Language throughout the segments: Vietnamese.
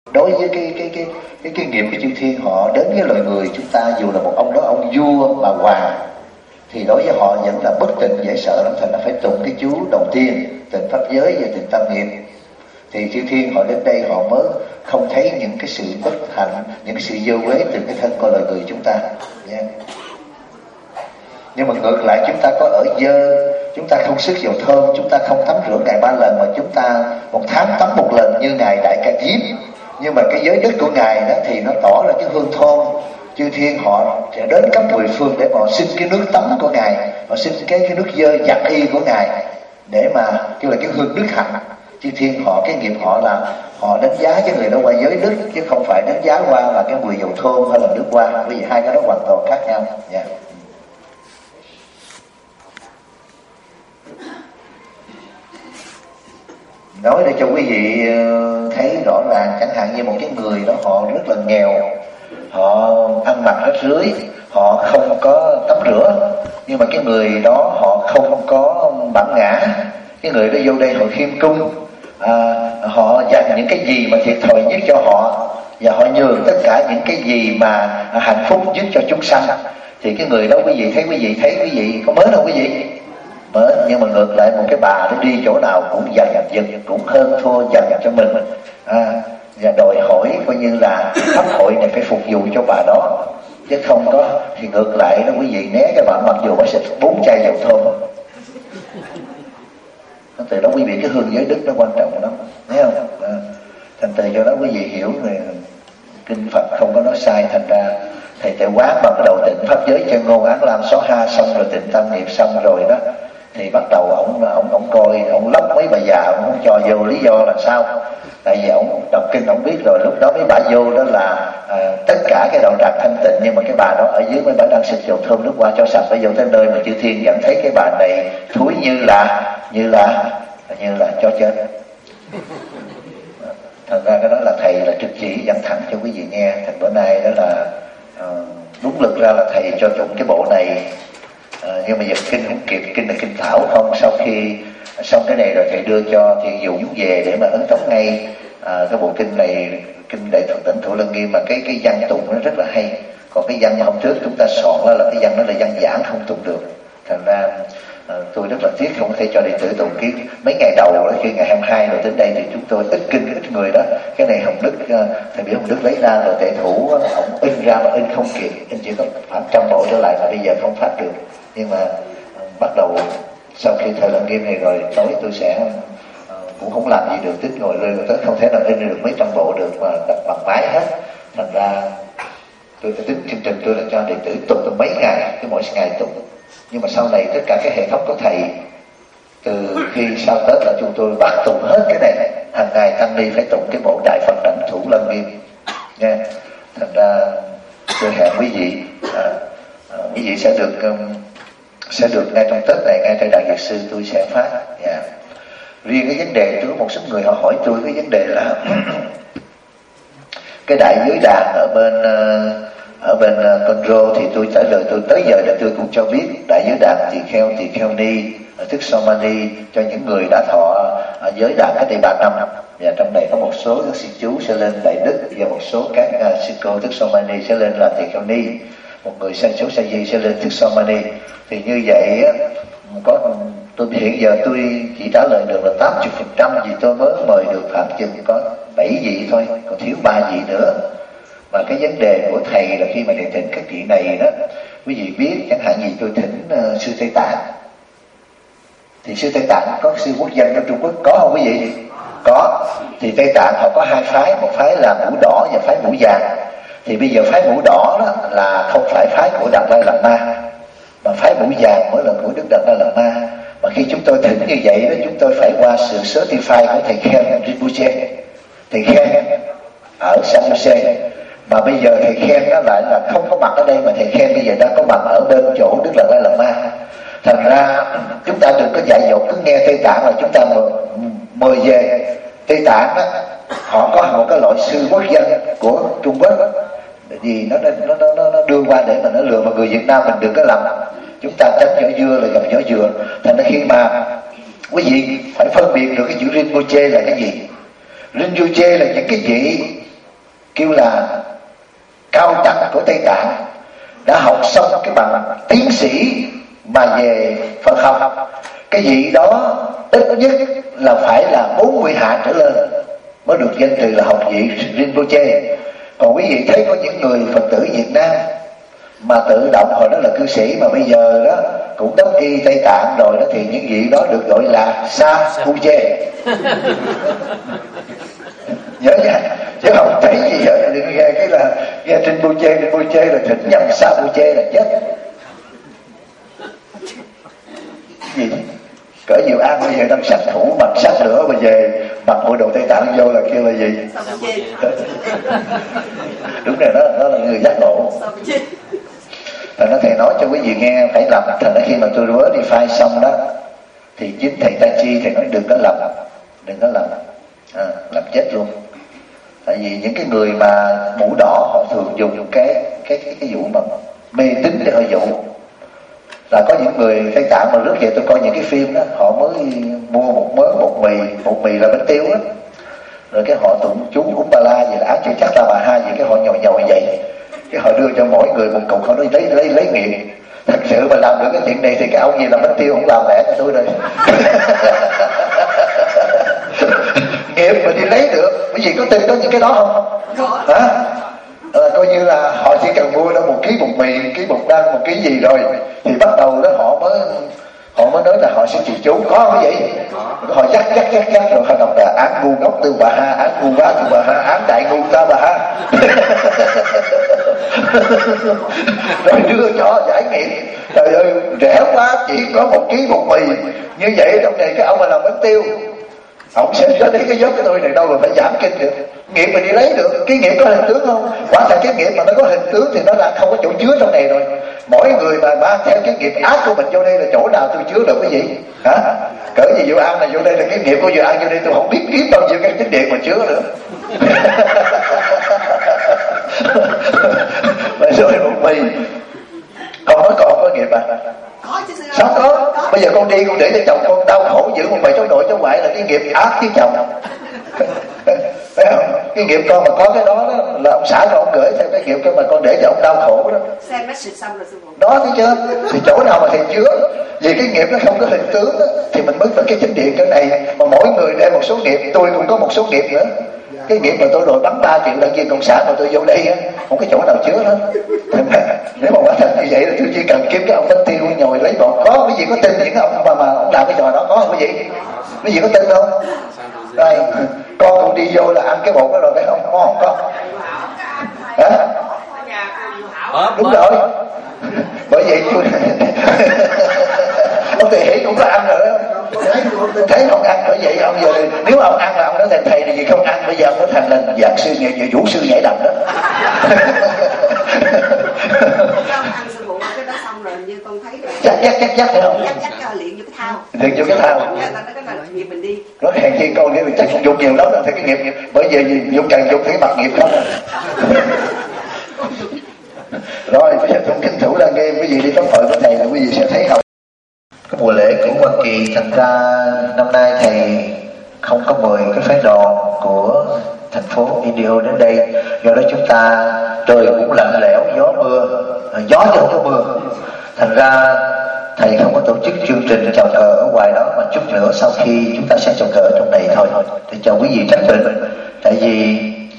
Đối với cái nghiệp của chư thiên, họ đến với loài người chúng ta, dù là một ông đó ông vua bà hoàng, thì đối với họ vẫn là bất tịnh dễ sợ lắm. Thành là phải tụng cái chú đầu tiên, tịnh pháp giới và tịnh tâm nghiệp. Thì chư thiên họ đến đây họ mới không thấy những cái sự bất hạnh, những cái sự dơ uế từ cái thân con loài người chúng ta. Yeah. Nhưng mà ngược lại, chúng ta có ở dơ, chúng ta không sức dầu thơm, chúng ta không tắm rửa ngày 3 lần, mà chúng ta một tháng tắm một lần như ngài Đại Ca Diếp. Nhưng mà cái giới đức của ngài đó thì nó tỏ ra cái hương thơm. Chư thiên họ sẽ đến khắp mười phương để họ xin cái nước tắm của ngài, họ xin cái nước dơ giặt y của ngài, để mà kêu là cái hương đức hạnh. Chư thiên họ cái nghiệp họ là họ đánh giá cái người đó qua giới đức, chứ không phải đánh giá qua là cái mùi dầu thơm hay là nước hoa, bởi vì hai cái đó hoàn toàn khác nhau. Yeah. Nói để cho quý vị thấy rõ ràng, chẳng hạn như một cái người đó họ rất là nghèo, họ ăn mặc rách rưới, họ không có tắm rửa, nhưng mà cái người đó họ không có bản ngã, cái người đó vô đây họ khiêm cung, họ dành những cái gì mà thiệt thòi nhất cho họ, và họ nhường tất cả những cái gì mà hạnh phúc nhất cho chúng sanh. Thì cái người đó quý vị thấy quý vị có mến không quý vị? Mến. Nhưng mà ngược lại một cái bà nó đi chỗ nào cũng dành giật, cũng hơn thua dành cho mình, và đòi hỏi coi như là pháp hội này phải phục vụ cho bà đó, chứ không có thì ngược lại đó quý vị né cái bà, mặc dù bà xịt 4 chai dầu thơm. Từ đó quý vị cái hương giới đức nó quan trọng lắm, thấy không? Thành từ do đó quý vị hiểu về kinh Phật không có nói sai. Thành ra thầy Tệ Quán bắt đầu tịnh pháp giới cho Ngô Án Lam xóa ha xong rồi tịnh tâm nghiệp xong rồi đó, thì bắt đầu ông coi, ông lóc mấy bà già, ông không cho vô, lý do là sao? Tại vì ông đọc kinh ông biết rồi, lúc đó mấy bà vô đó là tất cả cái đạo tràng thanh tịnh, nhưng mà cái bà đó ở dưới mấy bà đang xịt dầu thơm nước hoa cho sạch, phải vô tới nơi mà chư thiên vẫn thấy cái bà này thúi như là cho chết. Thật ra cái đó là thầy là trực chỉ dẫn thẳng cho quý vị nghe. Thành bữa nay đó là đúng lực ra là thầy cho tụng cái bộ này, nhưng mà giờ kinh không kịp, kinh là kinh thảo không. Sau khi xong cái này rồi thầy đưa cho Thiện Dũng về để mà ấn tống ngay cái bộ kinh này, kinh Đại Thuật Tỉnh Thủ Lăng Nghiêm, mà cái văn tụng nó rất là hay. Còn cái văn hôm trước chúng ta soạn là cái văn đó là văn giảng không tụng được. Thành ra tôi rất là tiếc không thể cho đệ tử tụng ký. Mấy ngày đầu đó, khi ngày 22 rồi đến đây thì chúng tôi ít kinh ít người đó. Cái này Hồng Đức, thầy biểu Hồng Đức lấy ra rồi tệ thủ ông in ra mà in không kịp, in chỉ có khoảng 100 bộ trở lại mà bây giờ không phát được. Nhưng mà bắt đầu sau khi thời Lăng Nghiêm này rồi tối tôi sẽ cũng không làm gì được, tích ngồi lên tới không thể nào in được mấy trăm bộ được mà đặt bằng máy hết. Thành ra tôi tính chương trình tôi là cho đệ tử tụng mấy ngày, cứ mỗi ngày tụng. Nhưng mà sau này tất cả cái hệ thống của thầy từ khi sau Tết là chúng tôi bắt tụng hết cái này, hàng ngày tăng ni phải tụng cái bộ Đại Phật Đảnh Thủ Lăng Nghiêm nha. Thành ra tôi hẹn quý vị sẽ được ngay trong Tết này, ngay tại Đại Dược Sư tôi sẽ phát. Riêng cái vấn đề, có một số người họ hỏi tôi cái vấn đề là cái đại giới đàn ở bên Con Rô, thì tôi trả lời tôi tới giờ là tôi cũng cho biết đại giới đàn tỳ kheo ni thức Somani cho những người đã thọ giới đàn cách đây 3 năm, và trong này có một số các sư chú sẽ lên đại đức, và một số các sư cô thức Somani sẽ lên là tỳ kheo ni, một người sa số sa di sẽ lên thức Somani. Thì như vậy có tôi hiện giờ tôi chỉ trả lời được là 80%, vì tôi mới mời được khoảng chừng có 7 vị thôi, còn thiếu 3 vị nữa. Mà cái vấn đề của thầy là khi mà thầy thỉnh các vị này đó, quý vị biết chẳng hạn như tôi thỉnh sư Tây Tạng, thì sư Tây Tạng có sư quốc dân ở Trung Quốc có không quý vị? Có. Thì Tây Tạng họ có hai phái, một phái là mũ đỏ và phái mũ vàng. Thì bây giờ phái mũ đỏ đó là không phải phái của Đạt Lai Lạt Ma, mà phái mũ vàng mới là của Đức Đạt Lai Lạt Ma. Mà khi chúng tôi thỉnh như vậy đó, chúng tôi phải qua sự certify của thầy Khen Rinpoche, thầy Khen ở San Jose. Mà bây giờ thầy Khen đó lại là không có mặt ở đây, mà thầy Khen bây giờ đang có mặt ở bên chỗ Đức Đạt Lai Lạt Ma. Thành ra chúng ta đừng có dạy dỗ cứ nghe Tây Tạng là chúng ta mời về. Tây Tạng đó họ có một cái loại sư quốc dân của Trung Quốc đó, vì nó đưa qua để mà nó lừa mà người Việt Nam mình đừng có làm. Chúng ta tránh vỏ dưa là gặp vỏ dừa. Thành ra khi mà quý vị phải phân biệt được cái chữ Rinpoche là cái gì. Rinpoche là những cái vị kêu là cao tăng của Tây Tạng, đã học xong cái bằng tiến sĩ mà về Phật học. Cái vị đó ít nhất là phải là 40 hạ trở lên mới được danh từ là học vị Rinpoche. Còn quý vị thấy có những người Phật tử Việt Nam mà tự động hồi đó là cư sĩ, mà bây giờ đó cũng đóng y Tây Tạng rồi đó, thì những vị đó được gọi là Sa Puche. Nhớ nha, chứ không thấy gì hết đừng nghe cái là nghe Rinpoche là thỉnh nhầm Sa Puche là chết. Gì cỡ Diệu An bây giờ đang sắc thủ mặc sắc nữa mà về mặc bộ đồ Tây Tạng vô là kêu là gì? Đúng rồi, đó là người giác ngộ. Thành nó thầy nói cho quý vị nghe phải làm. Thành ra khi mà tôi vừa đi phai xong đó thì chính thầy Tai Chi thầy nói đừng có làm làm chết luôn. Tại vì những cái người mà mũ đỏ họ thường dùng cái vụ mà mê tín để họ dụ. Là có những người Tây Tạng mà rất về tôi coi những cái phim đó, họ mới mua một mớ bột mì là bánh tiêu á, rồi cái họ tụng chú cúng ba la gì là áo chưa chắc ta bà ha gì, cái họ nhồi vậy, cái họ đưa cho mỗi người một cục, họ nói lấy nghiện. Thật sự mà làm được cái chuyện này thì cái ông gì làm bánh tiêu không làm mẹ cho tôi rồi. Nghiệp mà đi lấy được, quý vị có tin có những cái đó không? Hả? Coi như là họ chỉ cần mua đó 1 ký bột mì, 1 ký bột đăng, 1 ký gì rồi thì bắt đầu đó họ mới nói là họ sẽ trì chú. Có không vậy? Họ dắt rồi họ đọc là án ngu ngốc tư bà ha, án ngu quá tư bà ha, án đại ngu ta bà ha. Rồi đưa cho giải nghiện. Trời ơi rẻ quá, chỉ có 1 ký bột mì như vậy trong này cái ông mà làm bánh tiêu ông sẽ lấy cái vớt cái tôi này đâu mà phải giảm kinh được. Nghiệp mà đi lấy được, cái nghiệp có hình tướng không? Quả thật cái nghiệp mà nó có hình tướng thì nó là không có chỗ chứa trong này rồi. Mỗi người mà mang theo cái nghiệp ác của mình vô đây là chỗ nào tôi chứa được cái gì? Hả? Cỡ gì Diệu An này vô đây là cái nghiệp của Diệu An vô đây tôi không biết kiếm bao nhiêu cái chánh điện mà chứa nữa. Mà rồi một mì con nói còn có nghiệp à? Sao có? Bây giờ con đi con để cho chồng con đau khổ giữ một bầy cháu nội cháu ngoại là cái nghiệp ác với chồng. Phải không? Cái nghiệp con mà có cái đó là ông xã con ông gửi theo cái nghiệp cái mà con để cho ông đau khổ đó. Xem message xong rồi sư phụ. Đó thấy chưa? Thì chỗ nào mà thầy chứa? Vì cái nghiệp nó không có hình tướng đó, thì mình mới phải cái chánh điện cái này. Mà mỗi người đem một số nghiệp, tôi cũng có một số nghiệp nữa. Cái nghiệp mà tôi rồi bắn 3 triệu đăng viên cộng sản mà tôi vô đây á, không có chỗ nào chứa hết. Nếu mà quả thật như vậy là tôi chỉ cần kiếm cái ông bánh tiêu nhồi lấy bọn. Có quý vị có tin những ông mà ông làm cái trò đó có không quý vị? Quý vị có tin không? Đây, con cũng đi vô là ăn cái bột đó rồi phải không? Có không con? Hả? Đúng rồi. Bởi vậy tôi ông thầy Hỷ cũng có ăn rồi đó. Thấy ông ăn bởi vậy ông giờ nếu ông ăn là ông nói thầy thì gì không ăn, bây giờ ông có thành là giảng sư nhảy vũ sư nhảy đầm đó. Ăn sư phụ cái đó xong rồi như con thấy rồi. Chắc phải không? Chắc cho luyện vô cái thao. Luyện vô cái thao. Người ta nói cái là nghiệp mình đi. Nó hèn chi con nghe chắc dùng nhiều lắm rồi, thấy cái nghiệp bởi vì dùng càng dùng thấy mặt nghiệp không. Rồi bây giờ cũng kính thủ đang nghe quý vị đi pháp hội của thầy là quý vị sẽ thấy không? Cái mùa lễ của Hoa Kỳ thành ra năm nay thầy không có mời cái phái đoàn của thành phố Indio đến đây, do đó chúng ta trời cũng lạnh lẽo, gió mưa, gió chứ không có mưa, thành ra thầy không có tổ chức chương trình chào cờ ở ngoài đó, mà chút nữa sau khi chúng ta sẽ chào cờ ở trong này thôi để cho quý vị tránh bệnh. Tại vì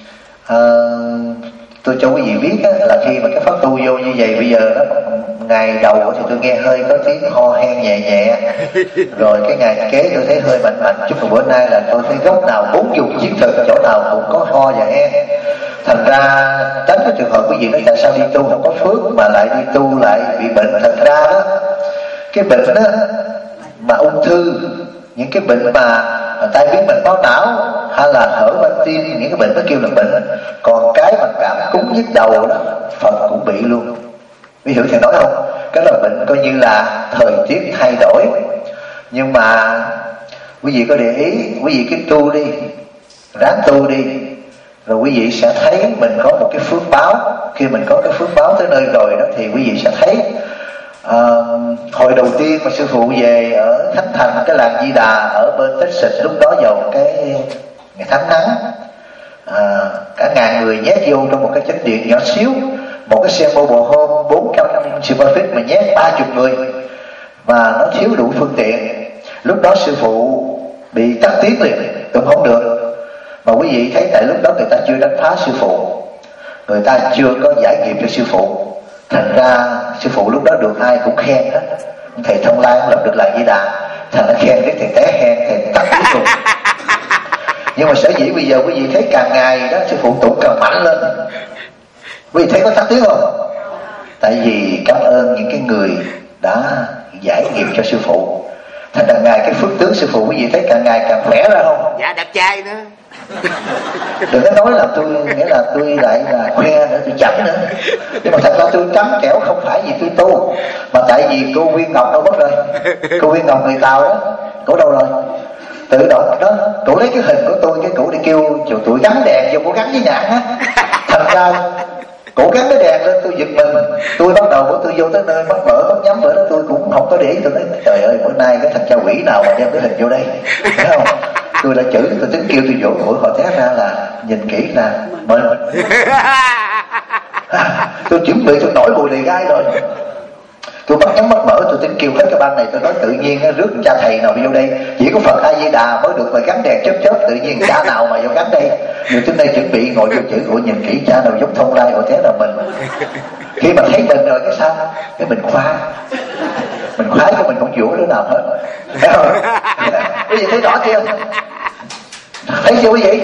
tôi cho quý vị biết là khi mà cái pháp tu vô như vậy bây giờ đó, ngày đầu thì tôi nghe hơi có tiếng ho hen nhẹ nhẹ, rồi cái ngày kế tôi thấy hơi mạnh mạnh chút, bữa nay là tôi thấy góc nào 40 chiến thực chỗ nào cũng có ho và hen. Thành ra tránh cái trường hợp quý vị nói tại sao đi tu không có phước mà lại đi tu lại bị bệnh. Thành ra đó cái bệnh đó mà ung thư, những cái bệnh mà tai biến mạch máu não hay là hở van tim, những cái bệnh đó kêu là bệnh. Còn cái mà cảm cúm nhức đầu đó Phật cũng bị luôn. Quý hiểu thầy nói không? Cái là bệnh coi như là thời tiết thay đổi. Nhưng mà quý vị có để ý, quý vị cứ tu đi, ráng tu đi, rồi quý vị sẽ thấy mình có một cái phước báo. Khi mình có cái phước báo tới nơi rồi đó thì quý vị sẽ thấy hồi đầu tiên mà sư phụ về ở Khánh Thành, cái làng Di Đà ở bên Texas, lúc đó vào cái ngày tháng nắng cả ngàn người nhét vô trong một cái chánh điện nhỏ xíu, một cái xe mobile home 400 square feet mà nhét 30 người, và nó thiếu đủ phương tiện. Lúc đó sư phụ bị tắt tiếng liền, tụng không được. Mà quý vị thấy tại lúc đó người ta chưa đánh phá sư phụ, người ta chưa có giải nghiệp cho sư phụ, thành ra sư phụ lúc đó được ai cũng khen hết. Thầy Thông Lai làm được lại Di Đà, thành nó khen cái thầy té hen, thầy tắt tiếng luôn. Nhưng mà sở dĩ bây giờ quý vị thấy càng ngày đó sư phụ tụng càng mạnh lên. Quý vị thấy có tắt tiếng không? Tại vì cảm ơn những cái người đã giải nghiệp cho sư phụ, thành càng ngày cái phước tướng sư phụ quý vị thấy càng ngày càng khỏe ra không? Dạ đẹp trai nữa. Đừng có nói là tôi, nghĩa là tôi lại là khoe nữa, tôi chảnh nữa. Nhưng mà thật ra tôi trắng kẻo không phải vì tôi tu, mà tại vì cô Nguyên Ngọc đâu mất rồi. Cô Nguyên Ngọc người Tàu đó, cổ đâu rồi? Tự động đó, cổ lấy cái hình của tôi, cái cổ đi kêu chiều tụi gắn đèn vô, cổ gắn với nhạc á. Thành ra cổ gắn cái đèn lên, tôi giật mình. Tôi bắt đầu tôi vô tới nơi bắt mở bắt nhắm, bữa đó tôi cũng không có để ý. Tôi nói trời ơi, bữa nay cái thằng cha quỷ nào mà đem cái hình vô đây, thấy không? Tôi đã chửi, tôi tính kêu tôi vỗ mũi họ, té ra là nhìn kỹ là mình. Tôi chuẩn bị tôi nổi mùi lì gai rồi. Tôi bắt nhắm mắt mở, tôi tính kêu hết cái ban này. Tôi nói tự nhiên rước cha thầy nào vô đây, chỉ có Phật A Di Đà mới được mà gắn đèn chớp chớp, tự nhiên cha nào mà vô gắn đây. Người trên đây chuẩn bị ngồi vô chữ của nhìn kỹ cha nào giống Thông Lai, họ thế là mình. Khi mà thấy mình rồi cái sao, cái mình khoái cái mình không vỗ đứa nào hết, thấy không? Quý vị thấy rõ chưa? Thấy chưa quý vị?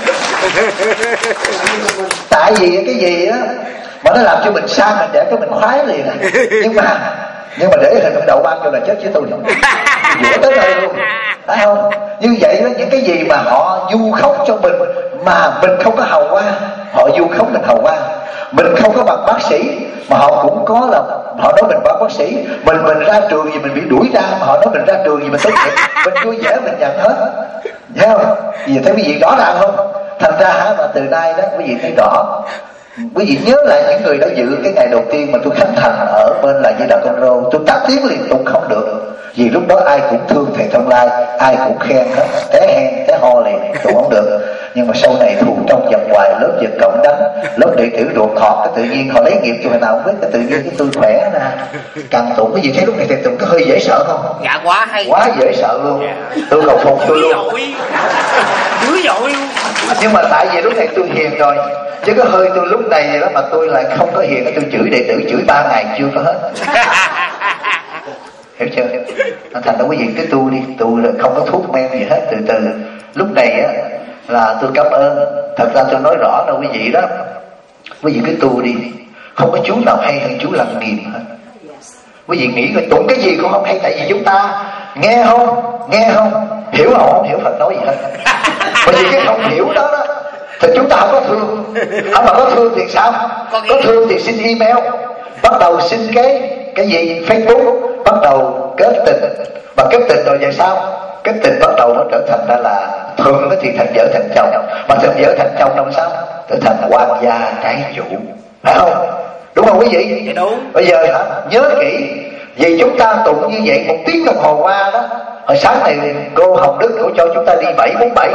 Tại vì cái gì á mà nó làm cho mình sang mình để cái mình khoái liền à. Nhưng mà để hình đậu ban cho là chết chứ tôi không vỗ tới đây luôn, phải không? Như vậy đó, những cái gì mà họ du khống cho mình mà mình không có hầu qua, họ du khống mình hầu qua. Mình không có bằng bác sĩ mà họ cũng có, là họ nói mình bằng bác sĩ. Mình ra trường vì mình bị đuổi ra, mà họ nói mình ra trường vì mình tốt nghiệp. Mình vui vẻ mình nhận hết, thấy không? Vì thấy quý vị rõ ràng không? Thành ra mà từ nay đó quý vị thấy rõ. Quý vị nhớ lại những người đã dự cái ngày đầu tiên mà tôi khánh thành ở bên là Di Đà Con Rô, tôi tắt tiếng liên tục không được. Vì lúc đó ai cũng thương thầy Thông Lai, ai cũng khen hết, té hen té ho liền, tôi không được. Nhưng mà sau này thù trong dập hoài, lớp giật cộng đánh, lớp đệ tử ruột thọt, cái tự nhiên họ lấy nghiệp cho hồi nào không biết, cái tự nhiên cái tôi khỏe nè. Càng tụng cái gì thấy lúc này thầy tụng có hơi dễ sợ không? Dạ quá hay, quá dễ sợ luôn. Tôi cầu phục tôi luôn, dữ dội luôn. Nhưng mà tại vì lúc này tôi hiền rồi, chứ cái hơi tôi lúc này đó mà tôi lại không có hiền, tôi chửi đệ tử chửi 3 ngày chưa có hết. Hiểu chưa? Thành ra quý vị cứ tu đi, tu là không có thuốc men gì hết, từ từ. Lúc này á là tôi cảm ơn. Thật ra tôi nói rõ là quý vị đó, quý vị cứ tu đi, không có chú nào hay hơn chú Lăng Nghiêm hết. Quý vị nghĩ là tụng cái gì cũng không hay, tại vì chúng ta nghe không, hiểu không hiểu Phật nói gì hết. Bởi vì cái không hiểu đó đó thì chúng ta không có thương. Mà có thương thì sao? Có thương thì xin email, bắt đầu xin cái gì Facebook, bắt đầu kết tình. Mà kết tình rồi vậy sao? Kết tình bắt đầu nó trở thành ra là thường thì thành vợ thành chồng, mà thành vợ thành chồng làm sao? Trở thành quan gia trái chủ, phải không? Đúng không quý vị? Dạ đúng. Bây giờ hả? Nhớ kỹ, vì chúng ta tụng như vậy 1 tiếng đồng hồ qua đó. Hồi sáng này cô Hồng Đức cô cho chúng ta đi 747,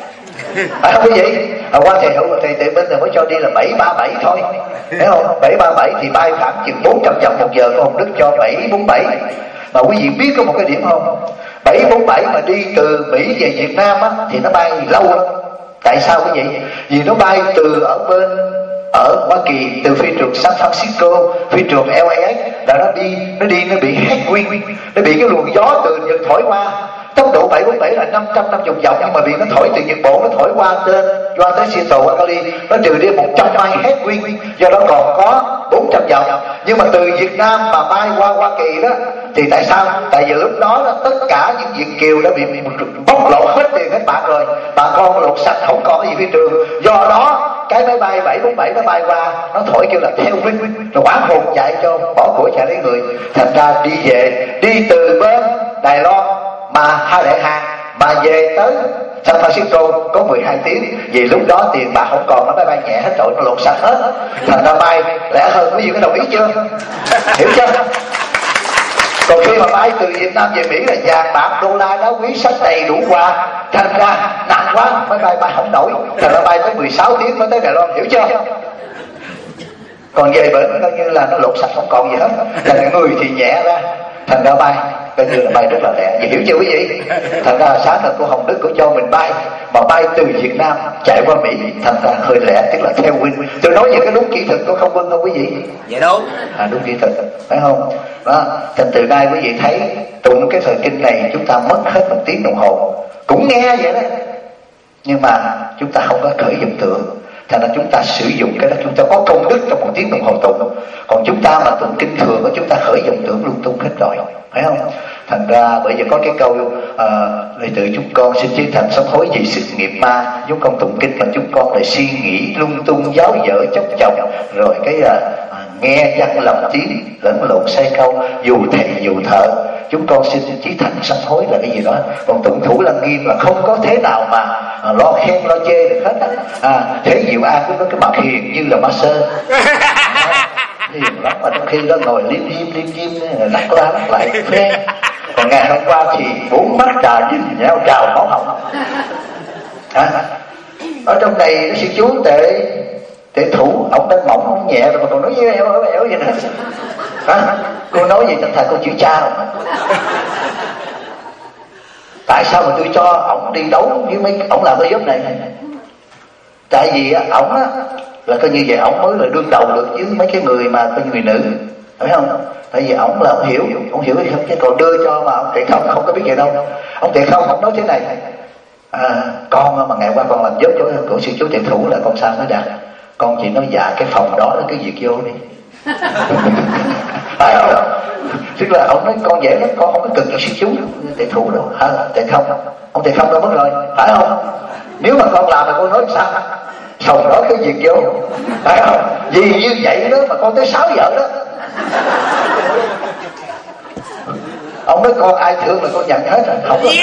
phải không quý vị? Qua thầy hữu thầy tự bên rồi mới cho đi là 737 thôi, thấy không? 737 thì bay khoảng chừng 400 vòng 1 giờ, cô Hồng Đức cho 747. Mà quý vị biết có một cái điểm không? 747 mà đi từ Mỹ về Việt Nam á thì nó bay lâu lắm. Tại sao quý vị? Vì nó bay từ ở bên ở Hoa Kỳ, từ phi trường San Francisco, phi trường LAX là nó bị headwind, nó bị cái luồng gió từ Nhật thổi qua. Tốc độ 747 là 550 vòng, nhưng mà vì nó thổi từ Nhật Bộ, nó thổi qua tới Seattle, Cali, nó trừ đi 100 mile headwind, do đó còn có 400 vòng. Nhưng mà từ Việt Nam mà bay qua Hoa Kỳ đó thì tại sao? Tại vì lúc đó là tất cả những Việt kiều đã bị bóc lột hết tiền hết bạc rồi, bà con lột sạch không còn cái gì phi trường. Do đó cái máy bay 747 nó bay qua, nó thổi kêu là theo vinh, rồi quán hồn chạy cho bỏ của chạy lấy người. Thành ra đi về, đi từ bên Đài Loan mà 202 mà về tới San Francisco có 12 tiếng. Vì lúc đó tiền bạc không còn, nó máy bay nhẹ hết rồi, nó lột sạch hết. Thành ra bay lẻ hơn. Quý vị có đồng ý chưa? Hiểu chưa? Còn khi mà bay từ Việt Nam về Mỹ là vàng bạc đô la đá quý sách đầy đủ quà, thành ra nặng quá máy bay không nổi, thành ra bay tới 16 tiếng mới tới Đài Loan, hiểu chưa? Còn về bển coi như là nó lột sạch không còn gì hết, là người thì nhẹ ra, thành ra bay coi như là bay rất là lẹ, hiểu chưa quý vị? Thành ra sáng là cô Hồng Đức cô cho mình bay, mà bay từ Việt Nam chạy qua Mỹ, thành ra hơi lẹ, tức là theo Win. Tôi nói về cái đúng kỹ thuật, tôi không quên không quý vị? Dạ đúng. Đúng kỹ thuật, phải không? Đó, thành từ nay quý vị thấy tụng cái thời kinh này chúng ta mất hết 1 tiếng đồng hồ, cũng nghe vậy đó, nhưng mà chúng ta không có khởi dụng tưởng. Thành ra chúng ta sử dụng cái đó, chúng ta có công đức trong 1 tiếng đồng hồ tụng. Còn chúng ta mà tụng kinh thường của chúng ta khởi dụng tưởng lung tung hết rồi, phải không? Thành ra bởi vì có cái câu lời tự chúng con xin chí thành sám hối vì sự nghiệp ma. Chúng con tụng kinh mà chúng con lại suy nghĩ lung tung, giáo dở chốc chồng, rồi cái nghe văn lầm tiếng, lẫn lộn sai câu, dù thầy dù thợ. Chúng con xin chí thành sám hối là cái gì đó. Còn tụng Thủ Lăng Nghiêm là không có thế nào mà lo khen lo chê được hết á. Thế Diệu An cũng có cái mặt hiền như là ma sơ, hiền lắm, mà trong khi đó ngồi liêm diêm lắc la lắc lại khen. Còn ngày hôm qua thì 4 mắt trà nhìn nhau trào máu họng. Ở trong này nó sư chú Tệ Thủ, ông đang mỏng ông nhẹ rồi mà còn nói với ẻo vậy nữa. Cô nói gì thật cô chữ cha không? Tại sao mà tôi cho ổng đi đấu với mấy ổng làm cái job này? Tại vì ổng á là coi như vậy, ổng mới là đương đầu được với mấy cái người mà coi người nữ, phải không? Tại vì ổng là ổng hiểu cái còn đưa cho mà ông Tệ không có biết vậy đâu. Ông Tệ không nói thế này: con mà ngày qua con làm giúp của sư chú Tệ Thủ là con sao mới đạt. Con chỉ nói dạ cái phòng đó là cái việc vô đi. Phải không? Tức là ông nói con dễ lắm, con không có cần cho sư chú Tệ Thủ đâu. Tệ không, ông Tệ không đâu mất rồi, phải không? Nếu mà con làm thì con nói sao? Phòng đó cái việc vô, phải không? Vì như vậy đó mà con tới 6 giờ đó. Ông nói con ai thương là con nhận hết rồi, không có.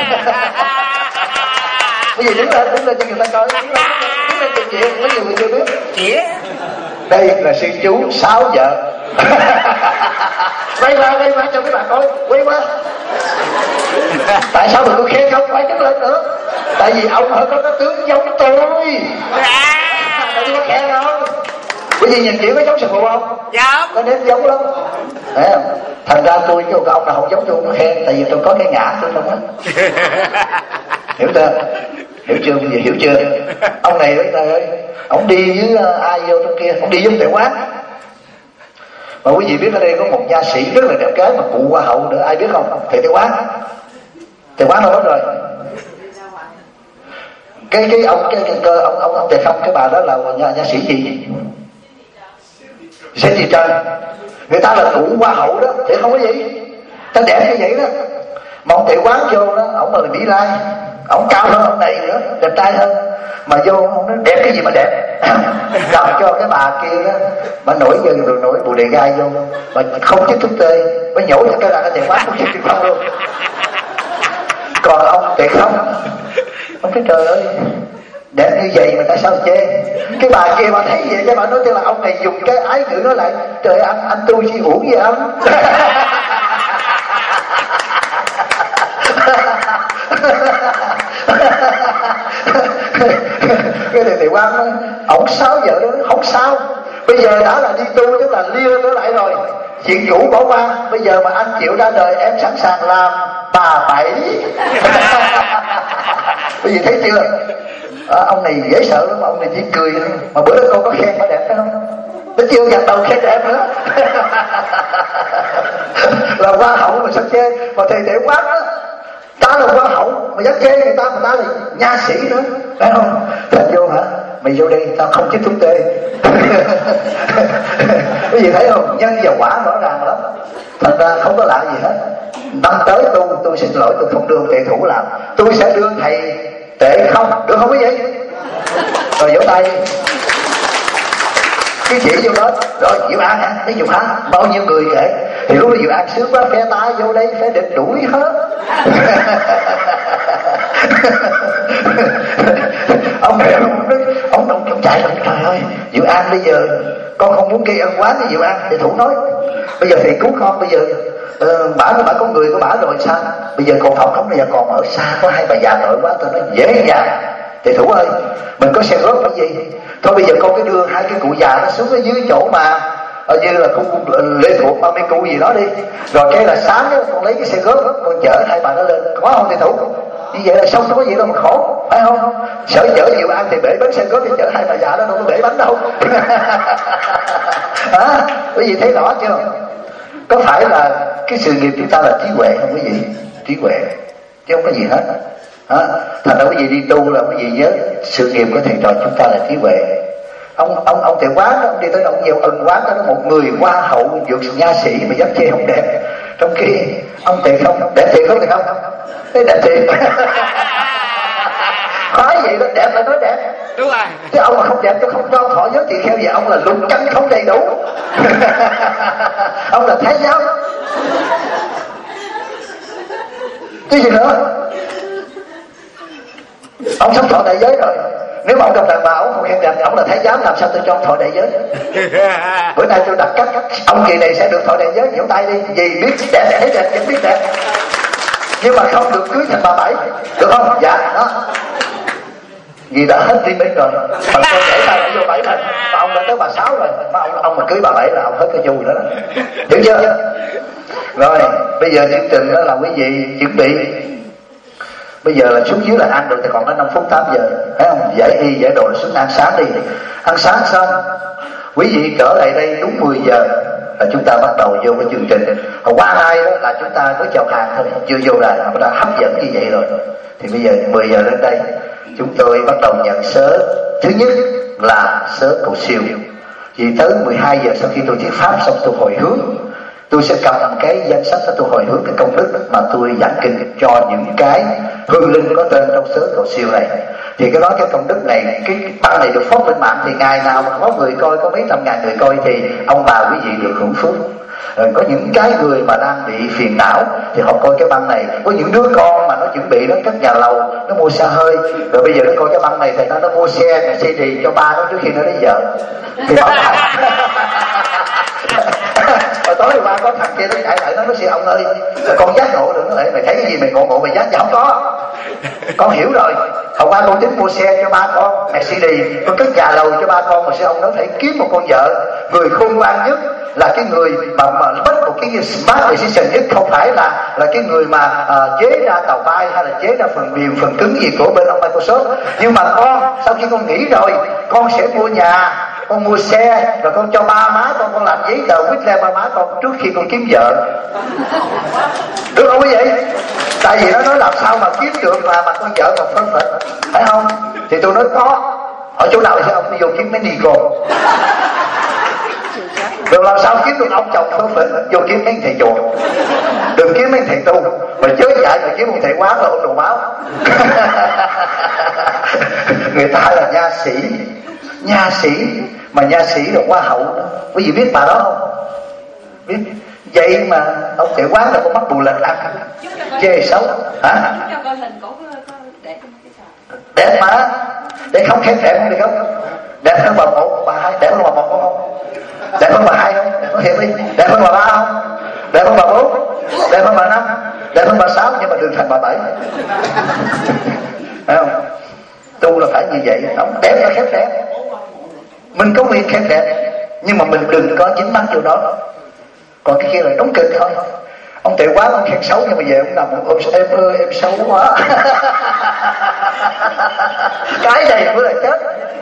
Bây giờ đứng lên cho người ta coi, đứng lên chuyện gì, có nhiều người chưa biết. Đây là sư chú 6 giờ. Quay qua cho mấy bà coi, quay qua. Tại sao mà tôi khen không quay chút lên nữa? Tại vì ông hỏi có tướng giống tôi. Tại tôi có khen không? Bởi vì nhìn chị có giống sư phụ không? Dạ. Có nếm giống lắm. Thấy không? Thành ra tôi với ông nào không giống tôi không có khen, tại vì tôi có cái ngã tôi không á. Hiểu chưa? Hiểu chưa? Ông này trời ơi, ông đi với ai vô trong kia, ông đi với Tệ Quán. Mà quý vị biết ở đây có một nha sĩ rất là đẹp gái mà cụ Hoa hậu nữa, ai biết không? Thầy Tệ Quán. Tệ Quán đâu hết rồi. Cái ông Tệ Không, cái bà đó là nha sĩ gì? Sẽ gì trời? Người ta là cụ Hoa hậu đó, thì không có gì. Ta đẹp như vậy đó. Mà ông Tệ Quán vô đó, ông là Mỹ Lai, ông cao hơn ông này nữa, đẹp trai hơn. Mà vô ông nói đẹp cái gì mà đẹp. Làm cho cái bà kia đó, bà nổi dân rồi nổi bù đề gai vô, mà không chích thuốc tê, mới nhổ cho cái là cái Tệ Quán không chích thuốc không luôn. Còn ông Tệ Không, ông cái trời ơi, đẹp như vậy mà tại sao chê? Cái bà kia mà thấy vậy, cái bà nói là ông này dùng cái ái ngữ nói lại: trời anh tu chi uổng gì anh? Cái này Tệ Quán nói ổng 6 giờ đó, không sao, bây giờ đã là đi tu tức là lia trở lại rồi, chuyện cũ bỏ qua, bây giờ mà anh chịu ra đời em sẵn sàng làm bà Bảy. Bây giờ thấy chưa? Ông này dễ sợ lắm, ông này chỉ cười thôi. Mà bữa đó con có khen bà đẹp phải không? Nó chưa gật đầu khen đẹp nữa. Là Hoa hậu mà sao chê? Mà thầy Tệ Quán đó, ta là Hoa hậu mà dám chê người ta, mà ta là nha sĩ nữa, phải không? Thành vô hả? Mày vô đây tao không chích thuốc tê. Cái gì thấy không? Nhân và quả rõ ràng lắm. Thành ra không có lạ gì hết. Năm tới tôi xin lỗi, tôi không đưa Tệ Thủ làm, tôi sẽ đưa thầy Tệ Không, được không quý vị? Rồi vỗ tay. Cái chị vô đó, rồi Diệu An hả? Thấy Diệu An, bao nhiêu người kể. Thì lúc đó Diệu An sướng quá, phe tay vô đây, phe địch đuổi hết. Ông động chạy rồi, trời ơi Diệu An bây giờ con không muốn gây ân oán với Diệu An. Thì Thủ nói Bây giờ thầy cứu con, bây giờ bả có người của bả rồi sao? Bây giờ còn phòng không, bây giờ còn ở xa có hai bà già tội quá. Tôi nói dễ dàng, thầy Thủ ơi, mình có xe góp cái gì? Thôi bây giờ con cứ đưa hai cái cụ già nó xuống ở dưới chỗ mà như là khu Lê Thuộc 30 cụ gì đó đi. Rồi cái là sáng đó, con lấy cái xe góp con chở hai bà nó lên, có không thầy Thủ? Như vậy là xong, không có gì đâu mà khổ, phải không? Sợ chở nhiều ăn thì bể bánh xe góp, thì chở hai bà già đó đâu có bể bánh đâu. Quý vị thấy rõ chưa? Có phải là cái sự nghiệp chúng ta là trí huệ không quý vị? Trí huệ chứ không có gì hết. Thành ra quý vị đi tu là quý vị nhớ sự nghiệp của thầy trò chúng ta là trí huệ. Ông thầy Quán đó, ông đi tới ông nhiều ân Quán đó, một người hoa hậu vượt nha sĩ mà dám chê không đẹp, trong khi ông thầy không đẹp thiệt, không thầy không? Thế đẹp thiệt. Nói vậy đó, đẹp là nói đẹp. Đúng rồi. Chứ ông mà không đẹp tôi không cho thọ giới tỳ kheo gì, ông là lục căn không đầy đủ. Ông là thái giáo. Cái gì nữa? Ông sắp thọ đại giới rồi. Nếu mà ông gặp đàn bà ông không khen đẹp thì ông là thái giám, làm sao tôi cho ông thọ đại giới? Bữa nay tôi đặt cách ông kỳ này sẽ được thọ đại giới, vỗ tay đi. Vì biết đẹp, thấy đẹp, vẫn biết đẹp, nhưng mà không được cưới thành bà Bảy, được không? Dạ đó. Vì đã hết tim rồi, mà tôi để tay vô Bảy mà ông đã tới bà Sáu rồi, mà ông mà cưới bà Bảy là ông hết cái vui đó, hiểu chưa? Rồi bây giờ chương trình đó là quý vị chuẩn bị. Bây giờ là xuống dưới là ăn rồi, thì còn có 5 phút 8 giờ, thấy không? Giải y giải đồ là xuống ăn sáng đi. Ăn sáng xong quý vị trở lại đây đúng 10 giờ là chúng ta bắt đầu vô cái chương trình. Hồi qua nay đó là chúng ta mới chào hàng thôi, chưa vô đài mà đã hấp dẫn như vậy rồi. Thì bây giờ 10 giờ lên đây chúng tôi bắt đầu nhận sớ. Thứ nhất là sớ cầu siêu. Vì tới 12 giờ sau khi tôi thuyết pháp xong tôi hồi hướng, tôi sẽ cầm cái danh sách đó, tôi hồi hướng cái công đức mà tôi giảng kinh cho những cái hương linh có tên trong sớ cầu siêu này. Thì cái đó, cái công đức này, cái băng này được phóng lên mạng thì ngày nào mà có người coi, có mấy trăm ngàn người coi thì ông bà quý vị được hưởng phước. Có những cái người mà đang bị phiền não thì họ coi cái băng này. Có những đứa con mà nó chuẩn bị nó cất nhà lầu, nó mua xe hơi, rồi bây giờ nó coi cái băng này thì nó mua xe CD cho ba nó trước khi nó lấy vợ thì bảo đảm. Rồi tối qua có thằng kia nó chạy lại nó nói xin ông ơi, con giác ngộ được, nó lại mày thấy cái gì mày ngộ mày giác, không có, con hiểu rồi. Hôm qua con tính mua xe cho ba con Mercedes, con cất nhà lầu cho ba con, mà sao ông nói phải kiếm một con vợ người khôn ngoan nhất, là cái người mà bắt một cái smart decision nhất, không phải là cái người mà chế ra tàu bay hay là chế ra phần mềm phần cứng gì của bên ông Microsoft. Nhưng mà con sau khi con nghĩ rồi, con sẽ mua nhà, con mua xe, rồi con cho ba má con làm giấy tờ quýt le ba má con trước khi con kiếm vợ, được không quý vị? Tại vì nó nói làm sao mà kiếm được mà con vợ còn phân phật, phải không? Thì tôi nói có. Ở chỗ nào thì ông đi vô kiếm mấy ni cô, rồi làm sao kiếm được ông chồng phân phật, vô kiếm mấy thầy chùa, đừng kiếm mấy thầy tu, mà chớ dại mà kiếm một thầy Quán là ông đồ báo. Người ta là nha sĩ mà nha sĩ là hoa hậu đó. Quý vị biết bà đó không? Biết. Vậy mà ông thầy Quán là con mắt bù lệch ăn chê xấu hả? Đẹp mà, để không khen đẹp không được không? Đẹp hơn bà 1, bà 2, đẹp hơn bà 1 không? Đẹp hơn bà 2 không? Có hiểu đi. Đẹp hơn bà 3 không? Đẹp hơn bà 4, đẹp hơn bà 5, đẹp hơn bà 6, nhưng mà đừng thành bà 7. Phải không? Tu là phải như vậy, không đẹp là khen đẹp. Mình có quyền khen đẹp, nhưng mà mình đừng có dính mắc vô đó. Còn cái kia là đóng kịch thôi. Ông Tệ Quá ông khen xấu, nhưng mà về ông nằm ôm em ơi em xấu quá. Cái này mới là chết.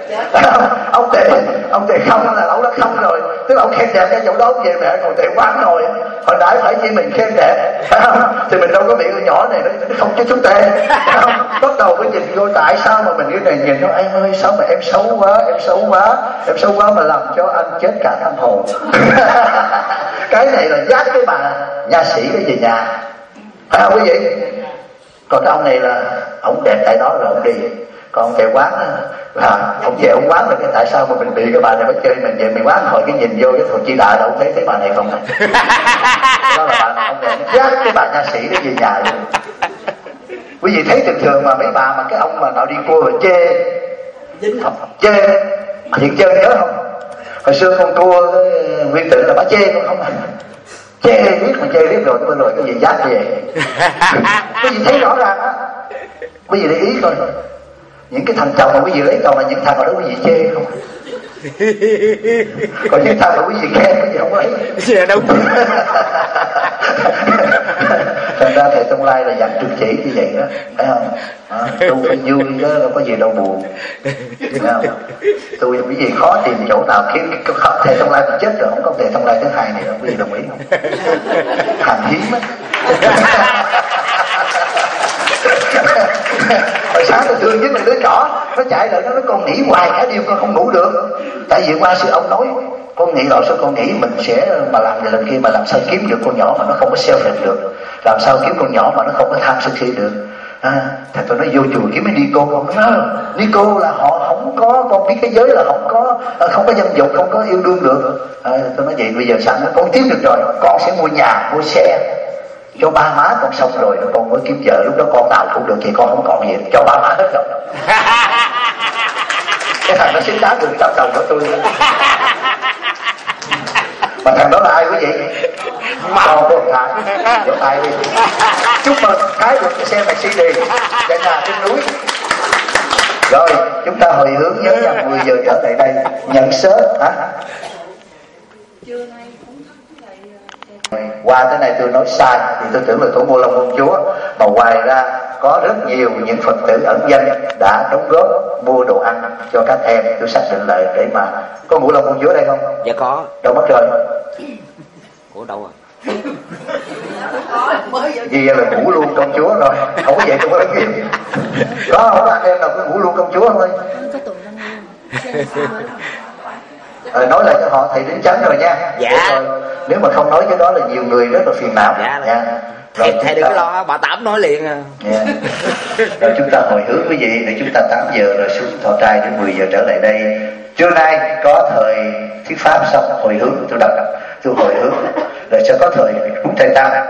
Ông Tệ không là ông đã không rồi, tức là ông khen đẹp cái chỗ đó về mẹ, còn Tệ Quá rồi hồi nãy phải chỉ mình khen đẹp, phải không? Thì mình đâu có bị con nhỏ này nó không chứ chúng ta bắt đầu cái nhìn vô tại sao mà mình cái này nhìn nó em ơi sao mà em xấu quá mà làm cho anh chết cả tâm hồn. Cái này là dắt cái bà nha sĩ đó về nhà, phải không quý vị? Còn cái ông này là ông đẹp tại đó rồi ông đi. Còn ông Tệ Quán là ông về ông quán là cái tại sao mà mình bị cái bà này mới chơi mình về mình quán hồi cái nhìn vô cái thằng chi đà đâu thấy bà này không này. Đó là bà ông này dắt cái bà nha sĩ đó về nhà luôn. Quý vị thấy thường thường mà mấy bà mà cái ông mà nào đi cua rồi chê thiệt chơi nhớ không? Hồi xưa con cua Nguyên Tự là bà chê con không à. chê biết mà chê biết rồi cái gì dám về. Cái gì thấy rõ ràng á, quý vị để ý coi những cái thằng chồng mà quý vị lấy chồng là những thằng mà đó quý vị chê không, còn những thằng mà quý vị khen quý vị không lấy. Dạ đâu. Thành ra thầy Tông Lai là dặn trực chỉ như vậy đó, phải không? Tu phải vui đó, đâu có gì đâu buồn. Tu quý vị khó tìm chỗ nào khiến thầy Tông Lai mình chết rồi, không có thầy Tông Lai thứ hai này đâu, quý vị đồng ý không? Hàng hiếm á. Hồi sáng tôi thương nhất là đứa nhỏ, nó chạy lại nó con nghĩ hoài cả đêm con không ngủ được. Tại vì qua sư ông nói con nghĩ rồi sao con nghĩ mình sẽ mà làm này làm kia, mà làm sao kiếm được con nhỏ mà nó không có selfish được, làm sao kiếm con nhỏ mà nó không có tham sân si được. Thầy tôi nói vô chùa kiếm mấy Nico, không nói Nico là họ không có, con biết cái giới là không có dâm dục, không có yêu đương được. Tôi nói vậy bây giờ sao con kiếm được rồi, con sẽ mua nhà mua xe cho ba má con, xong rồi con mới kiếm vợ, lúc đó con nào cũng được thì con không còn gì, cho ba má hết rồi. Cái thằng nó xứng đáng được trăm đồng của tôi. Mà thằng đó là ai quý vị? Con của Thái. Vỗ tay đi. Chúc mừng Thái được cái xe Mercedes chạy nhà trên núi. Rồi chúng ta hồi hướng nhớ rằng 10 giờ trở lại đây nhận sớm hả? Qua tới này tôi nói sai thì tôi tưởng là Thủ Mô Long Công Chúa, mà ngoài ra có rất nhiều những Phật tử ẩn danh đã đóng góp mua đồ ăn cho các em. Tôi xác định lại để mà có Ngũ Long Công Chúa đây không? Dạ có. Đâu mất rồi? Ủa đâu à? Vì là ngủ luôn công chúa rồi, không có vậy tôi có kiếm. Có không anh em nào có ngủ luôn công chúa không ơi? Nói lại cho họ thầy đính chắn rồi nha. Dạ. Rồi, nếu mà không nói cái đó là nhiều người rất là phiền não. Dạ. Nha. Thầy đừng có lo, bà Tám nói liền à. Yeah. Rồi chúng ta hồi hướng quý vị để chúng ta 8 giờ rồi xuống thọ trai đến 10 giờ trở lại đây. Trưa nay có thời thuyết pháp xong hồi hướng, tôi hồi hướng rồi sẽ có thời cúng trai tăng.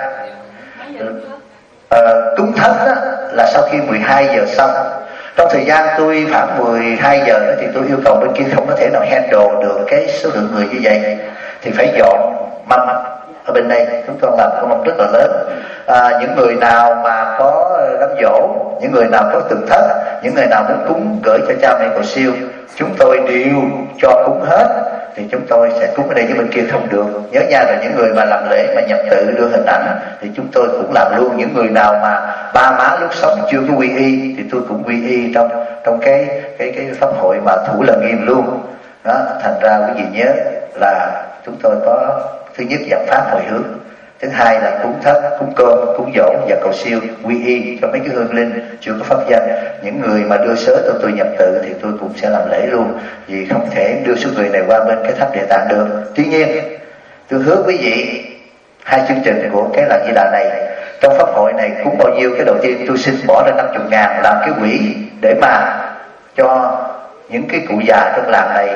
Cúng thất là sau khi 12 giờ xong. Trong thời gian tôi khoảng 12 giờ đó thì tôi yêu cầu bên kia không có thể nào handle được cái số lượng người như vậy, thì phải dọn mâm ở bên đây. Chúng tôi làm cái mâm rất là lớn. Những người nào mà có đám giỗ, những người nào có tượng thất, những người nào muốn cúng gửi cho cha mẹ cầu siêu, chúng tôi đều cho cúng hết. Thì chúng tôi sẽ cúng ở đây, với bên kia không được. Nhớ nha, là những người mà làm lễ mà nhập tự đưa hình ảnh thì chúng tôi cũng làm luôn. Những người nào mà ba má lúc sống chưa có quy y thì tôi cũng quy y trong cái pháp hội mà thủ lăng nghiêm luôn đó. Thành ra quý vị nhớ là chúng tôi có thứ nhất giảng pháp hồi hướng, thứ hai là cúng thất, cúng cơm, cúng dỗ và cầu siêu quy y cho mấy cái hương linh chưa có pháp danh. Những người mà đưa sớ cho tôi nhập tự thì tôi cũng sẽ làm lễ luôn, vì không thể đưa số người này qua bên cái tháp Địa Tạng được. Tuy nhiên tôi hứa quý vị 2 chương trình của cái làng Di Đà này, trong pháp hội này cúng bao nhiêu, cái đầu tiên tôi xin bỏ ra 50.000 làm cái quỹ để mà cho những cái cụ già trong làng này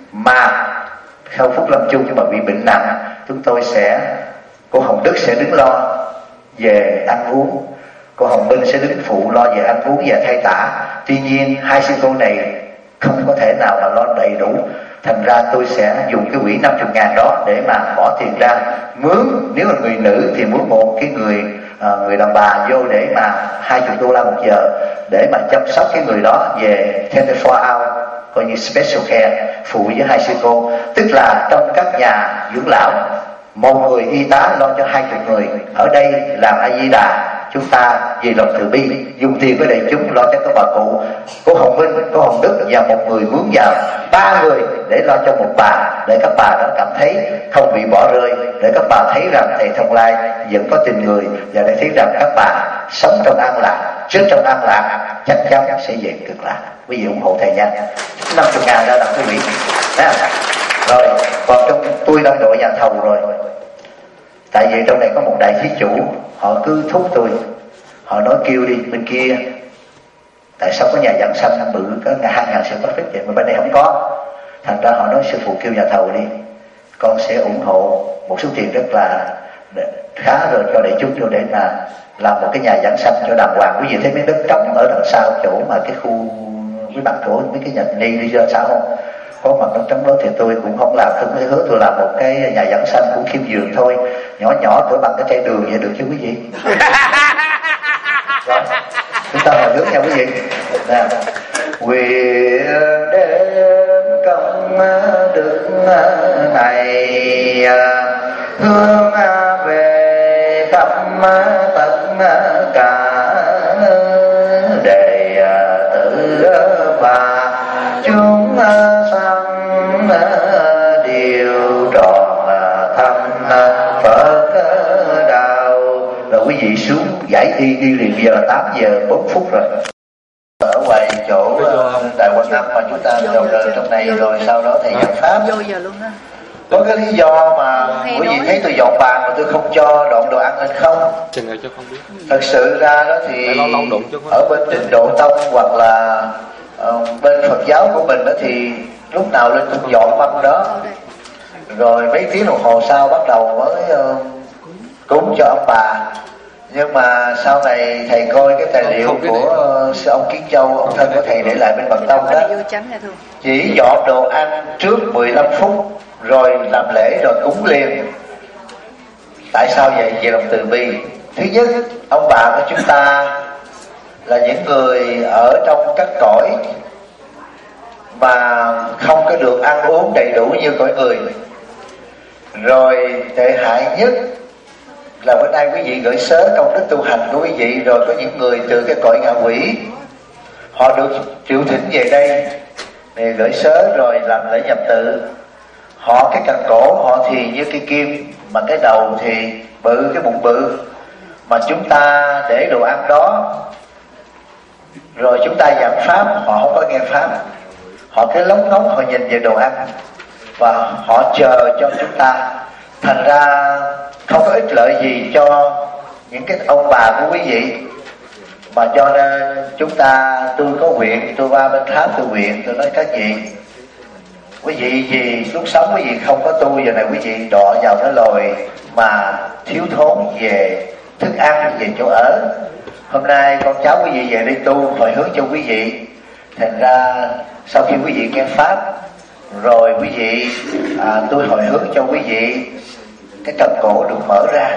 mà sau phút lâm chung nhưng mà bị bệnh nặng, chúng tôi sẽ, cô Hồng Đức sẽ đứng lo về ăn uống, cô Hồng Minh sẽ đứng phụ lo về ăn uống và thay tả. Tuy nhiên 2 sư cô này không có thể nào mà lo đầy đủ, thành ra tôi sẽ dùng cái quỹ 50.000 đó để mà bỏ tiền ra mướn. Nếu là người nữ thì mướn một cái người đàn bà vô để mà 20 đô la 1 giờ để mà chăm sóc cái người đó về 24 hours, coi như special care, phụ với 2 sư cô. Tức là trong các nhà dưỡng lão, 1 người y tá lo cho 20 người. Ở đây làm A Di Đà, chúng ta vì lòng từ bi dùng tiền với đại chúng lo cho các bà cụ. Cô Hồng Minh, cô Hồng Đức và 1 người mướn vào 3 người để lo cho 1 bà, để các bà đó cảm thấy không bị bỏ rơi, để các bà thấy rằng thầy Thông Lai vẫn có tình người, và để thấy rằng các bà sống trong an lạc, chết trong an lạc, chắc chắn sẽ về cực lạc. Quý vị ủng hộ thầy nha. 50.000 ra làm quý vị. Rồi còn trong tôi đang đội nhà thầu rồi, tại vì trong này có một đại thí chủ, họ cứ thúc tôi, họ nói kêu đi bên kia, tại sao có nhà giảng sanh bự có 2.000 sự phát vậy mà bên đây không có. Thành ra họ nói sư phụ kêu nhà thầu đi, con sẽ ủng hộ một số tiền rất là khá rồi cho đại chúng, cho để mà làm một cái nhà giảng sanh cho đàng hoàng. Quý vị thấy mấy đất trống ở đằng sau chỗ mà cái khu với mặt chỗ mấy cái nhà ni đi ra sao không? Có mặt đất trống đó thì tôi cũng không làm, tôi mới hứa tôi làm một cái nhà giảng sanh của Khiêm Dường thôi. nhỏ nhỏ cỡ bằng cái cây đường vậy được chưa quý vị? Rồi, chúng ta hồi hướng nha quý vị. Nè, nguyện đến công đức này hướng về khắp tất cả đệ tử và chúng sanh đều tròn thành Phật đạo. Rồi quý vị xuống giải thi đi liền, bây giờ là 8 giờ 4 phút rồi. Ở ngoài chỗ Đại Quảng Nam mà chúng ta đầu đời trong này rồi sau đó thầy giảng pháp. Vô giờ luôn đó. Có cái lý do mà quý vị thấy tôi dọn bàn mà tôi không cho dọn đồ ăn lên không? Chừng này cho không biết. Thật sự ra đó thì ở bên Tịnh Độ Tông hoặc là bên Phật giáo của mình đó thì lúc nào lên cũng dọn mâm đó. Rồi mấy tiếng đồng hồ sau bắt đầu mới cúng cho ông bà. Nhưng mà sau này thầy coi cái tài liệu của sư ông Kiến Châu, ông thân của thầy để lại bên Bậc Tông đó, chỉ dọn đồ ăn trước 15 phút rồi làm lễ rồi cúng liền. Tại sao vậy? Về lòng từ bi. Thứ nhất, ông bà của chúng ta là những người ở trong các cõi mà không có được ăn uống đầy đủ như cõi người. Rồi tệ hại nhất là bữa nay quý vị gửi sớ công đức tu hành của quý vị, rồi có những người từ cái cõi ngạ quỷ họ được triệu thỉnh về đây để gửi sớ rồi làm lễ nhập tự. Họ cái cần cổ họ thì như cây kim mà cái đầu thì bự, cái bụng bự, mà chúng ta để đồ ăn đó rồi chúng ta giảng pháp họ không có nghe pháp, họ cứ lóng ngóng họ nhìn về đồ ăn và họ chờ cho chúng ta. Thành ra không có ích lợi gì cho những cái ông bà của quý vị, mà cho nên chúng ta, tôi có nguyện, tôi qua bên tháp tôi nguyện, tôi nói các vị, quý vị vì lúc sống quý vị không có tu, giờ này quý vị đọ vào cái lồi mà thiếu thốn về thức ăn, về chỗ ở. Hôm nay con cháu quý vị về đây tu hồi hướng cho quý vị. Thành ra sau khi quý vị nghe pháp rồi quý vị tôi hồi hướng cho quý vị, cái cần cổ được mở ra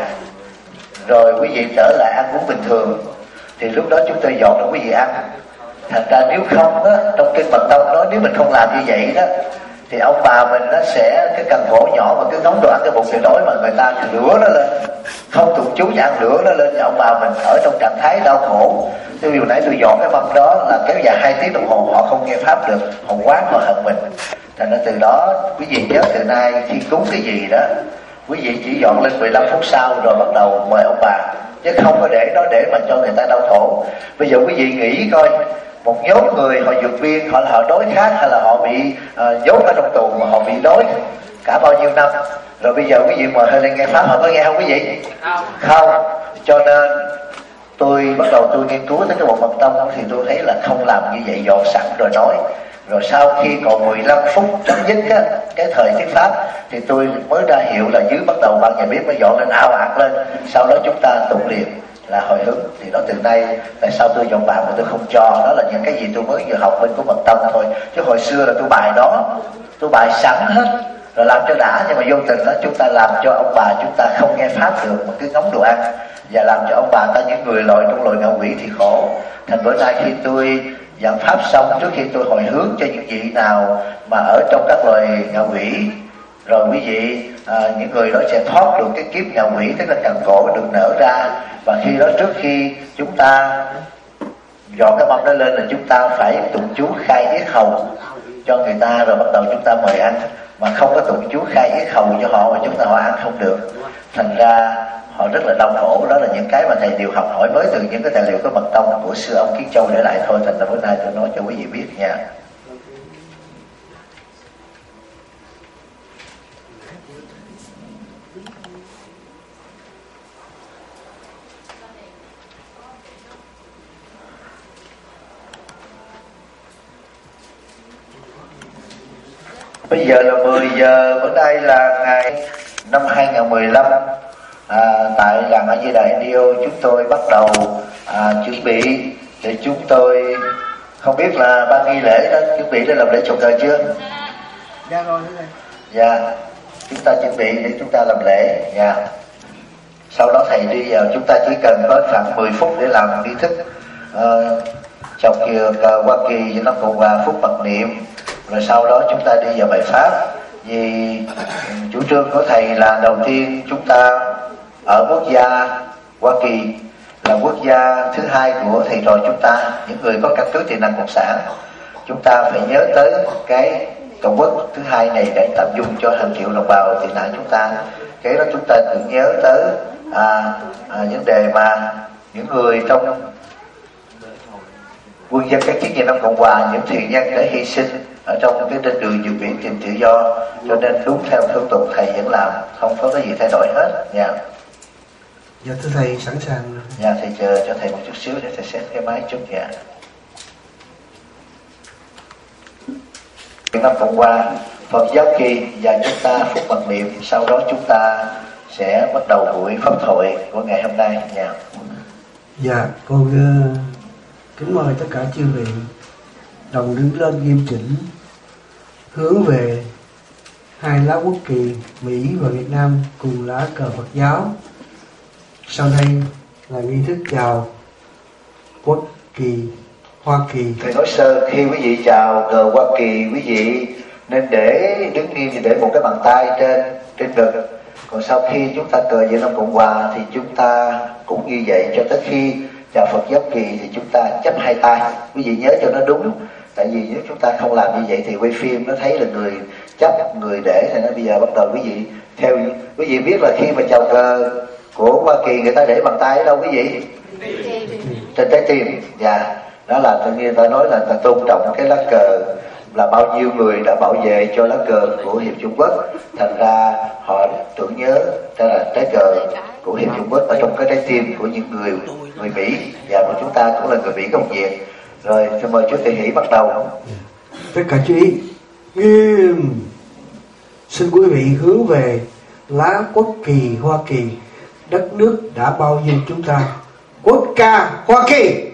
rồi quý vị trở lại ăn uống bình thường, thì lúc đó chúng tôi dọn cho quý vị ăn. Thành ra nếu không đó, trong kinh Bậc Tông nói nếu mình không làm như vậy đó thì ông bà mình nó sẽ cái cần cổ nhỏ mà cứ ngóng đồ ăn cái bụng thì đói, mà người ta lửa nó lên, không tụng chú ăn lửa nó lên, ông bà mình ở trong trạng thái đau khổ. Tôi vừa nãy tôi dọn cái mâm đó là kéo dài 2 tiếng đồng hồ, họ không nghe pháp được, họ quán họ hận mình. Thành ra từ đó quý vị nhớ từ nay khi cúng cái gì đó quý vị chỉ dọn lên 15 phút sau rồi bắt đầu mời ông bà, chứ không có để đó để mà cho người ta đau khổ. Bây giờ quý vị nghĩ coi, một nhóm người họ vượt biên, họ đói khát hay là họ bị nhốt ở trong tù mà họ bị đói cả bao nhiêu năm, rồi bây giờ quý vị mời hơi lên nghe pháp họ có nghe không quý vị? Không. Cho nên tôi bắt đầu tôi nghiên cứu tới cái bộ Bậc Tông thì tôi thấy là không làm như vậy, dọn sẵn rồi nói. Rồi sau khi còn 15 phút chấm dứt á, cái thời thuyết pháp thì tôi mới ra hiệu là dưới bắt đầu ban nhà bếp mới dọn lên ào ạt lên, sau đó chúng ta tụng liền là hồi hướng. Thì đó từ nay tại sao tôi dọn bàn mà tôi không cho, đó là những cái gì tôi mới vừa học bên của Bậc Tông thôi, chứ hồi xưa là tôi bài đó, tôi bài sẵn hết rồi làm cho đã, nhưng mà vô tình đó chúng ta làm cho ông bà chúng ta không nghe pháp được mà cứ ngóng đồ ăn, và làm cho ông bà ta những người loại trong loài ngạ quỷ thì khổ. Thành bữa nay khi tôi giảng pháp xong, trước khi tôi hồi hướng cho những vị nào mà ở trong các loài ngạ quỷ, rồi quý vị những người đó sẽ thoát được cái kiếp ngạ quỷ, tức là cần cổ được nở ra. Và khi đó trước khi chúng ta dọn cái mâm đó lên là chúng ta phải tụng chú khai yết hầu cho người ta, rồi bắt đầu chúng ta mời ăn. Mà không có tụng chú khai yết hầu cho họ mà chúng ta họ ăn không được, thành ra họ rất là đau khổ. Đó là những cái mà thầy đều học hỏi mới từ những cái tài liệu của Bậc Tông của sư ông Kiến Châu để lại thôi. Thành ra bữa nay tôi nói cho quý vị biết nha. Bây giờ là 10 giờ, bữa nay là ngày năm 2015. Tại làng A Di Đà NDO chúng tôi bắt đầu chuẩn bị để chúng tôi không biết là ban nghi lễ đó chuẩn bị để làm lễ chầu cờ chưa? Dạ rồi. Dạ, chúng ta chuẩn bị để chúng ta làm lễ. Dạ. Sau đó thầy đi vào, chúng ta chỉ cần có khoảng 10 phút để làm nghi thức chọc cờ Hoa Kỳ với nó Cộng hòa phút mặc niệm, rồi sau đó chúng ta đi vào bài pháp. Vì chủ trương của thầy là đầu tiên chúng ta ở quốc gia Hoa Kỳ là quốc gia thứ hai của thầy trò chúng ta, những người có căn cứ Tị nạn Cộng sản, chúng ta phải nhớ tới cái tổ quốc thứ hai này để tận dụng cho hàng triệu đồng bào tị nạn chúng ta. Cái đó chúng ta cũng nhớ tới vấn đề mà những người trong quân dân các chiến Việt Nam Cộng hòa, những thuyền nhân đã hy sinh ở trong cái trên đường vượt biển tìm tự do, cho nên đúng theo thủ tục thầy vẫn làm, không có cái gì thay đổi hết nha. Dạ thưa thầy, sẵn sàng rồi. Dạ thầy chờ cho thầy một chút xíu để thầy xét cái máy chút nha. Việt Nam Cộng hòa, Phật giáo Kỳ và chúng ta phúc mặc niệm, sau đó chúng ta sẽ bắt đầu buổi pháp thoại của ngày hôm nay nha. Dạ, con kính mời tất cả chư vị đồng đứng lên nghiêm chỉnh, hướng về hai lá quốc kỳ Mỹ và Việt Nam cùng lá cờ Phật giáo. Sau đây là nghi thức chào quốc kỳ Hoa Kỳ. Thầy nói sơ, khi quý vị chào cờ Hoa Kỳ, quý vị nên để đứng nghiêm, để một cái bàn tay trên ngực. Còn sau khi chúng ta cờ Việt Nam Cộng hòa thì chúng ta cũng như vậy, cho tới khi chào Phật giáo Kỳ thì chúng ta chắp hai tay. Quý vị nhớ cho nó đúng, tại vì nếu chúng ta không làm như vậy thì quay phim nó thấy là người chấp người để, thì nó bây giờ bắt đầu quý vị theo. Quý vị biết là khi mà chào cờ của Hoa Kỳ người ta để bàn tay ở đâu quý vị? Trên trái tim. Dạ, đó là tự nhiên ta nói là ta tôn trọng cái lá cờ, là bao nhiêu người đã bảo vệ cho lá cờ của Hiệp Trung Quốc, thành ra họ tưởng nhớ đó là trái cờ của Hiệp Trung Quốc ở trong cái trái tim của những người Mỹ, và của chúng ta cũng là người Mỹ gốc Việt. Rồi xin mời chú Tỳ Hỷ bắt đầu. Tất cả chú ý nghiêm. Xin quý vị hướng về lá quốc kỳ Hoa Kỳ, đất nước đã bao dung chúng ta, quốc ca Hoa Kỳ.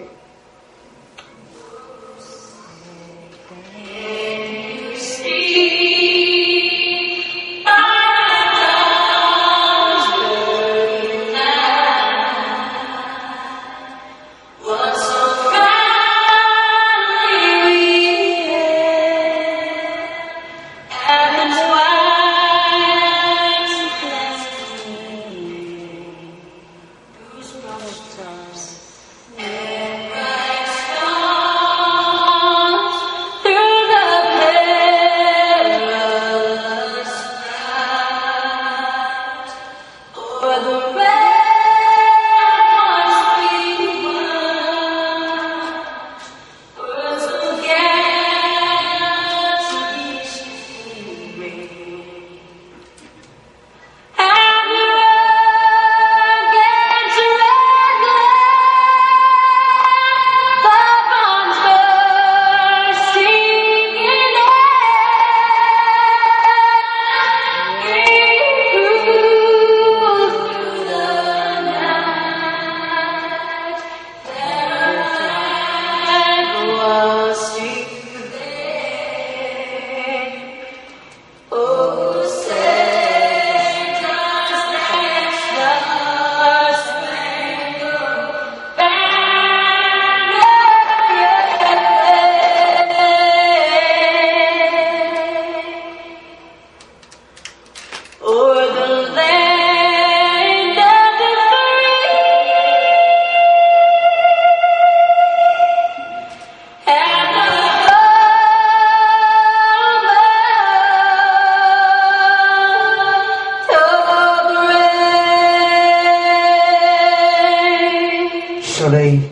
Sau đây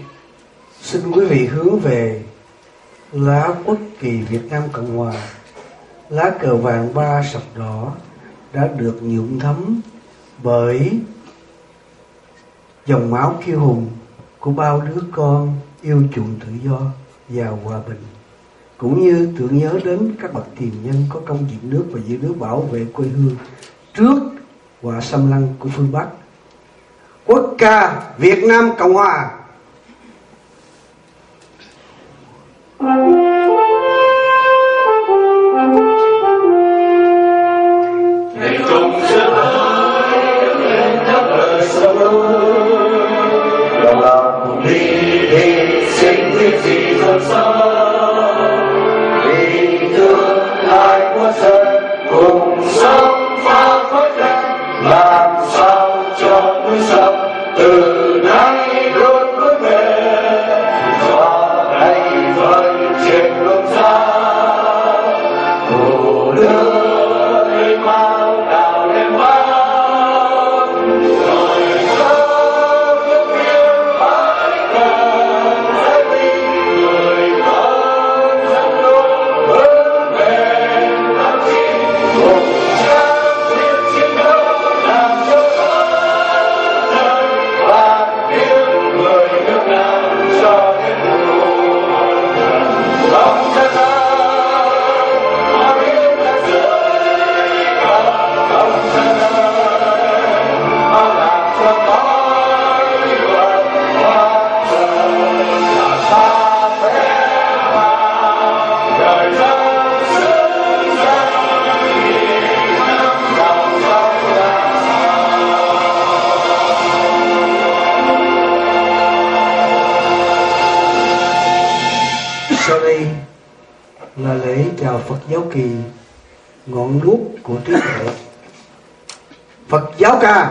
xin quý vị hướng về lá quốc kỳ Việt Nam Cộng hòa, lá cờ vàng ba sọc đỏ đã được nhuộm thấm bởi dòng máu kiêu hùng của bao đứa con yêu chuộng tự do và hòa bình, cũng như tưởng nhớ đến các bậc tiền nhân có công dựng nước và giữ nước bảo vệ quê hương trước họa xâm lăng của phương Bắc. Quốc ca Việt Nam Cộng hòa. Hãy cùng ngọn đuốc của trí tuệ. Phật giáo ca.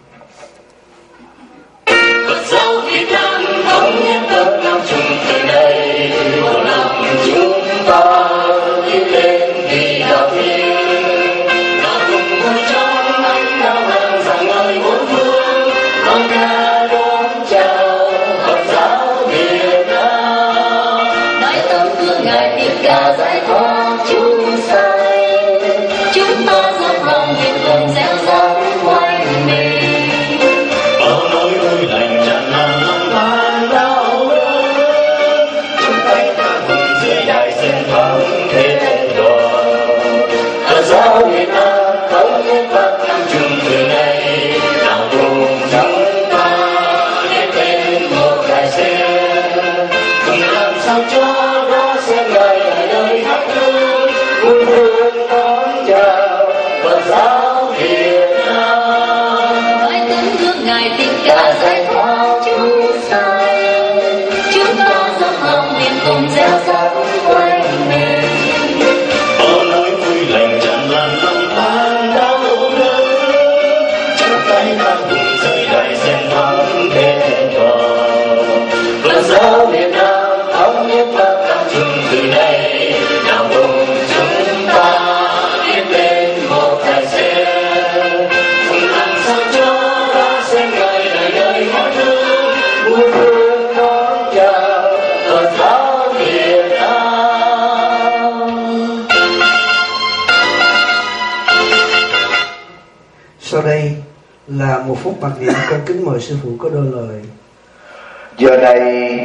Phật giáo Việt Nam thống nhất tất nam chung thời nay, một lòng chúng ta đi lên vì đạo thiên, và cùng vui trong ánh đao hàng rạng ngời bốn phương, mang ca đón chào Phật giáo Việt Nam. Nói tấm gương ngài tiếng ca giải thoát chúng sanh, chúng ta dốc lòng việc cùng gieo rắc quanh mình. Bao nỗi vui lành tràn lan lòng ban đau đớn, chúng tay ta cùng dưới đại sen thắm thế đoàn. Phật giáo Việt Nam thống nhất vang nam chung từ nay, nào cùng chúng ta kết lên một đại sen, cùng làm sao cho đó sen ngời ở đời thắp hương, muôn phương đón chào Phật giáo Việt Nam. Nói tấm gương ngài tiếng ca giải thoát chúng sanh, chúng ta dốc lòng nguyện cùng gieo rắc quanh mình. Bao nỗi vui lành tràn lan lòng tan đau đớn, chúng tay ta cùng rời đại sen thắm thế đoàn. Phật giáo Việt Nam thống nhất vang nam chung từ nay, nào cùng chúng ta viết lên một đại sen, cùng làm sao cho đó sen ngời đời đời thắp hương, muôn phương đón chào Phật giáo Việt Nam. Sau đây là một phút mặc niệm, con kính mời sư phụ có đôi lời. Giờ này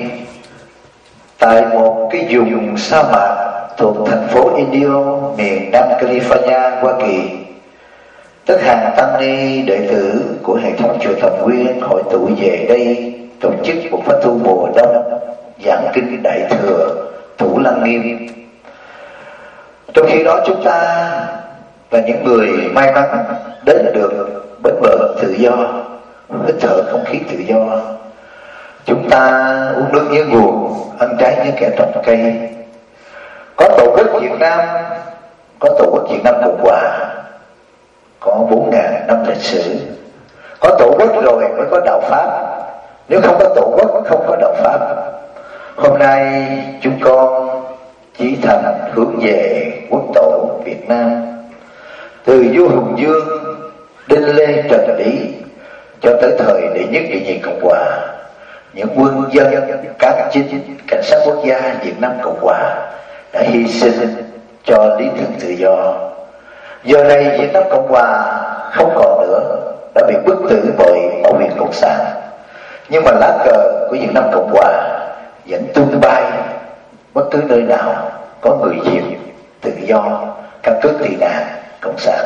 tại một cái vùng sa mạc thuộc thành phố Indio, miền Nam California, Hoa Kỳ, tất hàng tăng ni đệ tử của hệ thống chùa Thập Nguyên hội tụ về đây tổ chức một pháp tu mùa đông giảng kinh Đại Thừa Thủ Lăng Nghiêm. Trong khi đó chúng ta là những người may mắn đến được bến bờ tự do, hít thở không khí tự do. Chúng ta uống nước như nguồn, ăn trái như kẻ trồng cây. Có tổ quốc Việt Nam, có tổ quốc Việt Nam Cộng Hòa, có 4.000 năm lịch sử. Có tổ quốc rồi mới có đạo Pháp. Nếu không có tổ quốc, không có đạo Pháp. Hôm nay chúng con chỉ thành hướng về quốc tổ Việt Nam, từ vua Hùng Vương, Đinh Lê, Trần Lý cho tới thời đệ nhất đệ nhị Cộng Hòa, những quân dân, cán chính, cảnh sát quốc gia Việt Nam Cộng Hòa đã hy sinh cho lý tưởng tự do. Giờ này Việt Nam Cộng Hòa không còn nữa, đã bị bức tử bởi bảo viện cộng sản, nhưng mà lá cờ của Việt Nam Cộng Hòa vẫn tung bay bất cứ nơi nào có người Việt tự do, căn cứ tị nạn cộng sản.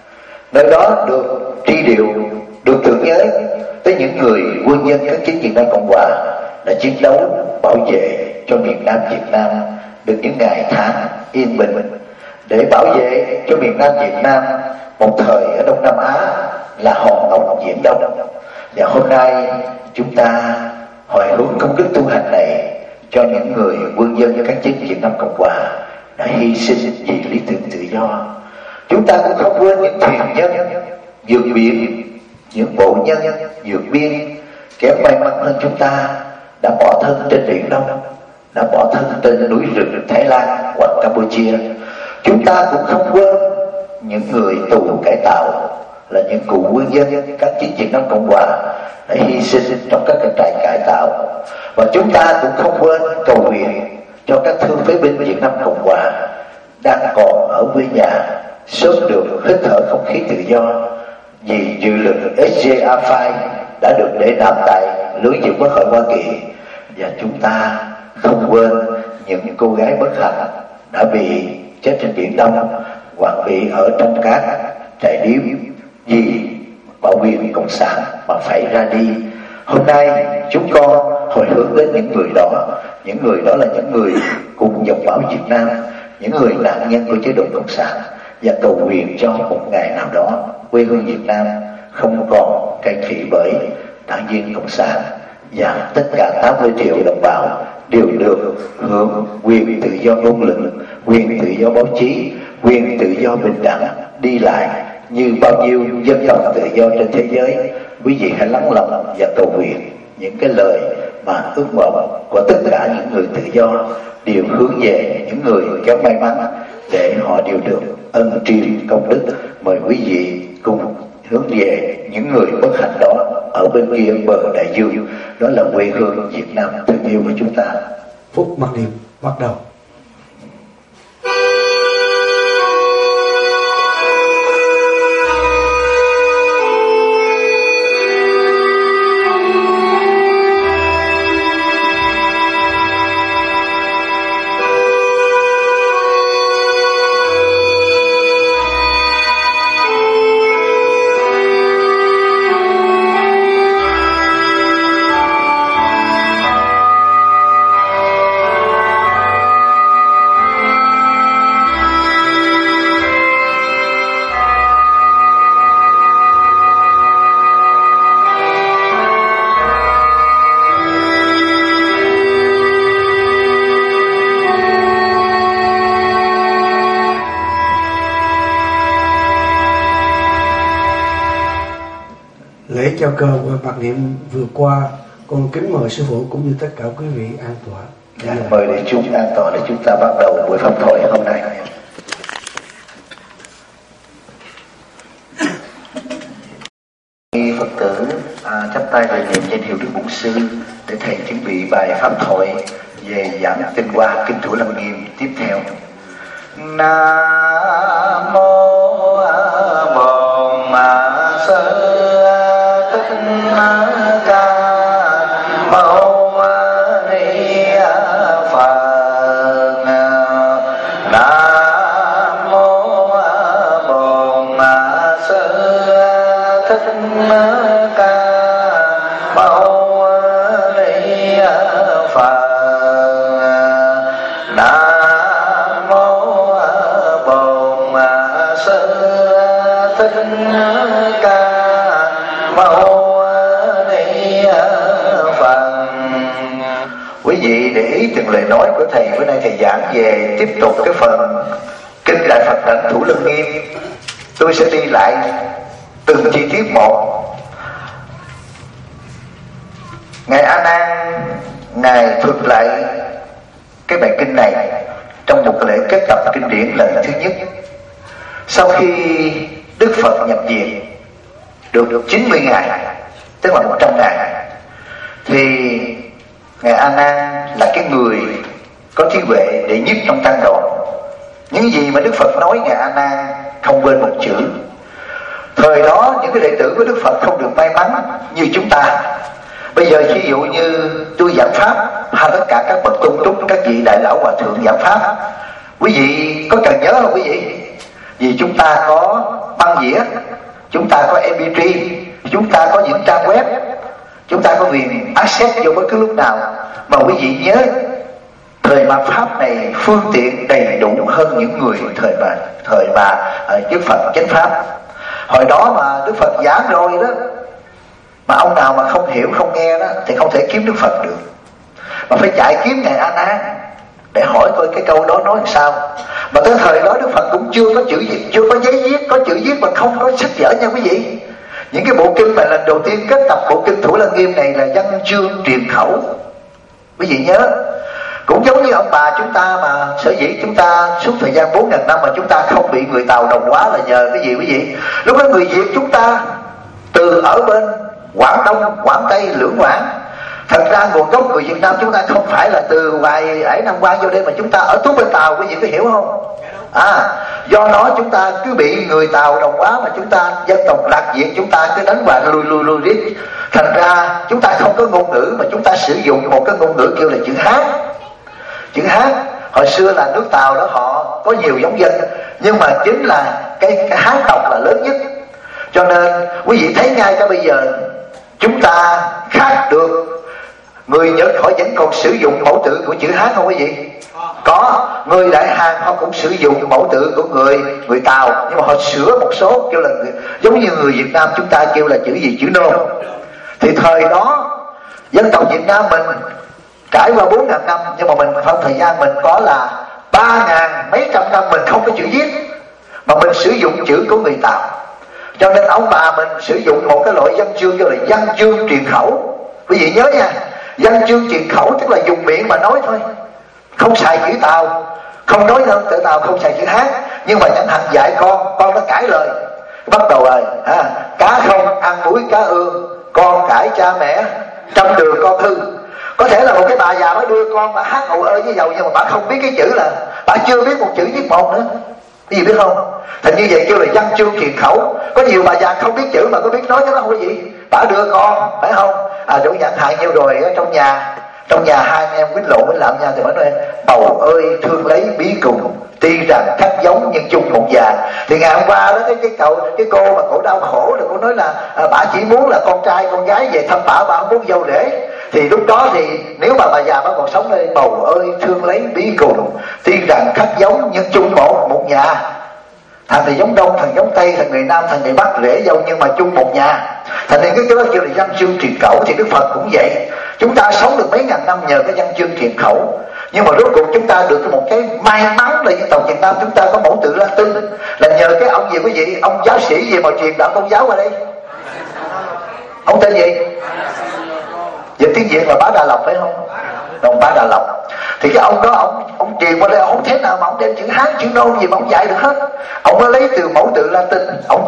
Nơi đó được tri điệu, được tưởng nhớ tới những người quân nhân các chính Việt Nam Cộng Hòa đã chiến đấu bảo vệ cho miền Nam Việt Nam được những ngày tháng yên bình, để bảo vệ cho miền Nam Việt Nam một thời ở Đông Nam Á là hòn ngọc Viễn Đông. Và hôm nay chúng ta hồi hướng công đức tu hành này cho những người quân dân các chính Việt Nam Cộng Hòa đã hy sinh vì lý tưởng tự do. Chúng ta cũng không quên những thuyền nhân vượt biển, những bộ nhân vượt biên kém may mắn hơn chúng ta đã bỏ thân trên biển Đông, đã bỏ thân trên núi rừng Thái Lan hoặc Campuchia. Chúng ta cũng không quên những người tù cải tạo, là những cựu quân dân các chính Việt Nam Cộng Hòa đã hy sinh trong các trại cải tạo. Và chúng ta cũng không quên cầu nguyện cho các thương phế binh Việt Nam Cộng Hòa đang còn ở quê nhà sớm được hít thở không khí tự do, vì dự luật SJA5 đã được để nạp tại lưới dự Quốc hội Hoa Kỳ. Và chúng ta không quên những cô gái bất hạnh đã bị chết trên biển Đông hoặc bị ở trong các trại điếm vì bảo quyền cộng sản mà phải ra đi. Hôm nay chúng con hồi hướng đến những người đó. Những người đó là những người cùng dòng máu Việt Nam, những người nạn nhân của chế độ cộng sản, và cầu nguyện cho một ngày nào đó quê hương Việt Nam không còn cai trị bởi đảng viên cộng sản, và tất cả 80 triệu đồng bào đều được hưởng quyền tự do ngôn luận, quyền tự do báo chí, quyền tự do bình đẳng đi lại như bao nhiêu dân tộc tự do trên thế giới. Quý vị hãy lắng lòng và cầu nguyện những cái lời mà ước mong của tất cả những người tự do đều hướng về những người kém may mắn để họ đều được ân truyền công đức. Mời quý vị cùng hướng về những người bất hạnh đó ở bên kia bờ đại dương, đó là quê hương Việt Nam thân yêu của chúng ta. Phút mặc niệm bắt đầu. Lễ chào cờ và mặc niệm vừa qua, con kính mời sư phụ cũng như tất cả quý vị an tọa. Mời để chúng an tọa để chúng ta bắt đầu buổi pháp thoại hôm nay. Phật tử chắp tay về niệm danh hiệu Đức Bổn Sư để thầy chuẩn bị bài pháp thoại về giảng tinh hoa kinh Thủ Lăng Nghiêm tiếp theo. Nam mô Bổn Sư Quý vị để ý từng lời nói của thầy. Bữa nay thầy giảng về tiếp tục cái phần kinh Đại Phật Đảnh Thủ Lăng Nghiêm. Tôi sẽ đi lại từng chi tiết một. Ngài A Nan, ngài thuật lại cái bài kinh này trong một lễ kết tập kinh điển lần thứ nhất. Sau khi Đức Phật nhập viện được 90 ngày, tức là 100 ngày, thì ngài A Nan là cái người có trí huệ đệ nhất trong tăng đoàn. Những gì mà Đức Phật nói ngài A Nan không quên một chữ. Thời đó những cái đệ tử của Đức Phật không được may mắn như chúng ta. Bây giờ ví dụ như tôi giảng pháp hay tất cả các bậc tôn túc, các vị đại lão hòa thượng giảng pháp, quý vị có cần nhớ không quý vị? Vì chúng ta có băng đĩa, chúng ta có MP3, chúng ta có những trang web, chúng ta có quyền access vô bất cứ lúc nào. Mà quý vị nhớ, thời mạt pháp này phương tiện đầy đủ hơn những người thời mà Đức Phật chánh pháp. Hồi đó mà Đức Phật giảng rồi đó, mà ông nào mà không hiểu không nghe đó thì không thể kiếm Đức Phật được, mà phải chạy kiếm ngài A Nan để hỏi coi cái câu đó nói làm sao. Mà tới thời đó Đức Phật cũng chưa có chữ viết, chưa có giấy viết, có chữ viết mà không có sách vở nha quý vị. Những cái bộ kinh mà lần đầu tiên kết tập bộ kinh Thủ Lăng Nghiêm này là văn chương truyền khẩu, quý vị nhớ. Cũng giống như ông bà chúng ta mà sở dĩ chúng ta suốt thời gian 4.000 năm mà chúng ta không bị người Tàu đồng hóa là nhờ cái gì quý vị? Lúc đó người Việt chúng ta từ ở bên Quảng Đông, Quảng Tây, Lưỡng Quảng. Thật ra nguồn gốc người Việt Nam chúng ta không phải là từ vài ải Nam Quan vô đây, mà chúng ta ở tuốt bên Tàu, quý vị có hiểu không? Do đó chúng ta cứ bị người Tàu đồng hóa mà chúng ta dân tộc Lạc Việt chúng ta cứ đánh hoài lùi riết. Thành ra chúng ta không có ngôn ngữ mà chúng ta sử dụng một cái ngôn ngữ kêu là chữ Hán. Chữ Hán hồi xưa là nước Tàu đó họ có nhiều giống dân, nhưng mà chính là cái Hán tộc là lớn nhất. Cho nên quý vị thấy ngay cả bây giờ chúng ta khác được người Nhật, họ vẫn còn sử dụng mẫu tự của chữ Hán không quý vị? Có. Người Đại Hàn họ cũng sử dụng mẫu tự của người Tàu, nhưng mà họ sửa một số kêu là giống như người Việt Nam chúng ta kêu là chữ gì? Chữ Nôm. Thì thời đó dân tộc Việt Nam mình trải qua 4.000 năm, nhưng mà mình không, thời gian mình có là 3.000 mấy trăm năm mình không có chữ viết. mà mình sử dụng chữ của người Tàu. Cho nên ông bà mình sử dụng một cái loại văn chương gọi là văn chương truyền khẩu. Quý vị nhớ nha, văn chương truyền khẩu tức là dùng miệng mà nói thôi, không xài chữ Tàu, không nói hơn tự Tàu, không xài chữ Hán. Nhưng mà chẳng hạn dạy con nó cãi lời, bắt đầu rồi cá không ăn muối cá ương, con cãi cha mẹ trăm đường con hư. Có thể là một cái bà già mới đưa con bà hát ầu ơi với dầu, nhưng mà bà không biết cái chữ, là bà chưa biết một chữ viết một nữa. Cái gì biết không? Thành như vậy kêu là văn chương truyền khẩu. Có nhiều bà già không biết chữ mà có biết nói, cái đó không có gì. Bà đưa con, phải không? Đúng chẳng hạn như rồi ở trong nhà hai anh em quýnh lộn với làm nhau thì mới nói bầu ơi thương lấy bí cùng, tuy rằng khác giống nhưng chung một già. Thì ngày hôm qua đó cái cô mà cổ đau khổ thì cô nói là bà chỉ muốn là con trai con gái về thăm bà không muốn dâu rể. Thì lúc đó thì nếu mà bà già bà còn sống đây, bầu ơi thương lấy bí cùng, tuy rằng khác giống nhưng chung một nhà. Thằng thì giống Đông, thằng giống Tây, thằng người Nam, thằng người Bắc, rễ dâu nhưng mà chung một nhà. Thành nên cái đó kêu là văn chương truyền khẩu. Thì Đức Phật cũng vậy. Chúng ta sống được mấy ngàn năm nhờ cái văn chương truyền khẩu. Nhưng mà rốt cuộc chúng ta được một cái may mắn là dân tộc Việt Nam chúng ta có mẫu tự Latin, là nhờ cái ông gì quý vị, ông giáo sĩ gì mà truyền đạo Công giáo qua đây. Ông tên gì? Dịch tiếng Việt là Bá Đà Lộc phải không? Đồng Bá Đà Lộc. Thì cái ông đó ông truyền qua đây, ông không thế nào mà ông đem chữ Hán chữ Nôm gì mà ông dạy được hết. Ông mới lấy từ mẫu tự Latin, ông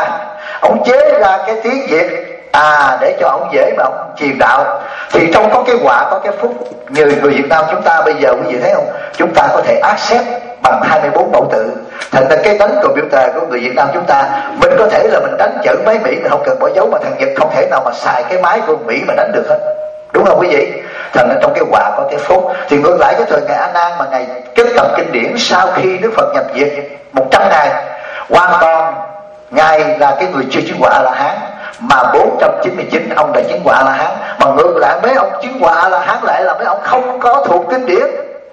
chế ra cái tiếng Việt để cho ông dễ mà ông truyền đạo. Thì trong có cái quả có cái phúc, người Việt Nam chúng ta bây giờ quý vị thấy không, chúng ta có thể accept bằng 24 mẫu tự. Thành ra cái đánh computer của người Việt Nam chúng ta, mình có thể là mình đánh chữ máy Mỹ mình không cần bỏ dấu, mà thằng Nhật không thể nào mà xài cái máy của Mỹ mà đánh được hết, đúng không quý vị? Thành ra trong cái quả có cái phúc. Thì ngược lại cái thời ngày A Nan mà ngày kết tập kinh điển sau khi Đức Phật nhập diệt 100 ngày, hoàn toàn ngài là cái người chưa chứng quả A-la-hán, mà 499 ông đã chứng quả A-la-hán. Mà ngược lại mấy ông chứng quả A-la-hán lại là mấy ông không có thuộc kinh điển.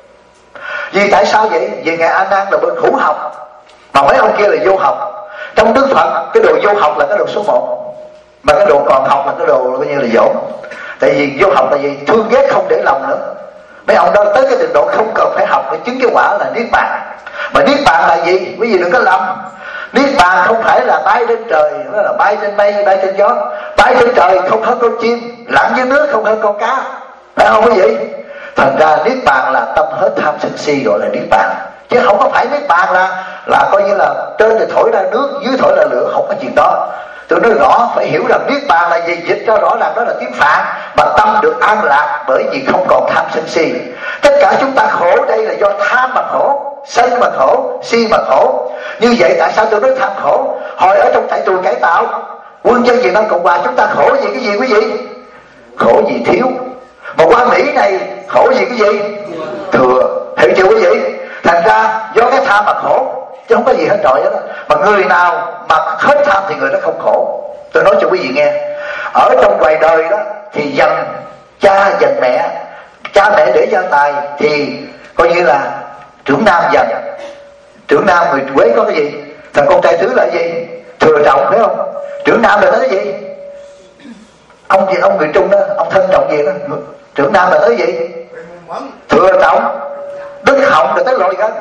Vì tại sao vậy? Vì ngài A Nan là bên hữu học, mà mấy ông kia là vô học. Trong Đức Phật cái đồ vô học là cái đồ số 1, mà cái đồ còn học là cái đồ coi như là dỗn. Tại vì vô học là gì? Thương ghét không để lòng nữa. Mấy ông đó tới cái trình độ không cần phải học để chứng cái quả là niết bàn. Mà niết bàn là gì? Quý vị đừng có lầm. Niết bàn không phải là bay lên trời, nó là bay trên mây, bay trên gió. Bay trên trời không hơn con chim, lặn dưới nước không hơn con cá, phải không quý vị? Thành ra niết bàn là tâm hết tham sân si, gọi là niết bàn. Chứ không có phải niết bàn là coi như là trên thì thổi ra nước, dưới thổi ra lửa, không có chuyện đó. Tôi nói rõ, phải hiểu rằng niết bàn là gì, dịch cho rõ ràng đó là tiếng Phạn. Mà tâm được an lạc bởi vì không còn tham sân si. Tất cả chúng ta khổ đây là do tham mà khổ, sân mà khổ, si mà khổ. Như vậy tại sao tôi nói tham khổ? Hồi ở trong trại tù cải tạo Quân dân Việt Nam Cộng Hòa chúng ta khổ gì cái gì quý vị? Khổ gì thiếu. Mà qua Mỹ này khổ gì cái gì? Thừa. Hiểu chưa quý vị? Thành ra do cái tham mà khổ, chứ không có gì hết trọi đó. Mà người nào mà hết tham thì người đó không khổ. Tôi nói cho quý vị nghe, ở trong ngoài đời đó thì dần cha dần mẹ, cha mẹ để gia tài thì coi như là trưởng nam dần. Trưởng nam người Quế có cái gì? Thằng con trai thứ là cái gì? Thừa trọng, phải không? Trưởng nam là tới cái gì? Ông người Trung đó, ông thân trọng gì đó. Trưởng nam là tới cái gì? Thừa trọng. Đức họng rồi tới lội gân.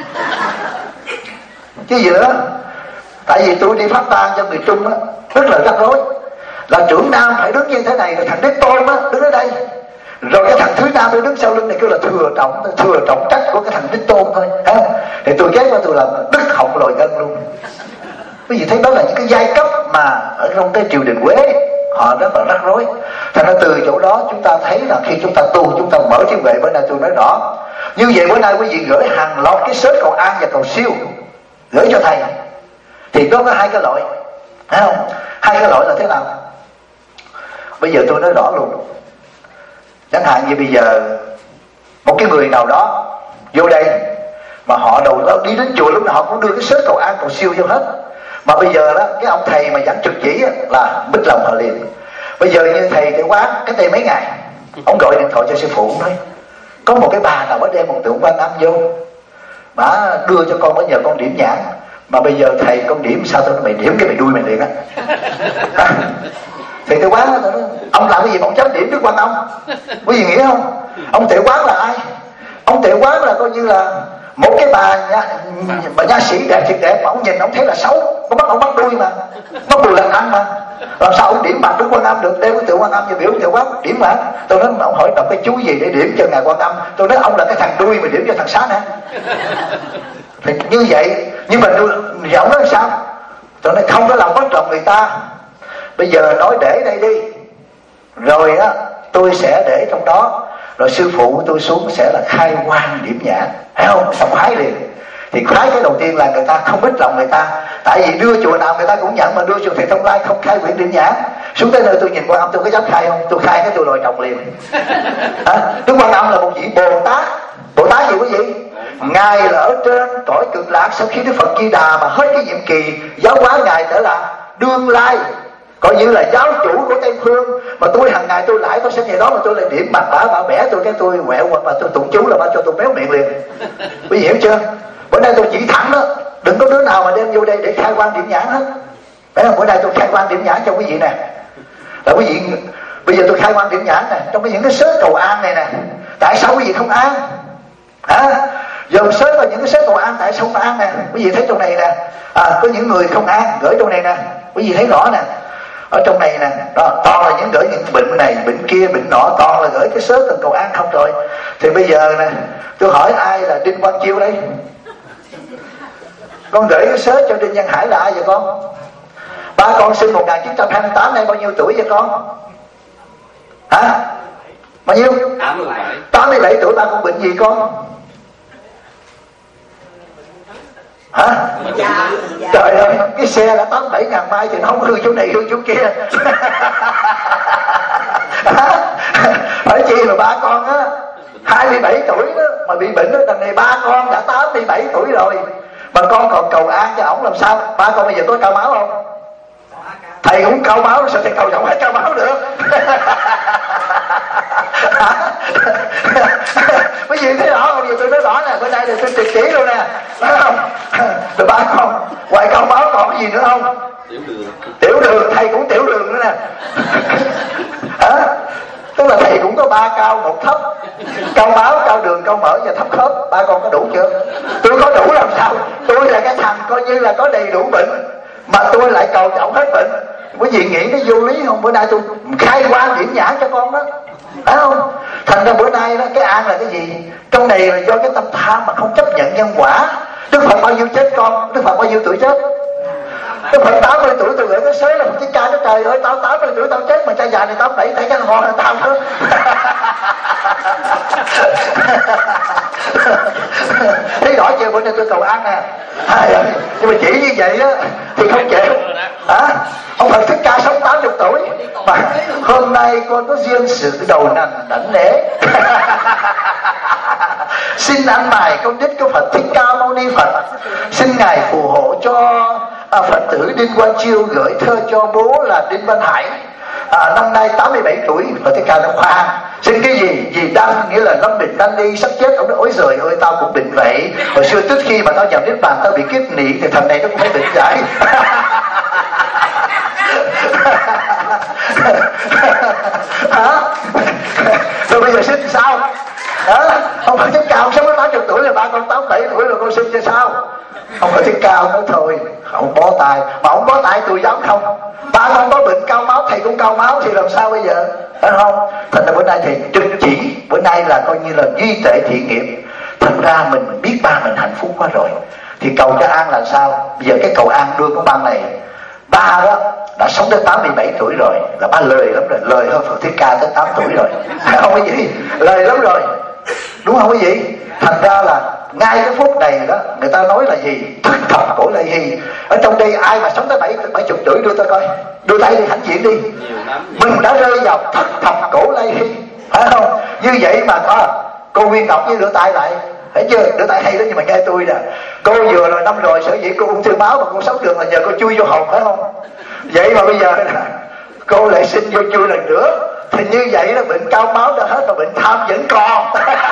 Chứ gì nữa? Tại vì tôi đi phát tan cho người Trung á, rất là rắc rối. Là trưởng nam phải đứng như thế này, rồi thằng Đích Tôn á đứng ở đây, rồi cái thằng thứ nam nó đứng sau lưng này kêu là thừa trọng trách của cái thằng Đích Tôn thôi. Thì tôi ghét qua tôi làm đứt họng lồi gân luôn. Quý vị thấy đó là những cái giai cấp mà ở trong cái triều đình Quế họ rất là rắc rối. Thành ra từ chỗ đó chúng ta thấy là khi chúng ta tu, chúng ta mở trí huệ. Bữa nay tôi nói rõ như vậy, bữa nay quý vị gửi hàng loạt cái sớ cầu an và cầu siêu gửi cho thầy. Thì có hai cái loại, thấy không? Hai cái loại là thế nào? Bây giờ tôi nói rõ luôn. Chẳng hạn như bây giờ một cái người nào đó vô đây mà họ đầu đó đi đến chùa, lúc nào họ cũng đưa cái sớ cầu an cầu siêu vô hết. Mà bây giờ đó cái ông thầy mà giảng trực chỉ là bích lòng họ liền. Bây giờ như thầy quán cái đây mấy ngày, ông gọi điện thoại cho sư phụ, ông nói có một cái bà nào mới đem một tượng Quan Âm vô, bà đưa cho con, mới nhờ con điểm nhãn. Mà bây giờ thầy con điểm sao? Tôi nói mày điểm cái mày đuôi mày liền á. Thì Tuệ Quán đó, ông làm cái gì mà ông chấm điểm Đức Quan Âm? Quý vị nghĩ không? Ông Tuệ Quán là ai? Ông Tuệ Quán là coi như là Một cái bà nha sĩ đẹp thiệt đẹp mà ông nhìn ông thấy là xấu, có mắt ông bắt đuôi mà, bắt đuôi là ăn mà, làm sao ông điểm mặt Đức Quan Âm được? Đeo cái tượng Quan Âm như biểu tượng quá điểm mặt. Tôi nói ông hỏi đọc cái chú gì để điểm cho ngài Quan Âm? Tôi nói ông là cái thằng đuôi mà điểm cho thằng Sát hả? Thì như vậy, nhưng mà giọng nói sao? Tôi nói không có làm mất lòng người ta. Bây giờ nói để đây đi, rồi á tôi sẽ để trong đó, rồi sư phụ tôi xuống sẽ là khai quang điểm nhãn, thấy không? Xong khoái liền. Thì khoái cái đầu tiên là người ta không ít lòng người ta, tại vì đưa chùa nào người ta cũng nhận, mà đưa chùa Thầy Thông Lai không khai quyển điểm nhãn. Xuống tới nơi tôi nhìn Quan Âm tôi có dám khai không? Tôi khai cái tôi lòi trồng liền. Đức Quan Âm là một vị Bồ Tát. Bồ Tát gì quý vị? Ngài là ở trên cõi cực lạc, sau khi Đức Phật Di Đà mà hết cái nhiệm kỳ giáo hóa ngài trở là đương lai, coi như là giáo chủ của Tây Phương. Mà tôi hàng ngày tôi lại có sinh ngày đó mà tôi lại điểm mặt bà bẻ tôi, cái tôi quẹo hoặc mà tôi tụng chú là bà cho tôi méo miệng liền. Quý vị hiểu chưa? Bữa nay tôi chỉ thẳng đó, đừng có đứa nào mà đem vô đây để khai quang điểm nhãn hết. Đấy là bữa nay tôi khai quang điểm nhãn cho quý vị nè. Là quý vị, bây giờ tôi khai quang điểm nhãn nè, trong những cái sớ cầu an này nè, tại sao quý vị không an? Hả? Giờ sớ vào những cái sớ cầu an, tại sao không an nè? Quý vị thấy trong này nè, có những người không an gửi trong này nè, quý vị thấy rõ nè. Ở trong này nè, đó, toàn là những gửi những bệnh này, bệnh kia, bệnh nọ, toàn là gửi cái sớ cần cầu an không rồi. Thì bây giờ nè, tôi hỏi ai là Đinh Quang Chiêu đây? Con gửi cái sớ cho Đinh Văn Hải là ai vậy con? Ba con sinh 1928, nay bao nhiêu tuổi vậy con? Hả? Bao nhiêu? 87 tuổi. Ba con bệnh gì con? Hả? Dạ. Trời ơi, cái xe đã 87.000 mai thì nó không hư chỗ này hư chỗ kia. Hỏi chi mà ba con á 27 tuổi đó mà bị bệnh đó, đằng này ba con đã 87 tuổi rồi mà con còn cầu an cho ổng làm sao? Ba con bây giờ có cao máu không? Thầy cũng cao máu, sao thầy cầu giọng hết cao máu được? Quý vị thấy rõ không? Giờ tôi nói rõ nè, bữa nay là tôi tuyệt chỉ luôn nè, phải không? Rồi ba con ngoài cao máu còn cái gì nữa không? Tiểu đường, thầy cũng tiểu đường nữa nè. Hả? Tức là thầy cũng có 3 cao 1 thấp, cao máu, cao đường, cao mỡ và thấp khớp. Ba con có đủ chưa? Tôi có đủ làm sao? Tôi là cái thằng coi như là có đầy đủ bệnh mà tôi lại cầu trọng hết bệnh. Quý vị nghĩ cái vô lý không? Bữa nay tôi khai quang điểm nhãn cho con đó, phải không? Thành ra bữa nay đó, cái an là cái gì? Trong này là do cái tâm tham mà không chấp nhận nhân quả. Đức Phật bao nhiêu chết con? Đức Phật bao nhiêu tuổi chết? Đức Phật 80 tuổi tôi gửi cái xế là một cái cha đó, trời ơi tao 80 tuổi tao chết mà cha già này 87 thấy cái ngon hơn tao nữa. Thấy rõ chưa? Bữa nay tôi cầu ăn nè. Nhưng mà chỉ như vậy á thì không chịu. Ông Phật Thích Ca sống 80 tuổi mà hôm nay con có duyên sự đầu nằm đảnh lễ. Xin ăn mài công đức của Phật Thích Ca Mâu Ni Phật, xin ngài phù hộ cho Phật tử Đinh Quang Chiêu gửi thơ cho bố là Đinh Văn Hải, năm nay 87 tuổi. Phật Thích Ca nó khoa xin cái gì? Vì đăng nghĩa là lâm bệnh đang đi sắp chết. Ông nói ôi giời ơi tao cũng bệnh vậy. Hồi xưa trước khi mà tao nhập niết bàn tao bị kiết nị thì thằng này nó cũng phải bệnh giải. Hả? Rồi bây giờ sinh sao? Ông Phật Thích Ca ông sống đến 80 tuổi rồi, ba con 87 tuổi rồi con sinh cho sao? Ông Phật Thích Ca nói thôi ông bó tay, mà ông bó tay tôi dám không? Ba con có bệnh cao máu, thầy cũng cao máu thì làm sao bây giờ? Phải không? Thành ra bữa nay thầy trực chỉ, bữa nay là coi như là duy tệ thiện nghiệp. Thành ra mình biết ba mình hạnh phúc quá rồi thì cầu cho an là sao? Bây giờ cái cầu an đưa con ban này, ba đó đã sống đến 87 tuổi rồi, là ba lời lắm rồi, lời hơn Phật Thích Ca tới 8 tuổi rồi. Không có gì, lời lắm rồi, đúng không quý vị? Thành ra là ngay cái phút này đó người ta nói là gì? Thất thập cổ lai hy. Ở trong đây ai mà sống tới 70 tuổi đưa tôi coi, đưa tay đi hãnh diện đi. Mình đã rơi vào thất thập cổ lai hy, phải không? Như vậy mà cô Nguyên Ngọc với đưa tay lại, thấy chưa? Đưa tay hay đó, nhưng mà nghe tôi nè, cô vừa rồi năm rồi sở dĩ cô ung thư máu mà cô sống được là nhờ cô chui vô hồn, phải không? Vậy mà bây giờ nè cô lại sinh vô chui lần nữa thì như vậy là bệnh cao máu đã hết mà bệnh tham vẫn còn.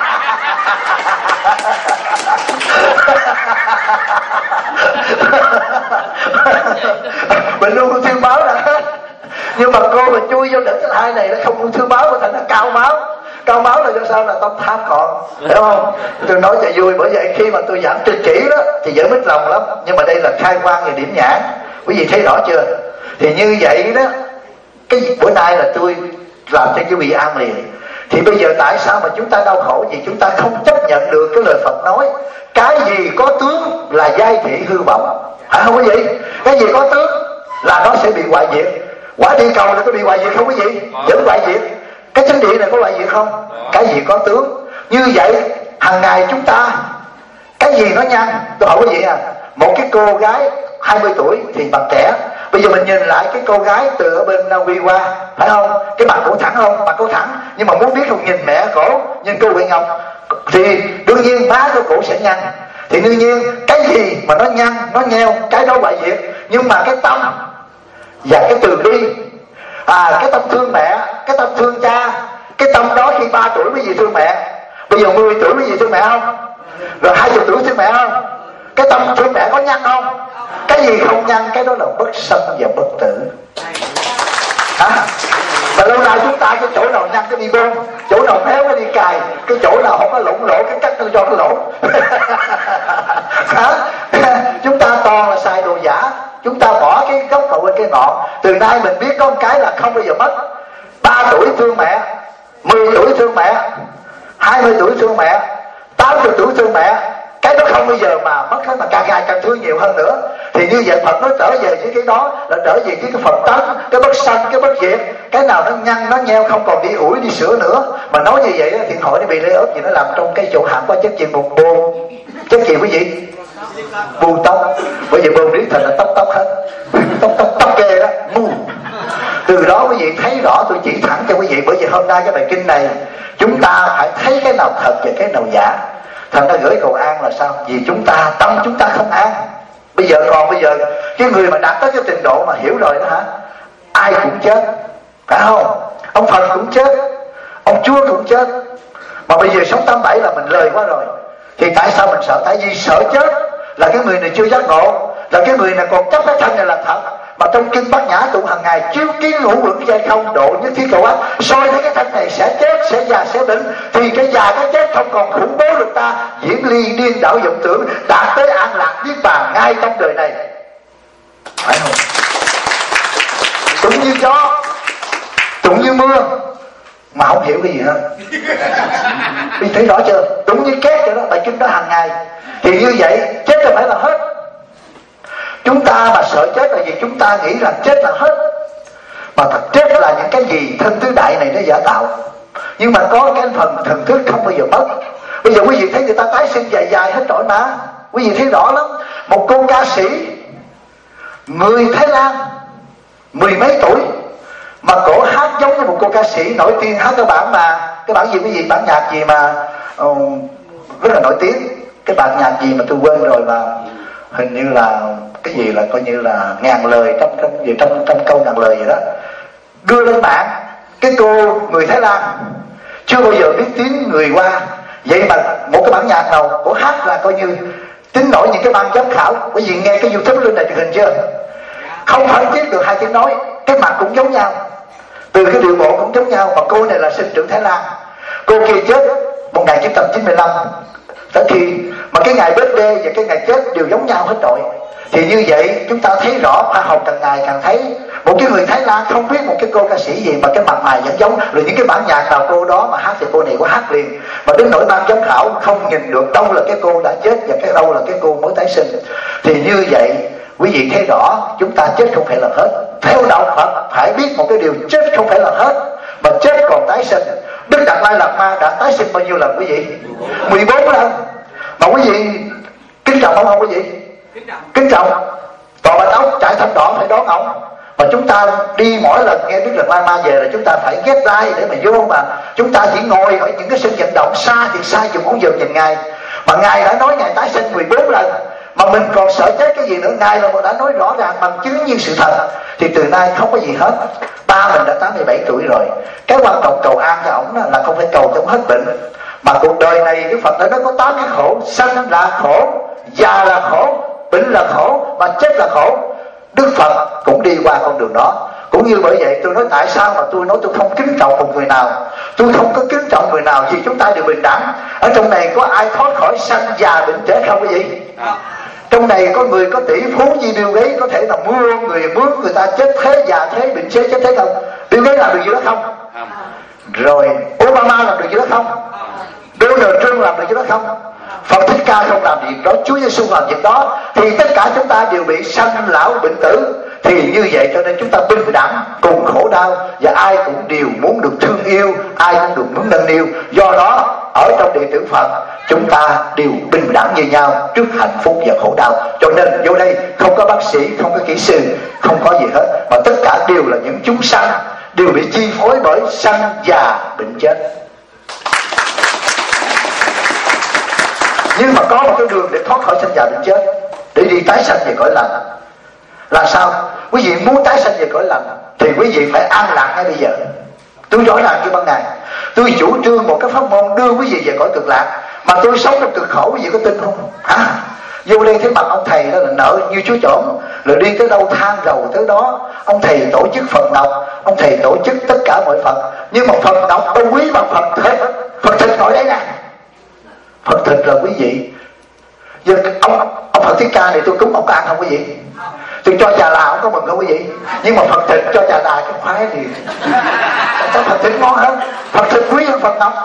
Bệnh ung thư máu đã hết, nhưng mà cô mà chui vô đợt thứ hai này nó không ung thư máu mà thành là cao máu cao máu là do sao? Là tâm tham còn, hiểu không? Tôi nói cho vui, bởi vậy khi mà tôi giảng trực chỉ đó thì dễ mít lòng lắm, nhưng mà đây là khai quang về điểm nhãn. Quý vị thấy rõ chưa? Thì như vậy đó, cái bữa nay là tôi làm cho quý vị an liền. Thì bây giờ tại sao mà chúng ta đau khổ? Vì chúng ta không chấp nhận được cái lời Phật nói cái gì có tướng là giai thị hư vọng, phải không quý vị? Cái gì có tướng là nó sẽ bị hoại diệt. Quả địa cầu là có bị hoại diệt không quý vị? Vẫn hoại diệt. Cái chánh địa này có hoại diệt không? Cái gì có tướng. Như vậy hàng ngày chúng ta cái gì nó nhăn? Tôi hỏi quý vị à, một cái cô gái 20 tuổi thì mặt trẻ, bây giờ mình nhìn lại cái cô gái từ ở bên Na Uy qua, phải không? Cái mặt cổ thẳng không? Mặt cổ thẳng, nhưng mà muốn biết không, nhìn mẹ cổ, nhìn cô Huệ Ngọc thì đương nhiên má của cổ sẽ nhăn. Thì đương nhiên cái gì mà nó nhăn, nó nheo, cái đó hoại diệt. Nhưng mà cái tâm và cái từ bi, cái tâm thương mẹ, cái tâm thương cha, cái tâm đó khi 3 tuổi quý vị thương mẹ, bây giờ 10 tuổi quý vị thương mẹ không? Rồi 20 tuổi thương mẹ không? Cái tâm thương mẹ có nhăn không? Cái gì không nhăn, cái đó là bất sanh và bất tử. Mà lâu nay chúng ta cái chỗ nào nhăn cái đi bơm, chỗ nào méo cái đi cài, cái chỗ nào không có lủng lỗ cái cắt cho cái lỗ. Chúng ta toàn là xài đồ giả. Chúng ta bỏ cái gốc vào bên cái ngọn. Từ nay mình biết có một cái là không bao giờ mất. 3 tuổi thương mẹ, 10 tuổi thương mẹ, 20 tuổi thương mẹ, 80 tuổi thương mẹ. Cái đó không bao giờ mà mất hết, mà càng ngày càng thương nhiều hơn nữa. Thì như vậy Phật nói trở về với cái đó là trở về với cái Phật tánh, cái bất sanh, cái bất diệt. Cái nào nó nhăn, nó nheo không còn đi ủi, đi sửa nữa. Mà nói như vậy thì hỏi nó bị lê ớt gì nó làm trong cái chỗ hàm có chất gì một bồn. Chất gì quý vị? Bù tóc. Bởi vì bồn riết thành là tóc hết. Tóc kê đó, mù. Từ đó quý vị thấy rõ, tôi chỉ thẳng cho quý vị. Bởi vì hôm nay cái bài kinh này chúng ta phải thấy cái nào thật và cái nào giả. Thành ra gửi cầu an là sao? Vì chúng ta, tâm chúng ta không an. Bây giờ cái người mà đạt tới cái trình độ mà hiểu rồi đó hả, ai cũng chết, phải không? Ông Phật cũng chết, ông Chúa cũng chết. Mà bây giờ sống 87 là mình lời quá rồi. Thì tại sao mình sợ? Tại vì sợ chết là cái người này chưa giác ngộ, là cái người này còn chấp cái thân này là thật. Mà trong kinh Bát Nhã tụng hàng ngày chiếu kiến ngũ uẩn giai không độ nhất thiết cầu ác, soi thấy cái thân này sẽ chết, sẽ già, sẽ bệnh. Thì cái già cái chết không còn khủng bố được ta, diễn ly điên đảo vọng tưởng, đạt tới an lạc niết bàn ngay trong đời này, phải không? Tụng như gió, tụng như mưa mà không hiểu cái gì hết. Đi thấy rõ chưa? Tụng như két vậy đó, bài kinh đó hàng ngày. Thì như vậy chết là phải là hết. Chúng ta mà sợ chết là vì chúng ta nghĩ rằng chết là hết. Mà thật chết là những cái gì thân tứ đại này nó giả tạo. Nhưng mà có cái phần thần thức không bao giờ mất. Bây giờ quý vị thấy người ta tái sinh dài dài hết trọi mà. Quý vị thấy rõ lắm. Một cô ca sĩ người Thái Lan 10 mấy tuổi mà cổ hát giống như một cô ca sĩ nổi tiếng, hát cái bản mà, cái bản gì quý vị, bản nhạc gì mà rất là nổi tiếng. Cái bản nhạc gì mà tôi quên rồi, mà hình như là cái gì là coi như là ngàn lời trong câu ngàn lời gì đó đưa lên mạng. Cái cô người Thái Lan chưa bao giờ biết tiếng người Hoa, vậy mà một cái bản nhạc nào của hát là coi như tính nổi những cái ban giám khảo. Bởi vì nghe cái YouTube lên đài truyền hình chưa, không phải viết được 2 tiếng nói, cái mặt cũng giống nhau, từ cái điệu bộ cũng giống nhau. Mà cô này là sinh trưởng Thái Lan, cô kia chết 1995. Tới khi mà cái ngày birthday và cái ngày chết đều giống nhau hết rồi. Thì như vậy chúng ta thấy rõ, khoa học càng ngày càng thấy một cái người Thái Lan không biết một cái cô ca sĩ gì mà cái mặt mày vẫn giống. Rồi những cái bản nhạc nào cô đó mà hát thì cô này có hát liền. Mà đến nỗi ban giám khảo không nhìn được đâu là cái cô đã chết và cái đâu là cái cô mới tái sinh. Thì như vậy quý vị thấy rõ, chúng ta chết không phải là hết. Theo đạo Phật phải biết một cái điều, chết không phải là hết, mà chết còn tái sinh. Đức Đạt Lai Lạt Ma đã tái sinh bao nhiêu lần quý vị? 14 lần. Mà quý vị kính trọng không quý vị? Kính trọng. Còn bà tóc trải thánh đỏ phải đón ông. Mà chúng ta đi mỗi lần nghe Đức Đạt Lai Ma về là chúng ta phải ghét like để mà vô. Mà chúng ta chỉ ngồi ở những cái sân vận động xa thì xa, dùng ống dược nhìn Ngài. Mà Ngài đã nói Ngài tái sinh 14 lần. Mà mình còn sợ chết cái gì nữa? Ngài là một đã nói rõ ràng bằng chứng như sự thật. Thì từ nay không có gì hết. Ba mình đã 87 tuổi rồi. Cái quan trọng cầu an cho ổng là không phải cầu cho ổng hết bệnh. Mà cuộc đời này Đức Phật đã nói có 8 cái khổ. Sanh là khổ, già là khổ, bệnh là khổ, và chết là khổ. Đức Phật cũng đi qua con đường đó, cũng Cũng như bởi vậy tôi nói tại sao mà tôi nói tôi không kính trọng một người nào. Tôi không có kính trọng người nào vì chúng ta đều bình đẳng. Ở trong này có ai thoát khỏi sanh già bệnh chết không quý vị? Trong này có người có tỷ phú như Bill Gates có thể là mướn người ta chết thế, già thế, bệnh chết thế không? Bill Gates làm được gì đó không? Rồi Obama làm được gì đó không? Donald Trump làm được gì đó không? Phật Thích Ca không làm việc đó, Chúa Giêsu làm việc đó, thì tất cả chúng ta đều bị sanh lão bệnh tử. Thì như vậy cho nên chúng ta bình đẳng cùng khổ đau, và ai cũng đều muốn được thương yêu, ai cũng được muốn nâng niu. Do đó ở trong điện tử Phật chúng ta đều bình đẳng như nhau trước hạnh phúc và khổ đau. Cho nên vô đây không có bác sĩ, không có kỹ sư, không có gì hết, mà tất cả đều là những chúng sanh, đều bị chi phối bởi sanh già bệnh chết. Nhưng mà có một cái đường để thoát khỏi sanh già bệnh chết, để đi tái sanh về cõi lành. Là sao? Quý vị muốn tái sanh về cõi lành thì quý vị phải an lạc ngay bây giờ. Tôi rõ ràng như ban ngày, tôi chủ trương một cái pháp môn đưa quý vị về cõi cực lạc, mà tôi sống trong cực khổ, quý vị có tin không? Hả? Vô đây thấy mặt ông thầy đó là nợ như chúa trộm, rồi đi tới đâu than rầu tới đó. Ông thầy tổ chức Phật Ngọc, ông thầy tổ chức tất cả mọi Phật, nhưng mà Phật Ngọc đâu quý bằng Phật thịt. Phật thịt ngồi đây nè, Phật thịt là quý vị. Giờ ông Phật Thích Ca này tôi cúng ông có ăn không quý vị? Tôi cho trà là ông có mừng không quý vị? Nhưng mà Phật thịt cho trà là cái khoái thì sao Phật thịt ngon hơn, Phật thịt quý hơn Phật Ngọc.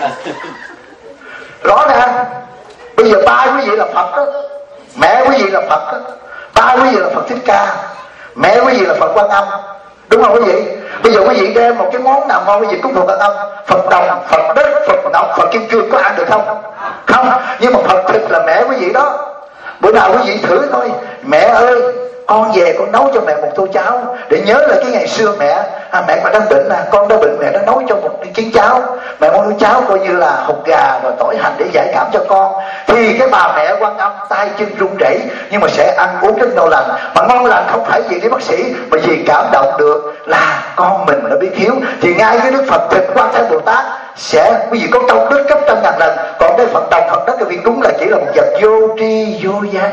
Rõ ràng bây giờ ba quý vị là Phật đó, mẹ quý vị là Phật đó. Ba quý vị là Phật Thích Ca, mẹ quý vị là Phật Quan Âm, đúng không quý vị? Bây giờ quý vị đem một cái món nào ngon quý vị cúng Phật Quan Âm, Phật đồng, Phật đất, Phật ngọc, Phật kim cương có ăn được không? Không. Nhưng mà Phật thịt là mẹ quý vị đó. Bữa nào quý vị thử thôi, mẹ ơi con về con nấu cho mẹ một tô cháo để nhớ lại cái ngày xưa mẹ mẹ mà đang bệnh con đã bệnh, mẹ đã nấu cho một chén cháo, mẹ muốn nấu cháo coi như là hột gà và tỏi hành để giải cảm cho con. Thì cái bà mẹ Quan Âm tay chân run rẩy nhưng mà sẽ ăn uống rất ngon lành. Mà ngon lành không phải vì đi bác sĩ, mà vì cảm động được là con mình mà nó biết hiếu. Thì ngay cái Đức Phật thịt Quan Thế Bồ Tát sẽ quý vị có công đức gấp trăm ngàn lần. Còn cái Phật đồng, Phật đất, cái viên cúng là chỉ là một vật vô tri vô giác.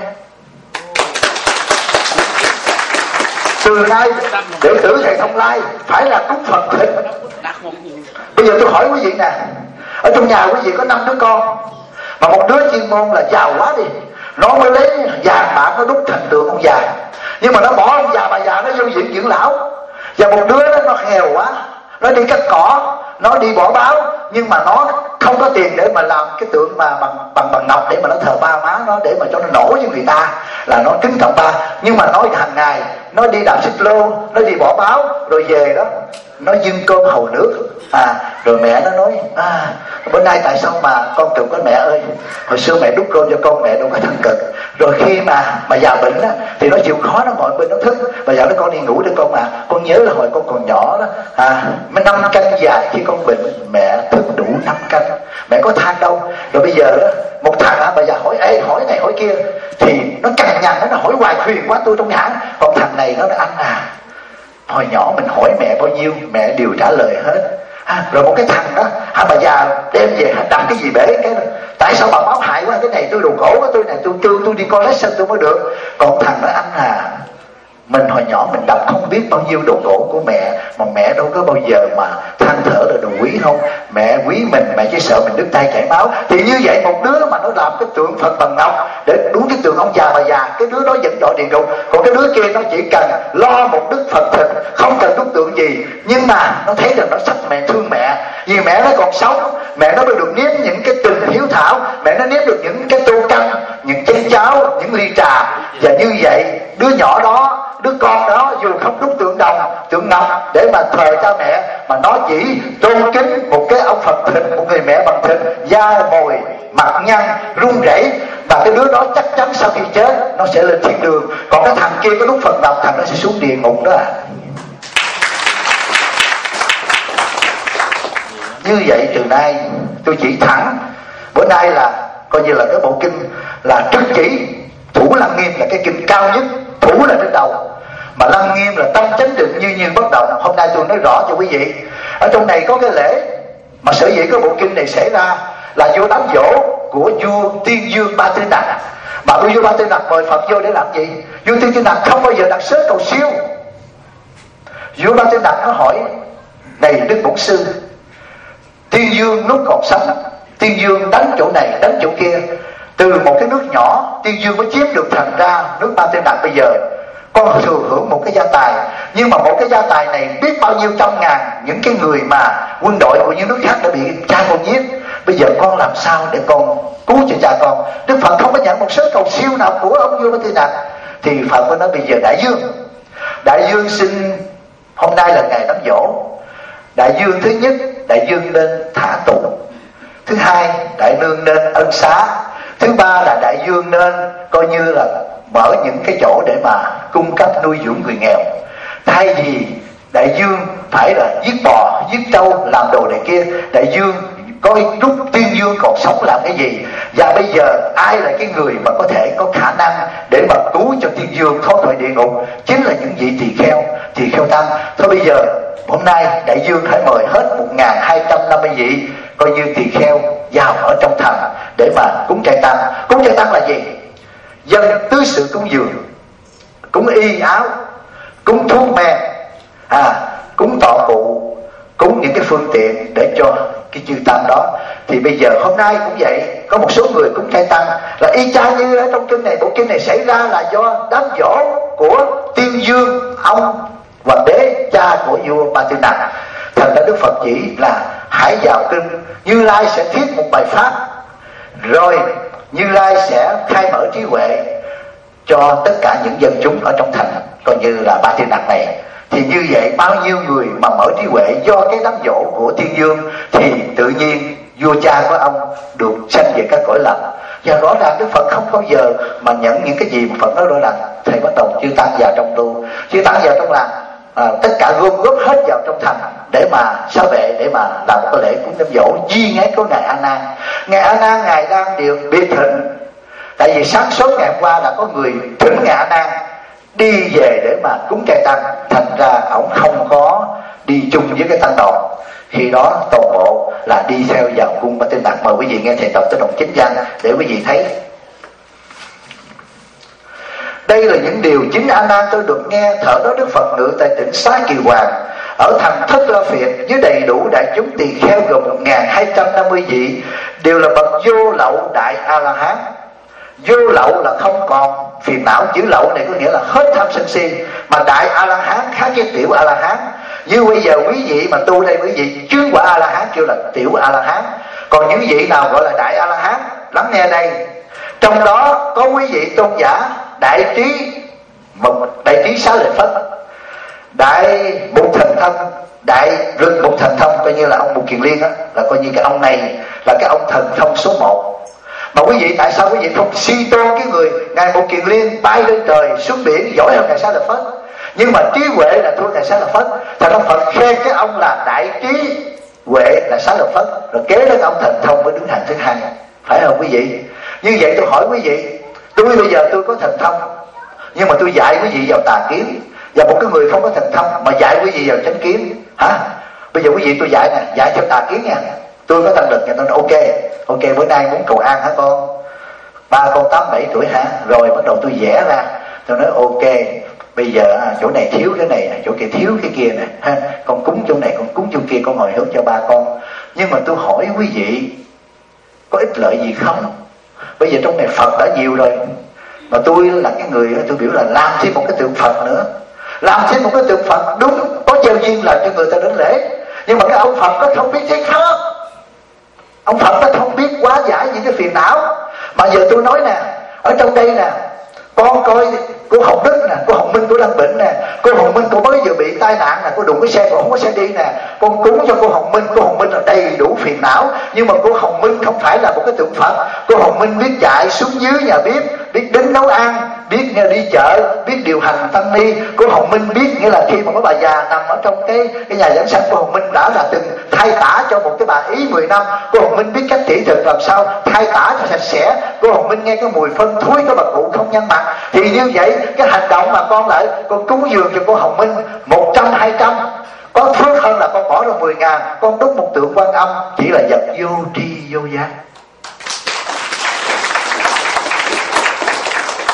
Từ nay đệ tử thầy Thông Lai phải là cúng Phật thịt. Bây giờ tôi hỏi quý vị nè, ở trong nhà quý vị có 5 đứa con, mà một đứa chuyên môn là giàu quá đi, nó mới lấy vàng bạc nó đúc thành tượng ông già, nhưng mà nó bỏ ông già bà già nó vô viện dưỡng lão. Và một đứa đó nó nghèo quá, nó đi cắt cỏ, nó đi bỏ báo, nhưng mà nó không có tiền để mà làm cái tượng mà bằng ngọc để mà nó thờ ba má nó, để mà cho nó nổi với người ta, là nó kính trọng ba. Nhưng mà nói hàng ngày nó đi đạp xích lô, nó đi bỏ báo, rồi về đó nó dưng cơm hầu nước. Rồi mẹ nó nói bữa nay tại sao mà con cực quá mẹ ơi, hồi xưa mẹ đút cơm cho con, mẹ đâu có thằng cực. Rồi khi mà già bệnh á thì nó chịu khó, nó ngồi bên nó thức. Bà già nói con đi ngủ đi con, mà con nhớ là hồi con còn nhỏ đó, 5 canh dài khi con bệnh mẹ thức đủ 5 canh, mẹ có than đâu. Rồi bây giờ đó một thằng bà già hỏi hỏi này hỏi kia, thì nó cằn nhằn, nó hỏi hoài phiền quá tôi trong nhà. Còn thằng này nó nói anh hồi nhỏ mình hỏi mẹ bao nhiêu mẹ đều trả lời hết. Rồi một cái thằng đó bà già đem về đặt cái gì bể cái tại sao bà báo hại quá, cái này tôi đồ cổ của tôi này, tôi đi coi lesson tôi mới được. Còn thằng nói anh mình hồi nhỏ mình đập không biết bao nhiêu đồ cổ của mẹ, mà mẹ đâu có bao giờ mà than thở là đồ quý không. Mẹ quý mình, mẹ chỉ sợ mình đứt tay chảy máu. Thì như vậy một đứa mà nó làm cái tượng Phật bằng ngọc để đúng cái tượng ông già bà già, cái đứa đó vẫn đọa địa ngục. Còn cái đứa kia nó chỉ cần lo một đức Phật thịt, không cần đúc tượng gì, nhưng mà nó thấy rằng nó sách mẹ, thương mẹ, vì mẹ nó còn sống, mẹ nó mới được nếm những cái tình hiếu thảo, mẹ nó nếm được những cái tô canh, những chén cháo, những ly trà. Và như vậy đứa nhỏ đó, đứa con đó dù không đúc tượng đồng, tượng ngọc để mà thờ cha mẹ, mà nó chỉ tôn kính một cái ông Phật thịt, một người mẹ bằng thịt, da mồi, mặt nhăn, run rẩy. Và cái đứa đó chắc chắn sau khi chết nó sẽ lên thiên đường. Còn cái thằng kia có đúc Phật ngọc, thằng nó sẽ xuống địa ngục đó. Như vậy từ nay tôi chỉ thẳng, bữa nay là coi như là cái bộ kinh là trắc chỉ. Thủ Lăng Nghiêm là cái kinh cao nhất, thủ là trên đầu, mà Lăng Nghiêm là tâm chánh định như nhiên bất động. Hôm nay tôi nói rõ cho quý vị. Ở trong này có cái lễ mà sở dĩ cái bộ kinh này xảy ra là vô đám dỗ của vua Tiên Dương Ba Tư Nặc. Mà vua Ba Tư Nặc mời Phật vô để làm gì? Vua Tiên Dương Nặc không bao giờ đặt sớ cầu siêu. Vua nó hỏi: này Đức Bổn Sư, Tiên Dương lúc còn sống, Tiên Dương đánh chỗ này đánh chỗ kia, từ một cái nước nhỏ Tiên Dương mới chiếm được thành ra nước Ba Tư Nặc bây giờ. Con thừa hưởng một cái gia tài, nhưng mà một cái gia tài này biết bao nhiêu trăm ngàn những cái người mà quân đội của những nước khác đã bị cha con giết. Bây giờ con làm sao để con cứu cho cha con? Đức Phật không có nhận một sớ cầu siêu nào của ông vua Ba Tư Nặc. Thì Phật mới nói: bây giờ Đại Dương xin, hôm nay là ngày đám giỗ. Đại Dương thứ nhất, Đại Dương nên thả tù. Thứ hai, Đại Nương nên ân xá. Thứ ba là Đại Dương nên coi như là mở những cái chỗ để mà cung cấp nuôi dưỡng người nghèo. Thay vì Đại Dương phải là giết bò, giết trâu, làm đồ này kia, Đại Dương coi lúc Tiên Dương còn sống làm cái gì. Và bây giờ ai là cái người mà có thể có khả năng để mà cứu cho Tiên Dương thoát khỏi địa ngục? Chính là những vị tỳ kheo tăng. Thôi bây giờ hôm nay Đại Dương hãy mời hết 1250 vị coi như tỳ kheo vào ở trong thành để mà cúng chay tăng. Cúng chay tăng là gì? Dân tứ sự cúng dường, cúng y áo, cúng thuốc men, cúng tọa cụ, cúng những cái phương tiện để cho cái chư tăng đó. Thì bây giờ hôm nay cũng vậy, có một số người cúng chay tăng là y chang như ở trong kinh này. Bộ kinh này xảy ra là do đám giỗ của Tiên Dương, ông Hoàng đế cha của vua Ba Tư Nặc. Thành ra Đức Phật chỉ là hãy vào kinh, Như Lai sẽ thuyết một bài pháp, rồi Như Lai sẽ khai mở trí huệ cho tất cả những dân chúng ở trong thành coi như là Ba Tư Nặc này. Thì như vậy bao nhiêu người mà mở trí huệ do cái đám dỗ của Tiên Dương, thì tự nhiên vua cha của ông được sanh về các cõi lành. Và rõ ràng Đức Phật không bao giờ mà nhận những cái gì mà Phật nói rõ ràng. Thầy bắt đầu chư tăng vào trong tu, chư tăng vào trong làng, tất cả gom góp hết vào trong thành để mà sao vệ, để mà làm một cái lễ cúng đám dỗ. Duy ngay có ngài A Nan, ngài A Nan ngài đang điều biệt thịnh. Tại vì sáng sớm ngày hôm qua đã có người thỉnh ngài A Nan đi về để mà cúng chay tăng, thành ra ổng không có đi chung với cái tăng đoàn. Khi đó toàn bộ là đi theo vào cung Ba Tư Nặc. Mời quý vị nghe thầy đọc tới đoạn chính văn để quý vị thấy. Đây là những điều chính A Nan tôi được nghe. Thở đó Đức Phật ngự tại tỉnh Xá Kỳ Hoàng ở thành Thất La Phiệt với đầy đủ đại chúng tỳ kheo gồm 1250 vị, đều là bậc vô lậu đại A La Hán. Vô lậu là không còn phiền não. Chữ lậu này có nghĩa là hết tham sân si. Mà đại A La Hán khác với tiểu A La Hán. Như bây giờ quý vị mà tu đây, quý vị chứng quả A La Hán kêu là tiểu A La Hán. Còn những vị nào gọi là đại A La Hán, lắng nghe đây. Trong đó có quý vị tôn giả Đại Trí Xá Lợi Phất, Đại Mục Thần Thông, Đại Rực Mục Thần Thông, coi như là ông Mục Kiền Liên á, là coi như cái ông này là cái ông thần thông số 1. Mà quý vị tại sao quý vị không suy tôn cái người ngài Mục Kiền Liên bay lên trời xuống biển giỏi hơn ngài Xá Lợi Phất? Nhưng mà trí huệ là thua ngài Xá Lợi Phất. Thành ra Phật khen cái ông là đại trí huệ là Xá Lợi Phất, rồi kế đến ông thần thông mới đứng hàng thứ hai. Phải không quý vị? Như vậy tôi hỏi quý vị, tôi bây giờ tôi có thần thông, nhưng mà tôi dạy quý vị vào tà kiến, và một cái người không có thần thông mà dạy quý vị vào chánh kiến, hả? Bây giờ quý vị tôi dạy nè, dạy theo tà kiến nha. Tôi có năng lực nha, tôi nói ok bữa nay muốn cầu an hả con? 3 con 8, 7 tuổi hả? Rồi bắt đầu tôi vẽ ra, tôi nói ok, bây giờ chỗ này thiếu cái này, chỗ kia thiếu cái kia nè, ha, con cúng chỗ này, con cúng chỗ kia, con hồi hướng cho ba con. Nhưng mà tôi hỏi quý vị, có ích lợi gì không? Bây giờ trong này Phật đã nhiều rồi, mà tôi là cái người tôi biểu là làm thêm một cái tượng Phật nữa, làm thêm một cái tượng Phật. Đúng, có gieo duyên làm cho người ta đến lễ, nhưng mà cái ông Phật nó không biết thuyết pháp, ông Phật nó không biết hóa giải những cái phiền não. Mà giờ tôi nói nè, ở trong đây nè, con coi cô Hồng Đức nè, cô Hồng Minh cô đang bệnh nè, cô Hồng Minh cô mới vừa bị tai nạn nè, cô đụng cái xe, cô không có xe đi nè, con cúng cho cô Hồng Minh là đầy đủ phiền não. Nhưng mà cô Hồng Minh không phải là một cái tượng Phật. Cô Hồng Minh biết chạy xuống dưới nhà bếp, biết đứng nấu ăn, biết đi chợ, biết điều hành tăng ni. Cô Hồng Minh biết, nghĩa là khi mà có bà già nằm ở trong cái nhà giảng sanh, cô Hồng Minh đã là từng thay tả cho một cái bà Ý 10 năm. Cô Hồng Minh biết cách kỹ thuật làm sao thay tả cho sạch sẽ. Cô Hồng Minh nghe cái mùi phân thúi của bà cụ không nhăn mặt. Thì như vậy cái hành động mà con lại con cúng dường cho cô Hồng Minh 100, 200 có phước hơn là con bỏ ra 10.000 con đúc một tượng Quan Âm, chỉ là vật vô tri vô giác.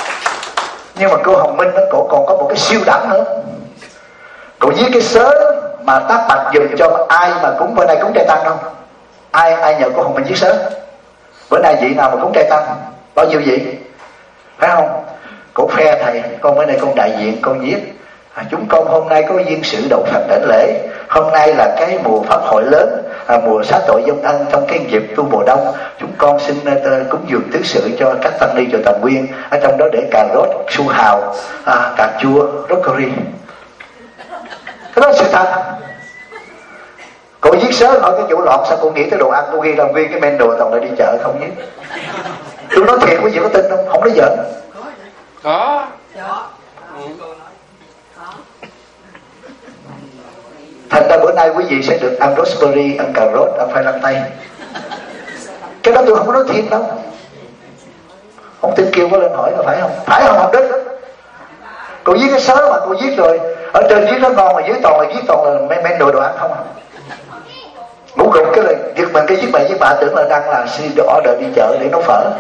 Nhưng mà cô Hồng Minh nó còn có một cái siêu đẳng nữa. Cô viết cái sớ mà tác bạch dùm cho ai mà cúng bữa nay cúng trai tăng không? Ai nhờ cô Hồng Minh viết sớ? Bữa nay vị nào mà cúng trai tăng? Bao nhiêu vị? Phải không? Cổ phe thầy, con bữa nay con đại diện con viết. Chúng con hôm nay có duyên sự độ Phật đảnh lễ. Hôm nay là cái mùa pháp hội lớn, mùa xá tội vong ân trong cái dịp tu mùa đông. Chúng con xin cúng dường tứ sự cho các tăng ni chùa Tầm Nguyên. Ở trong đó để cà rốt, su hào, cà chua, broccoli. Cái đó sự thật. Cô viết sớ hỏi cái vụ loạn sao cô nghĩ tới đồ ăn, cô ghi ra nguyên cái menu toàn lại đi chợ không nhé. Tôi nói thiệt quý vị có tin không? Không nói giỡn. Có. Thành ra bữa nay quý vị sẽ được ăn rosemary, ăn cà rốt, ăn khoai lang tây. Cái đó tôi không có nói thiệt đâu. Không tin kêu có lên hỏi là phải không? Phải không Học Đức? Cô viết cái sớ mà cô viết rồi, ở trên viết nó ngon mà dưới toàn là men đồ ăn không à. Ngủ gục cái là giật mình cái viết bài với bà tưởng là đang là xin order đi chợ để nấu phở.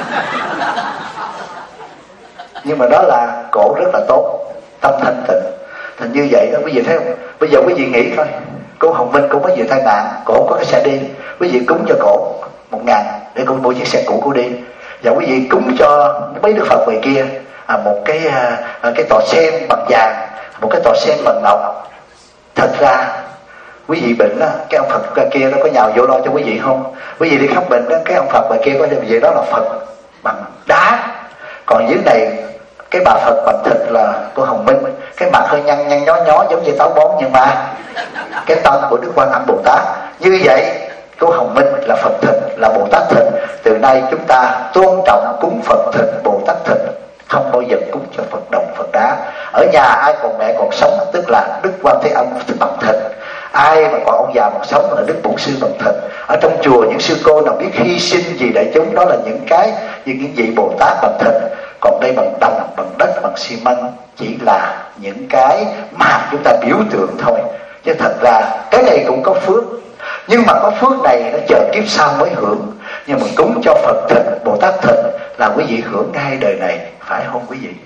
Nhưng mà đó là cổ rất là tốt, tâm thanh tịnh. Thành như vậy đó quý vị thấy không? Bây giờ quý vị nghĩ coi, cô Hồng Minh cũng có nhiều tai nạn, cổ không có cái xe đi, quý vị cúng cho cổ 1.000 để cô mua chiếc xe cũ cô đi. Và quý vị cúng cho mấy Đức Phật ngoài kia một cái tòa sen bằng vàng, một cái tòa sen bằng ngọc. Thật ra quý vị bệnh đó, cái ông Phật kia nó có nhào vô lo cho quý vị không? Quý vị đi khám bệnh đó, cái ông Phật ngoài kia có như vậy đó là Phật bằng đá. Còn dưới này cái bà Phật bằng thịt là cô Hồng Minh, cái mặt hơi nhăn nhó giống như táo bón, nhưng mà cái tâm của Đức Quan Âm Bồ Tát. Như vậy cô Hồng Minh là Phật thịt, là Bồ Tát thịt. Từ nay chúng ta tôn trọng cúng Phật thịt, Bồ Tát thịt, không bao giờ cúng cho Phật đồng, Phật đá. Ở nhà ai còn mẹ còn sống tức là Đức Quan Thế Âm bằng thịt, ai mà còn ông già còn sống là Đức Bổn Sư bằng thịt. Ở trong chùa những sư cô nào biết hy sinh gì đại chúng, đó là những vị Bồ Tát bằng thịt. Còn đây bằng đồng, bằng đất, bằng xi măng chỉ là những cái mà chúng ta biểu tượng thôi. Chứ thật ra cái này cũng có phước, nhưng mà có phước này nó chờ kiếp sau mới hưởng. Nhưng mà cúng cho Phật thịt, Bồ Tát thịt là quý vị hưởng ngay đời này, phải không quý vị?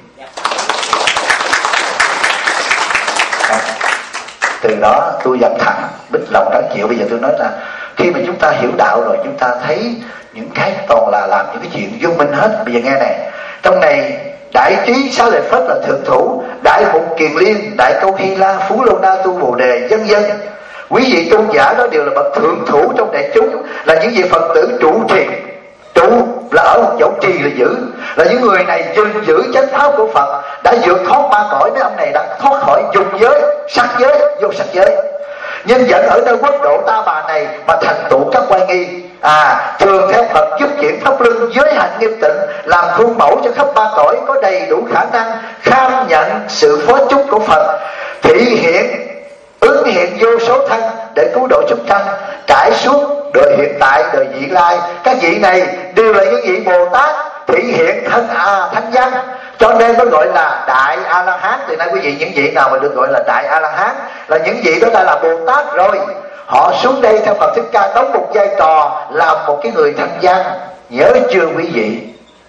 Từ đó tôi dặn thẳng, bích lòng đáng chịu. Bây giờ tôi nói là khi mà chúng ta hiểu đạo rồi, chúng ta thấy những cái toàn là làm những cái chuyện vô minh hết. Bây giờ nghe này, trong này Đại Trí Xá Lợi Phất là thượng thủ, Đại Mục Kiền Liên, Đại Câu Hy La, Phú Lô Na Tu Bồ Đề, vân vân. Quý vị tôn giả đó đều là bậc thượng thủ trong đại chúng, là những vị Phật tử trụ trì. Trụ là ở một chỗ, trì là giữ, là những người này giữ chánh pháp của Phật, đã vượt thoát ba cõi. Mấy ông này đã thoát khỏi dục giới, sắc giới, vô sắc giới. Nhân dẫn ở nơi quốc độ Ta Bà này mà thành tựu các oai nghi. Thường theo Phật giúp chuyển pháp luân, giới hạnh nghiêm tịnh, làm khuôn mẫu cho khắp ba cõi, có đầy đủ khả năng kham nhận sự phó chúc của Phật, thị hiện ứng hiện vô số thân để cứu độ chúng sanh, trải suốt đời hiện tại, đời vị lai. Các vị này đều là những vị Bồ Tát thị hiện thanh văn, cho nên nó gọi là Đại A La Hán. Từ nay quý vị, những vị nào mà được gọi là Đại A La Hán là những vị đó đã là Bồ Tát rồi. Họ xuống đây theo Phật Thích Ca đóng một vai trò làm một cái người thanh văn. Nhớ chưa quý vị?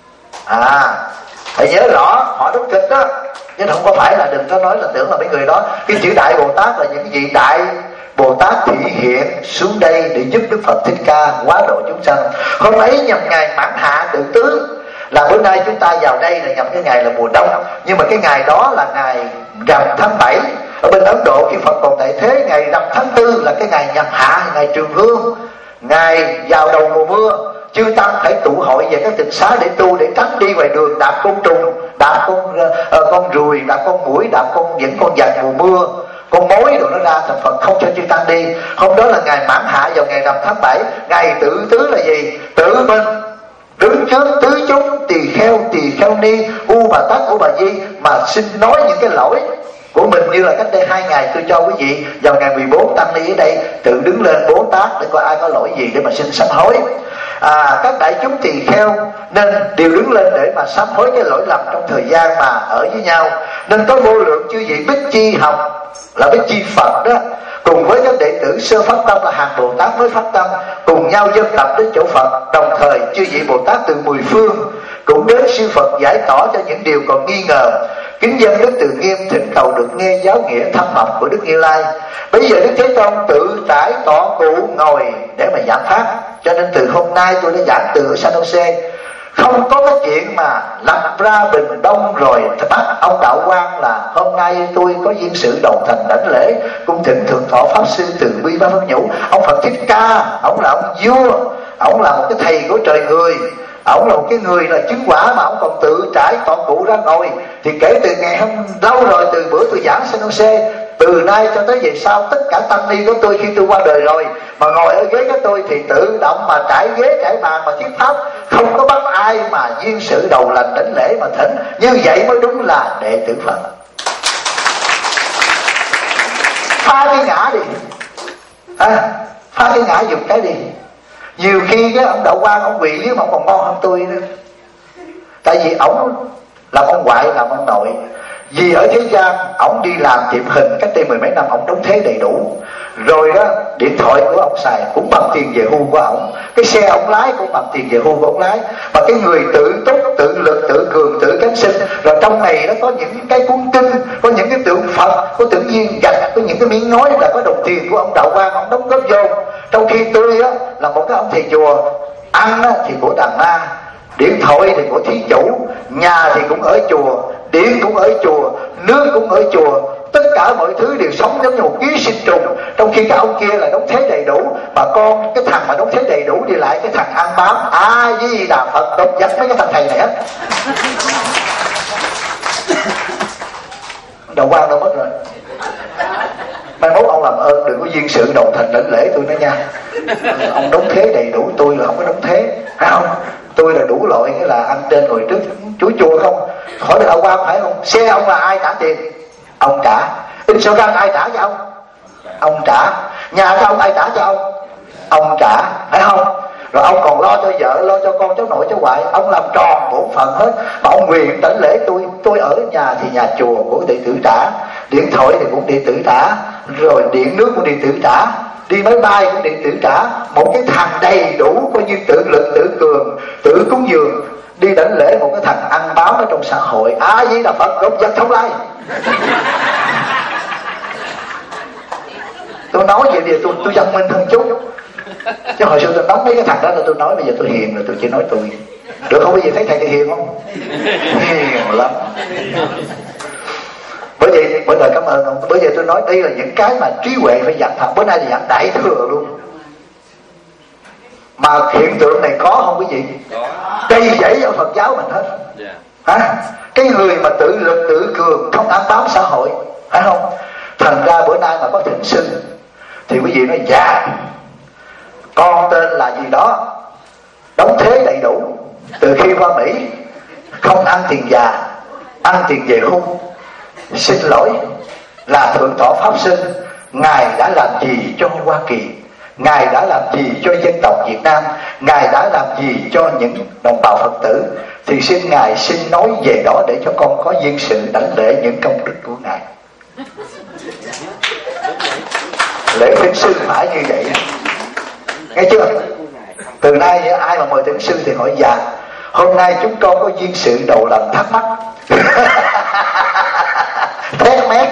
Phải nhớ rõ, họ đóng kịch đó, chứ không có phải là đừng có nói là tưởng là mấy người đó. Cái chữ Đại Bồ Tát là những vị Đại Bồ Tát thị hiện xuống đây để giúp Đức Phật Thích Ca hóa độ chúng sanh. Hôm ấy nhằm ngày Mãn Hạ Tự Tứ, là bữa nay chúng ta vào đây là nhằm cái ngày là mùa đông, nhưng mà cái ngày đó là ngày rằm tháng 7. Ở bên Ấn Độ khi Phật còn tại thế, ngày rằm tháng 4 là cái ngày nhằm hạ, ngày Trường Hương, ngày vào đầu mùa mưa. Chư tăng phải tụ hội về các tịnh xá để tu, để tránh đi ngoài đường đạp côn trùng, đạp con ruồi, đạp con muỗi, đạp những con vật mùa mưa, con mối rồi nó ra. Thành Phật không cho chư tăng đi. Hôm đó là ngày Mãn Hạ vào ngày rằm tháng 7. Ngày Tự Tứ là gì? Tự mình đứng trước tứ chúng, tỳ kheo ni, U Bà Tát, U Bà Di mà xin nói những cái lỗi của mình. Như là cách đây 2 ngày tôi cho quý vị vào ngày 14 tăng ni ở đây tự đứng lên Bố Tát để coi ai có lỗi gì để mà xin sám hối. Các đại chúng tỳ kheo nên đều đứng lên để mà sám hối cái lỗi lầm trong thời gian mà ở với nhau. Nên có vô lượng chư vị Bích Chi học là Bích Chi Phật đó, cùng với các đệ tử sơ phát tâm là hàng Bồ Tát mới phát tâm, cùng nhau dân tập đến chỗ Phật. Đồng thời chư vị Bồ Tát từ 10 phương cũng đến sư Phật giải tỏ cho những điều còn nghi ngờ. kính dân Đức Từ Nghiêm thỉnh cầu được nghe giáo nghĩa thâm mật của Đức Như Lai. Bây giờ Đức Thế Tôn tự trải tọa cụ ngồi để mà giảng pháp. Cho nên từ hôm nay tôi đã giảng từ San Jose. Không có cái chuyện mà lập ra Bình Đông rồi bắt ông Đạo Quang là hôm nay tôi có duyên sự đầu thành đảnh lễ cung thỉnh Thượng Thọ Pháp Sư Từ Bi Ba Phân Nhũ. Ông Phật Thích Ca, ông là ông vua, ông là một cái thầy của trời người, ông là một cái người là chứng quả mà ông còn tự trải tọa cụ ra ngồi. Thì kể từ ngày hôm lâu rồi, từ bữa tôi giảng San Jose, từ nay cho tới về sau, tất cả tăng ni của tôi khi tôi qua đời rồi mà ngồi ở ghế của tôi thì tự động mà trải ghế trải bàn mà thuyết pháp, không có bắt ai mà duyên sự đầu lành đảnh lễ mà thỉnh. Như vậy mới đúng là đệ tử Phật. Phá cái ngã đi, phá cái ngã dùng cái đi. Nhiều khi cái ông Đạo Quang ông quỳ với mà ông còn ngon hơn tôi nữa. Tại vì ổng làm ông ngoại làm ông nội. Vì ở thế gian ổng đi làm tiệm hình cách đây mười mấy năm, ổng đóng thế đầy đủ. Rồi đó, điện thoại của ông xài cũng bằng tiền về hưu của ổng, cái xe ổng lái cũng bằng tiền về hưu của ổng lái. Mà cái người tự túc, tự lực, tự cường, tự cánh sinh. Rồi trong này nó có những cái cuốn kinh, có những cái tượng Phật, có tượng viên gạch, có những cái miếng nói là có đồng tiền của ông Đạo Quang ông đóng góp vô. Trong khi tôi á là một cái ông thầy chùa, ăn á thì của Đàn Na, điện thoại thì của thí chủ, nhà thì cũng ở chùa, điện cũng ở chùa, nước cũng ở chùa, tất cả mọi thứ đều sống giống như một ký sinh trùng. Trong khi cái ông kia là đóng thế đầy đủ, mà con cái thằng mà đóng thế đầy đủ đi lại cái thằng ăn bám. Di Đà Phật độc dắt mấy cái thằng thầy này hết. Đạo Quang đâu mất rồi. Mai mốt ông làm ơn đừng có duyên sự đầu thành đảnh lễ tôi nữa nha. Ông đóng thế đầy đủ, tôi là không có đóng thế, phải không? Tôi là đủ loại, cái là anh trên ngồi trước chú chùa không. Hỏi được Đạo Quang phải không? Xe ông là ai trả tiền? Ông trả. Insurance ai trả cho ông trả. Nhà của ông ai trả cho ông trả, phải không? Rồi ông còn lo cho vợ, lo cho con cháu nội cháu ngoại, ông làm tròn bổn phận hết. Mà ông nguyện đảnh lễ tôi ở nhà thì nhà chùa của đệ tử trả, điện thoại thì cũng đệ tử trả, rồi điện nước cũng đệ tử trả, đi máy bay cũng điện tử trả. Một cái thằng đầy đủ coi như tự lực, tự cường, tự cúng dường, đi đảnh lễ một cái thằng ăn bám ở trong xã hội. Di Đà Phật độc vật không lai. Tôi nói vậy thì tôi văn minh hơn chút. Chứ hồi xưa tôi nóng mấy cái thằng đó là tôi nói, bây giờ tôi hiền rồi, tôi chỉ nói tôi. Được không? Bây giờ thấy thầy cái hiền không? Hiền lắm. Bởi vậy mỗi lời cảm ơn ông. Bởi vậy tôi nói đây là những cái mà trí huệ phải dặn thật. Bữa nay thì dặn đại thừa luôn. Mà hiện tượng này có không quý vị? Đầy dẫy ở Phật giáo mình hết. Cái người mà tự lực tự cường, không ăn bám xã hội, phải không? Thành ra bữa nay mà có thỉnh sư thì quý vị nói dạ, con tên là gì đó, đóng thế đầy đủ, từ khi qua Mỹ không ăn tiền già, ăn tiền về hưu. Xin lỗi, là Thượng Tọa Pháp Sư, Ngài đã làm gì cho Hoa Kỳ, Ngài đã làm gì cho dân tộc Việt Nam, Ngài đã làm gì cho những đồng bào Phật tử, thì xin Ngài xin nói về đó để cho con có duyên sự đảnh lễ những công đức của Ngài. Lễ thỉnh sư phải như vậy, nghe chưa? Từ nay ai mà mời thỉnh sư thì hỏi dạ, hôm nay chúng con có duyên sự đầu lần thắc mắc. Thét mét.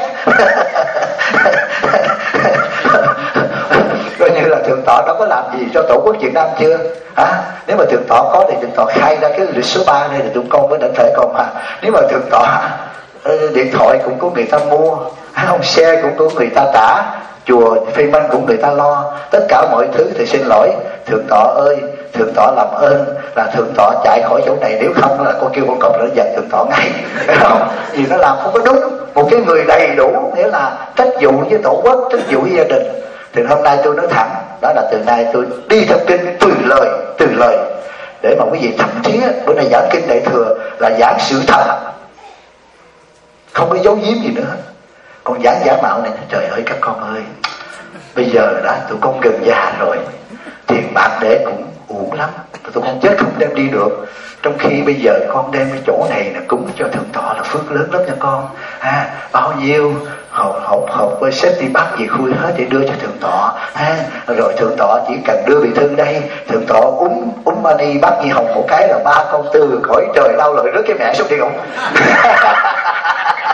Coi như là Thượng Tọa đó có làm gì cho Tổ quốc Việt Nam chưa? Nếu mà Thượng Tọa có thì Thượng Tọa khai ra cái lịch số 3 này là tụi con mới đảnh lễ con mà. Nếu mà Thượng Tọa điện thoại cũng có người ta mua, không, xe cũng có người ta trả, chùa Phê Minh cũng người ta lo, tất cả mọi thứ thì xin lỗi Thượng Tọa ơi, Thượng Tọa làm ơn là Thượng Tọa chạy khỏi chỗ này, nếu không là con kêu con cọp nó giật Thượng Tọa ngay, phải không? Vì nó làm không có đúng. Một cái người đầy đủ nghĩa là trách vụ với Tổ quốc, trách vụ với gia đình. Thì hôm nay tôi nói thẳng, đó là từ nay tôi đi theo kinh từ lời để mà quý vị thậm chí bữa nay giảng kinh Đại Thừa là giảng sự thật, không có giấu giếm gì nữa. Còn giảng giả mạo này, trời ơi các con ơi, bây giờ đã tụi con gần già rồi, tiền bạc để cũng uổng lắm, tụi con chết không đem đi được. Trong khi bây giờ con đem cái chỗ này là cúng cho Thượng Tọa là phước lớn lắm nha con. Bao nhiêu hộp xếp đi bắt gì khui hết để đưa cho Thượng Tọa. Rồi Thượng Tọa chỉ cần đưa bị thương đây, Thượng Tọa úm mani bắt Nhi Hồng một cái là 3 con từ cõi trời lao lợi rớt cái mẹ xuống địa ngục.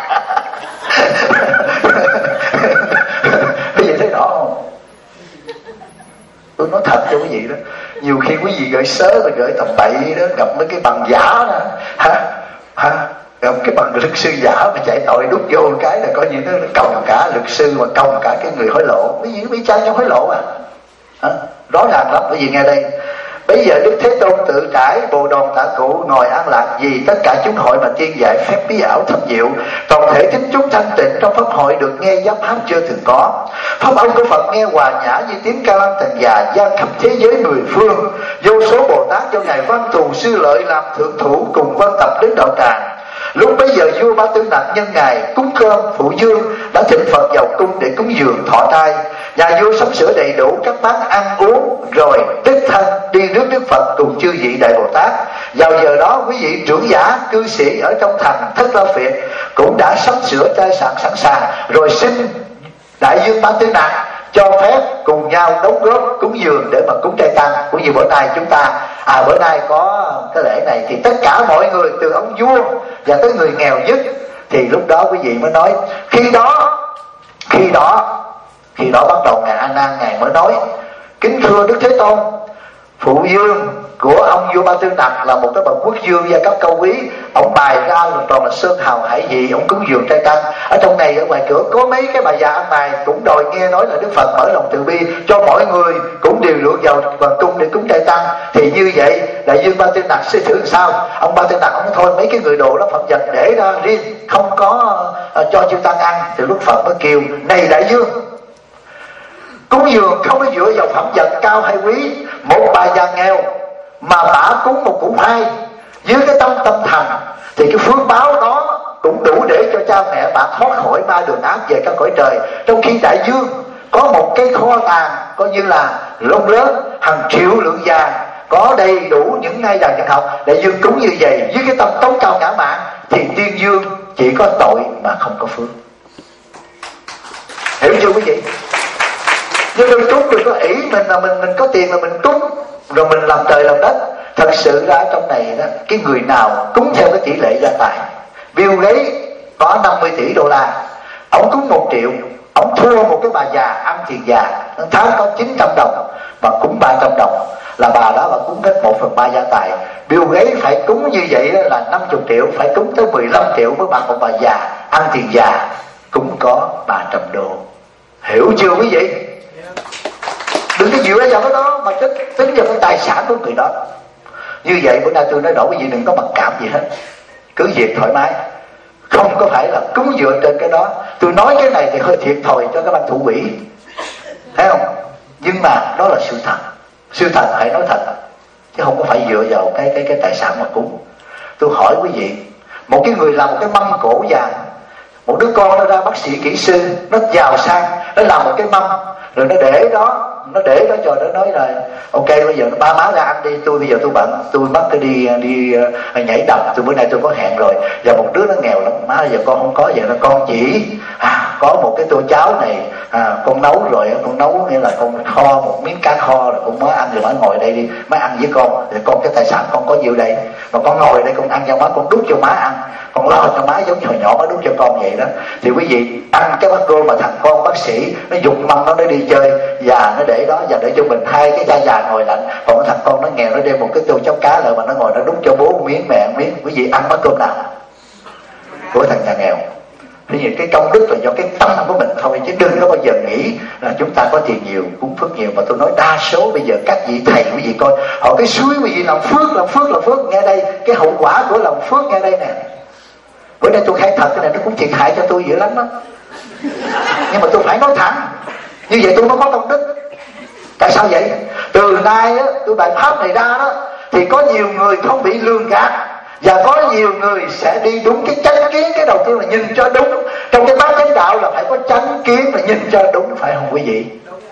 cho quý vị đó. Nhiều khi quý vị gửi sớ rồi gửi tầm bậy đó, gặp mấy cái bằng giả đó gặp cái bằng luật sư giả mà chạy tội đút vô cái là coi như nó còng cả luật sư mà còng cả cái người hối lộ. Quý vị biết chăng trong hối lộ rõ ràng lắm. Bởi vì nghe đây, bây giờ Đức Thế Tôn tự trải bồ đòn tạ cụ, ngồi an lạc, vì tất cả chúng hội mà tiên dạy phép bí ảo thâm diệu, toàn thể tín chúng thanh tịnh trong pháp hội được nghe giáp hát chưa từng có. Pháp âm của Phật nghe hòa nhã như tiếng ca lăng thành già, gian khắp thế giới mười phương. Vô số Bồ Tát cho ngài Văn Thù Sư Lợi làm thượng thủ, cùng vân tập đến đạo tràng. Lúc bấy giờ vua Ba Tư Nặc nhân ngày cúng cơm phụ dương, đã thịnh Phật vào cung để cúng dường thọ trai. Nhà vua sắm sửa đầy đủ các món ăn uống, rồi đích thân đi rước Đức Phật cùng chư vị Đại Bồ Tát. Vào giờ đó, quý vị trưởng giả cư sĩ ở trong thành Thất La Phiệt cũng đã sắm sửa trai sạn sẵn sàng, rồi xin Đại Dương Ba Tư Nặc cho phép cùng nhau đóng góp cúng dường để mà cúng trai tăng. Cũng như bữa nay chúng ta bữa nay có cái lễ này, thì tất cả mọi người từ ông vua và tới người nghèo nhất, thì lúc đó quý vị mới nói, khi đó bắt đầu ngài A Nan ngài mới nói: kính thưa Đức Thế Tôn, phụ dương của ông vua Ba Tư Nặc là một cái bậc quốc vương gia cấp cao quý, ông bày ra toàn là sơn hào hải vị, ông cúng dường trai tăng. Ở trong này ở ngoài cửa có mấy cái bà già ăn mày cũng đòi nghe nói là Đức Phật mở lòng từ bi cho mọi người cũng đều lựa vào hoàng cung để cúng trai tăng. Thì như vậy Đại Dương Ba Tư Nặc sẽ thử sao? Ông Ba Tư Nặc ông thôi mấy cái người đồ đó phẩm vật để ra riêng, không có cho chư tăng ăn. Thì Đức Phật mới kêu: này Đại Dương, cúng dường không có dựa vào phẩm vật cao hay quý. Một bà già nghèo mà bả cúng một củ khoai dưới cái tâm thành, thì cái phước báo đó cũng đủ để cho cha mẹ bà thoát khỏi ba đường ác về các cõi trời. Trong khi Đại Dương có một cái kho tàng coi như là lông lớn, hàng triệu lượng vàng, có đầy đủ những ngai đàn nhạc học. Đại Dương cúng như vậy với cái tâm tống cao ngã mạn, thì tiên dương chỉ có tội mà không có phước. Hiểu chưa quý vị? Nhưng đôi chút đừng có ỷ mình là mình có tiền là mình cúng rồi mình làm trời làm đất. Thật sự ra trong này đó, cái người nào cúng theo cái tỷ lệ gia tài, Bill Gates có 50 tỷ đô la, ông cúng 1 triệu, ông thua một cái bà già ăn tiền già, tháng có 900 đồng mà cúng 300 đồng, là bà đó bà cúng hết 1/3 gia tài. Bill Gates phải cúng như vậy đó là 50 triệu, phải cúng tới 15 triệu mới bằng một bà già ăn tiền già cúng có 300 đô. Hiểu chưa quý vị? Đừng có dựa vào cái đó mà tính vào cái tài sản của người đó. Như vậy bữa nay tôi nói rõ quý vị đừng có mặc cảm gì hết, cứ việc thoải mái, không có phải là cúng dựa trên cái đó. Tôi nói cái này thì hơi thiệt thòi cho các bạn thủ quỹ, thấy không? Nhưng mà đó là sự thật, sự thật hãy nói thật, chứ không có phải dựa vào cái tài sản mà cúng. Tôi hỏi quý vị, một cái người làm một cái mâm cổ vàng, một đứa con nó ra bác sĩ kỹ sư, nó giàu sang, nó làm một cái mâm rồi nó để đó cho nó nói là ok bây giờ ba má ra ăn đi, tôi bây giờ tôi bận, tôi mất cái đi nhảy đầm, tôi bữa nay tôi có hẹn rồi. Và một đứa nó nghèo lắm, má giờ con không có, giờ nó con chỉ có một cái tô cháo này con nấu rồi, con nấu nghĩa là con kho một miếng cá kho rồi con mới ăn, rồi má ngồi đây đi, má ăn với con, thì con cái tài sản con có nhiêu đây mà con ngồi đây con ăn cho má, con đút cho má ăn, con lo cho má giống như hồi nhỏ má đút cho con vậy đó. Thì quý vị ăn cái bát cơm mà thằng con bác sĩ nó dục mâm nó đi chơi và nó để đó, và để cho mình 2 cái chai già ngồi lạnh, còn thằng con nó nghèo nó đem một cái tô cháo cá lại mà nó ngồi nó đút cho bố miếng mẹ miếng. Quý vị ăn bát cơm nào của thằng nhà nghèo? Thế vì cái công đức là do cái tâm của mình thôi, chứ đừng có bao giờ nghĩ là chúng ta có tiền nhiều, cúng phước nhiều. Mà tôi nói đa số bây giờ các vị thầy quý vị coi, họ cái suối quý vị làm phước, nghe đây cái hậu quả của làm phước nghe đây nè. Bữa nay tôi khai thật cái này nó cũng thiệt hại cho tôi dữ lắm đó, nhưng mà tôi phải nói thẳng như vậy tôi mới có công đức. Tại sao vậy? Từ nay á, tôi bài pháp này ra đó thì có nhiều người không bị lường gạt, và có nhiều người sẽ đi đúng cái chánh kiến. Cái đầu tiên là nhìn cho đúng, trong cái bát chánh đạo là phải có chánh kiến và nhìn cho đúng, phải không quý vị?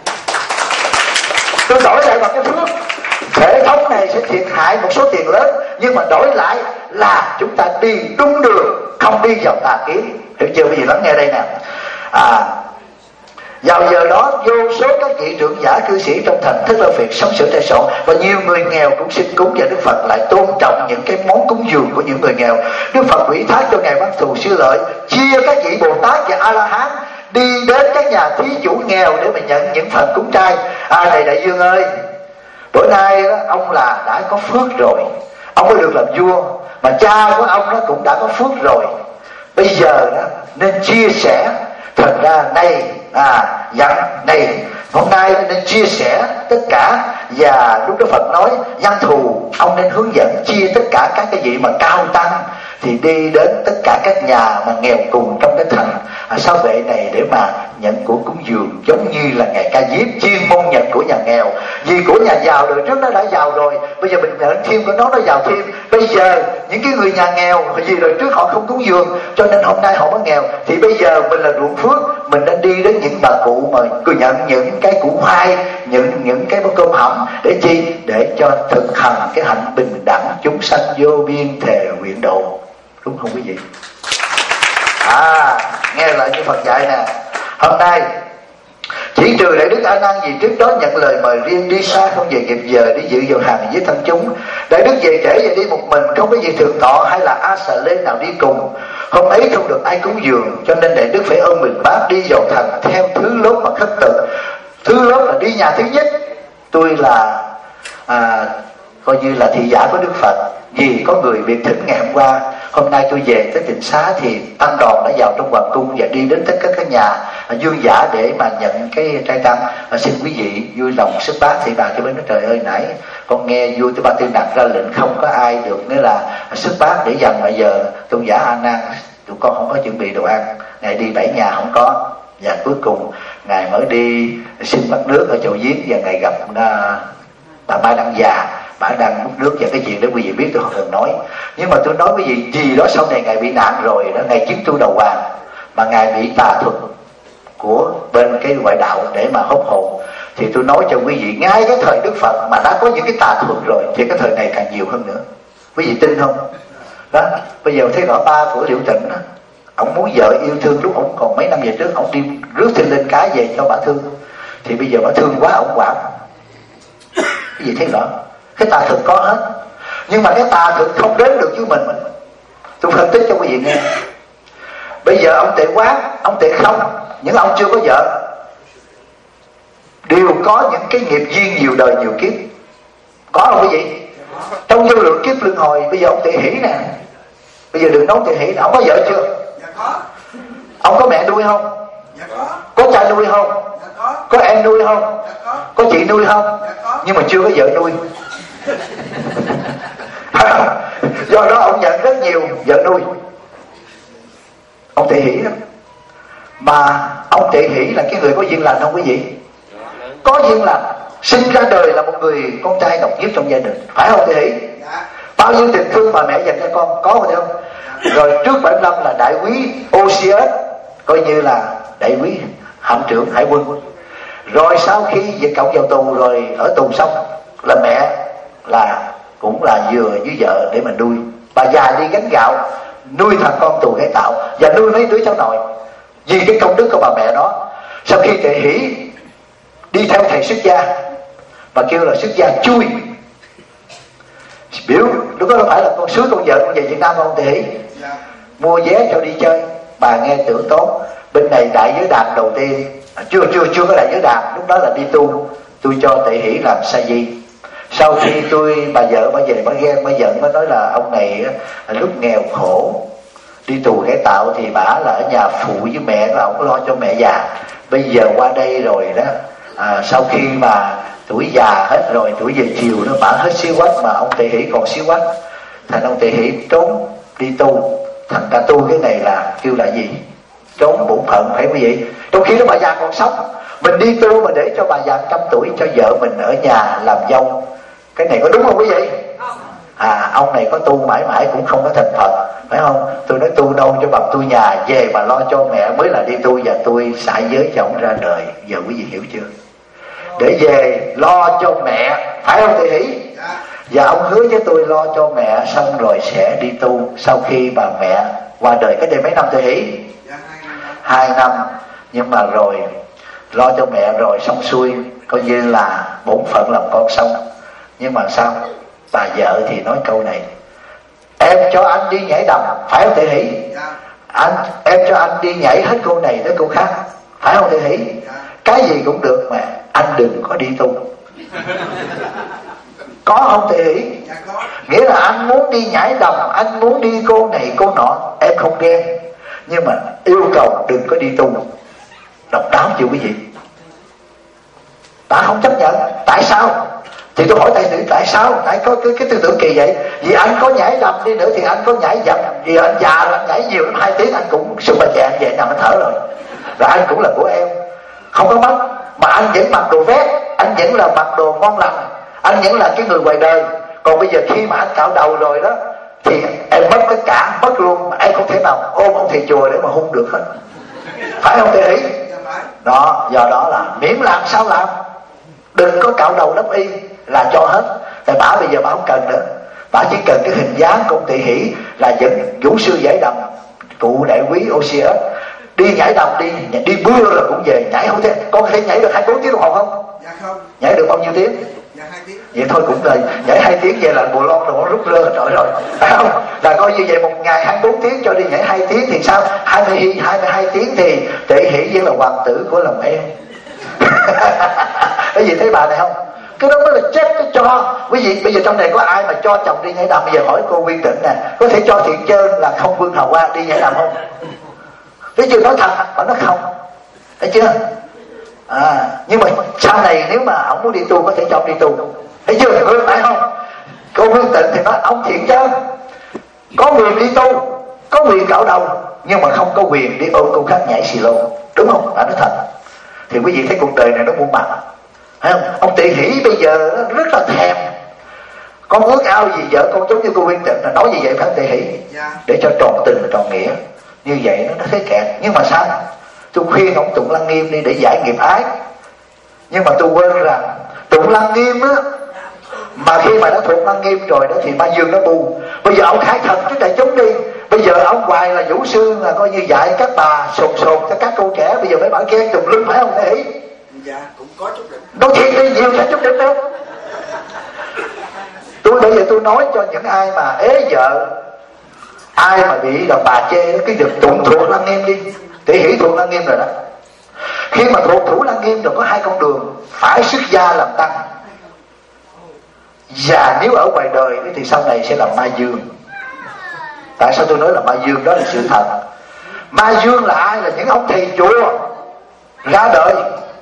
Tôi đổi lại bằng cái phước. Hệ thống này sẽ thiệt hại một số tiền lớn, nhưng mà đổi lại là chúng ta đi đúng đường, không đi vào tà kiến. Hiểu chưa quý vị? Lắng nghe đây nè. Vào giờ đó vô số các vị trưởng giả cư sĩ trong thành Thất La Phiệt sống sửa trai soạn, và nhiều người nghèo cũng xin cúng, và Đức Phật lại tôn trọng những cái món cúng dường của những người nghèo. Đức Phật ủy thác cho ngài Văn Thù Sư Lợi chia các vị Bồ Tát và A La Hán đi đến các nhà thí chủ nghèo để mà nhận những phần cúng trai. Này Đại Dương ơi, Bữa nay đó, ông là đã có phước rồi, ông mới được làm vua, mà cha của ông đó cũng đã có phước rồi. Bây giờ đó nên chia sẻ. Thật ra này này hôm nay nên chia sẻ tất cả. Và lúc Đức Phật nói văn thù, ông nên hướng dẫn chia tất cả các cái vị mà cao tăng thì đi đến tất cả các nhà mà nghèo cùng trong cái thành Sao Vệ này để mà nhận của cúng dường, giống như là ngài Ca Diếp chuyên môn nhận của nhà nghèo. Vì của nhà giàu đời trước nó đã giàu rồi, bây giờ mình nhận thêm của nó giàu thêm. Bây giờ những cái người nhà nghèo vì đời trước họ không cúng dường cho nên hôm nay họ mới nghèo, thì bây giờ mình là ruộng phước, mình nên đi đến những bà cụ mà cứ nhận những cái củ khoai, những cái cơm hẩm để chi, để cho thực hành cái hạnh bình đẳng chúng sanh vô biên thề nguyện độ. Đúng không quý vị? Nghe lại như Phật dạy nè. Hôm nay chỉ trừ Đại Đức A Nan vì trước đó nhận lời mời riêng đi xa không về kịp giờ đi dự vào hàng với thân chúng. Đại Đức về trễ và đi một mình, không có gì thượng tọa hay là A Xà Lê nào đi cùng. Hôm ấy không được ai cúng dường, cho nên Đại Đức phải ôm mình bát đi vào thành theo thứ lớp mà khất thực. Thứ lớp là đi nhà thứ nhất. Tôi là coi như là thị giả của Đức Phật, vì có người biệt thỉnh ngày hôm qua. Hôm nay tôi về tới Tịnh Xá thì tăng đoàn đã vào trong hoàng cung và đi đến tất cả các nhà vương giả để mà nhận cái trai tăng. Xin quý vị vui lòng xuất bát. Thì bà cho bên nói trời ơi, nãy con nghe vua Tư Ba Tư Nặc ra lệnh không có ai được nghĩa là xuất bát để dành, mà giờ tôn giả A Nan tụi con không có chuẩn bị đồ ăn, ngài đi 7 nhà không có. Và cuối cùng ngài mới đi xin bắt nước ở chầu Giếng và ngài gặp bà Mai Đăng Già. Bà đang múc nước, và cái chuyện đó quý vị biết tôi không cần nói. Nhưng mà tôi nói quý vị gì đó sau này ngài bị nạn rồi đó, ngài chứng tu đầu hoàng mà ngài bị tà thuật của bên cái ngoại đạo để mà hốt hồn. Thì tôi nói cho quý vị, ngay cái thời Đức Phật mà đã có những cái tà thuật rồi thì cái thời này càng nhiều hơn nữa. Quý vị tin không? Đó, bây giờ thấy rõ ba của Liễu Tịnh đó, ông muốn vợ yêu thương lúc ông còn mấy năm về trước, ông đi rước thiên linh cái về cho bà thương. Thì bây giờ bà thương quá ông quản. Quý vị thấy rõ, cái tà thực có hết, nhưng mà cái tà thực không đến được với mình. Tôi phân tích cho quý vị nghe. Bây giờ ông Tệ Quán, ông Tệ Không, những ông chưa có vợ đều có những cái nghiệp duyên nhiều đời nhiều kiếp. Có không quý vị? Trong vô lượng kiếp luân hồi. Bây giờ ông Tệ Hỷ nè, bây giờ đừng nói Tệ Hỷ, ông có vợ chưa? Dạ có. Ông có mẹ nuôi không? Dạ có. Có cha nuôi không? Dạ có. Có em nuôi không? Dạ có. Có chị nuôi không? Dạ có. Nhưng mà chưa có vợ nuôi. Do đó ông nhận rất nhiều vợ nuôi. Ông Tệ Hỷ đó. Mà ông Tệ Hỷ là cái người có duyên lành không quý vị? Có duyên lành, sinh ra đời là một người con trai độc nhất trong gia đình, phải không Tệ Hỷ? Dạ. Bao nhiêu tình thương mà mẹ dành cho con, có không? Rồi trước 75 là đại quý OCS, coi như là đại quý hạm trưởng hải quân. Rồi sau khi Việt Cộng vào tù rồi, ở tù xong là mẹ là cũng là vừa với vợ để mình nuôi. Bà già đi gánh gạo nuôi thằng con tù cải tạo và nuôi mấy đứa cháu nội, vì cái công đức của bà mẹ đó. Sau khi Tệ Hỷ đi theo thầy xuất gia, bà kêu là xuất gia chui, biểu lúc đó phải là con sứ con vợ con về Việt Nam không Tệ Hỷ? Mua vé cho đi chơi. Bà nghe tưởng tốt. Bên này đại giới đàn đầu tiên, chưa có đại giới đàn, lúc đó là đi tu. Tôi cho Tệ Hỷ làm sa di. Sau khi bà vợ bà về bà ghen bà giận, bà nói là ông này lúc nghèo khổ đi tù cải tạo thì bà là ở nhà phụ với mẹ, ông lo cho mẹ già. Bây giờ qua đây rồi đó, sau khi mà tuổi già hết rồi, tuổi về chiều nó bà hết xíu quách, mà ông Tệ Hỷ còn xíu quách. Thành ông Tệ Hỷ trốn đi tu. Thành ra tu cái này là kêu là gì? Trốn bổn phận, phải không vậy? Trong khi đó bà già còn sống, mình đi tu mà để cho bà già 100 tuổi cho vợ mình ở nhà làm dâu, cái này có đúng không quý vị? Ông này có tu mãi mãi cũng không có thành Phật, phải không? Tôi nói tu đâu cho bằng tu nhà, về mà lo cho mẹ mới là đi tu, và tôi xả giới cho ông ra đời. Giờ quý vị hiểu chưa? Để về lo cho mẹ, phải không Tệ Hỷ? Và ông hứa với tôi lo cho mẹ xong rồi sẽ đi tu sau khi bà mẹ qua đời. Cái đây mấy năm Tệ Hỷ? 2 năm. Nhưng mà rồi lo cho mẹ rồi xong xuôi, coi như là bổn phận làm con xong. Nhưng mà sao? Bà vợ thì nói câu này: em cho anh đi nhảy đầm, phải không Tệ Hỷ? Em cho anh đi nhảy hết cô này tới cô khác, phải không Tệ Hỷ? Cái gì cũng được mà anh đừng có đi tu. Có không Tỳ Hỷ? Nghĩa là anh muốn đi nhảy đầm, anh muốn đi cô này cô nọ, em không ghen, nhưng mà yêu cầu đừng có đi tu. Độc đáo chưa quý vị? Ta không chấp nhận. Tại sao? Thì tôi hỏi tại tử tại sao? Tại có cái tư tưởng kỳ vậy. Vì anh có nhảy đầm đi nữa thì anh có nhảy dầm, vì anh già anh nhảy nhiều lắm 2 tiếng anh cũng super chạm về nằm anh thở rồi. Rồi anh cũng là của em, không có mất. Mà anh vẫn mặc đồ vest, anh vẫn là mặc đồ ngon lành, anh vẫn là cái người ngoài đời. Còn bây giờ khi mà anh cạo đầu rồi đó thì em mất tất cả, mất luôn. Mà em không thể nào ôm ông thầy chùa để mà hung được hết. Phải không Tỳ Hỷ? Đó, do đó là miễn làm sao làm, đừng có cạo đầu đắp y là cho hết. Tại bà bây giờ bà không cần nữa, bà chỉ cần cái hình dáng của ông Tỳ Hỷ là dẫn vũ sư giải đầm, cụ đại quý OCS, đi nhảy đầm, đi bưa là cũng về nhảy. Không thể, con có thể nhảy được 24 tiếng đồng hồ không? Dạ không. Nhảy được bao nhiêu tiếng? Dạ 2 tiếng. Vậy thôi cũng là nhảy 2 tiếng về là bù lon rồi nó rút rơ trời rồi, phải không? Là coi như vậy một ngày 24 tiếng cho đi nhảy 2 tiếng thì sao? 22 tiếng thì Tỳ Hỷ vẫn là hoàng tử của lòng em. Cái gì thấy bà này không? Cái đó mới là chết cái cho. Quý vị bây giờ trong này có ai mà cho chồng đi nhảy đầm? Bây giờ hỏi cô Nguyên Tịnh nè, có thể cho Thiện Trơn là không Vương Hào Hoa đi nhảy đầm không? Thấy chưa? Nói thật mà nó không, thấy chưa? Nhưng mà sau này nếu mà ông muốn đi tu có thể cho ông đi tu, thấy chưa? Phải không? Cô Nguyên Tịnh thì nói ông Thiện Trơn có quyền đi tu, có quyền cạo đầu, nhưng mà không có quyền đi ôm cô khác nhảy xì lô, đúng không? Nói thật. Thì quý vị thấy cuộc đời này nó muôn mặt, thấy không? Ông Tỳ Hỷ bây giờ nó rất là thèm. Con ước ao gì vợ con giống như cô Nguyên Tịnh là nói gì vậy phải không Tỳ Hỷ? Để cho tròn tình tròn nghĩa. Như vậy nó thấy kẹt. Nhưng mà sao? Tôi khuyên ông tụng Lăng Nghiêm đi để giải nghiệp ái. Nhưng mà tôi quên rằng tụng Lăng Nghiêm á, mà khi mà đã thuộc Lăng Nghiêm rồi đó thì ma dương nó bù. Bây giờ ông khai thật trước đại chúng đi. Bây giờ ông hoài là vũ sư là coi như dạy các bà sồn cho các cô trẻ. Bây giờ mấy bạn khen tùm lum phải không Tỳ Hỷ? Dạ cũng có chút đỉnh. Nói thiệt đi, nhiều sẽ chút đỉnh đâu. Tôi bây giờ tôi nói cho những ai mà ế vợ, ai mà bị đàn bà chê cái việc tụng thuộc Lăng Nghiêm đi. Tỳ Hỷ thuộc Lăng Nghiêm rồi đó. Khi mà thuộc thủ Lăng Nghiêm rồi có 2 con đường: phải xuất gia làm tăng, và nếu ở ngoài đời thì sau này sẽ làm ma dương. Tại sao tôi nói là ma dương? Đó là sự thật. Ma dương là ai? Là những ông thầy chùa ra đời.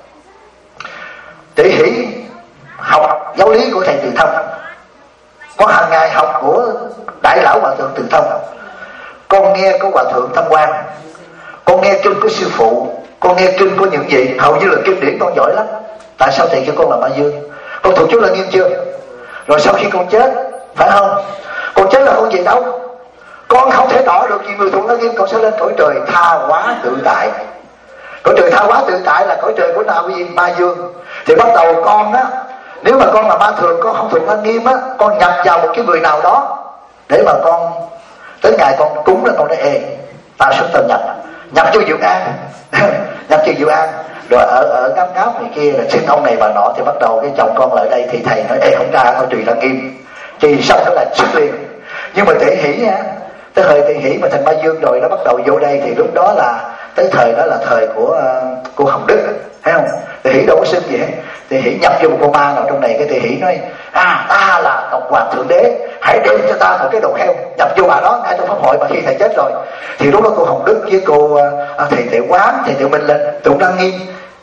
Tỳ Hỷ học giáo lý của thầy Từ Thông, con hàng ngày học của đại lão hòa thượng Từ Thông, con nghe của hòa thượng Tâm Quang, con nghe kinh của sư phụ, con nghe kinh của những gì hầu như là kinh điển con giỏi lắm. Tại sao thầy kêu con là ma dương? Con thuộc chú Lăng Nghiêm chưa? Rồi sau khi con chết, phải không? Con chết là con về đâu? Con không thể đỏ được vì người thuộc Lăng Nghiêm, con sẽ lên cõi trời tha hóa tự tại. Cõi trời tha hóa tự tại là cõi trời của nào quý vị? Ma dương. Thì bắt đầu con á, nếu mà con là ma thường, con không thuộc Lăng Nghiêm á, con nhập vào một cái người nào đó để mà con tới ngày con cúng là con nói tao xuống tao nhập cho Diệu An. Nhập cho Diệu An rồi ở ngáp ngáp này kia là xin ông này bà nọ, thì bắt đầu cái chồng con lại đây thì thầy nói không ra thôi trì Lăng Nghiêm, trì xong đó là xuất liền. Nhưng mà Tỳ Hỷ á, tới thời Tỳ Hỷ mà thành ma dương rồi nó bắt đầu vô đây thì lúc đó là tới thời đó là thời của cô Hồng Đức, thấy không? Tỳ Hỷ đâu có xin gì hết. Tỳ Hỷ nhập vô một con ma nào trong này, cái Tỳ Hỷ nói ta là Ngọc Hoàng Thượng Đế, hãy đem cho ta một cái đầu heo. Nhập vô bà đó ngay trong pháp hội mà khi thầy chết rồi thì lúc đó cô Hồng Đức với cô thầy Tuệ Quán, thầy Tuệ Minh lên tụng Lăng Nghiêm.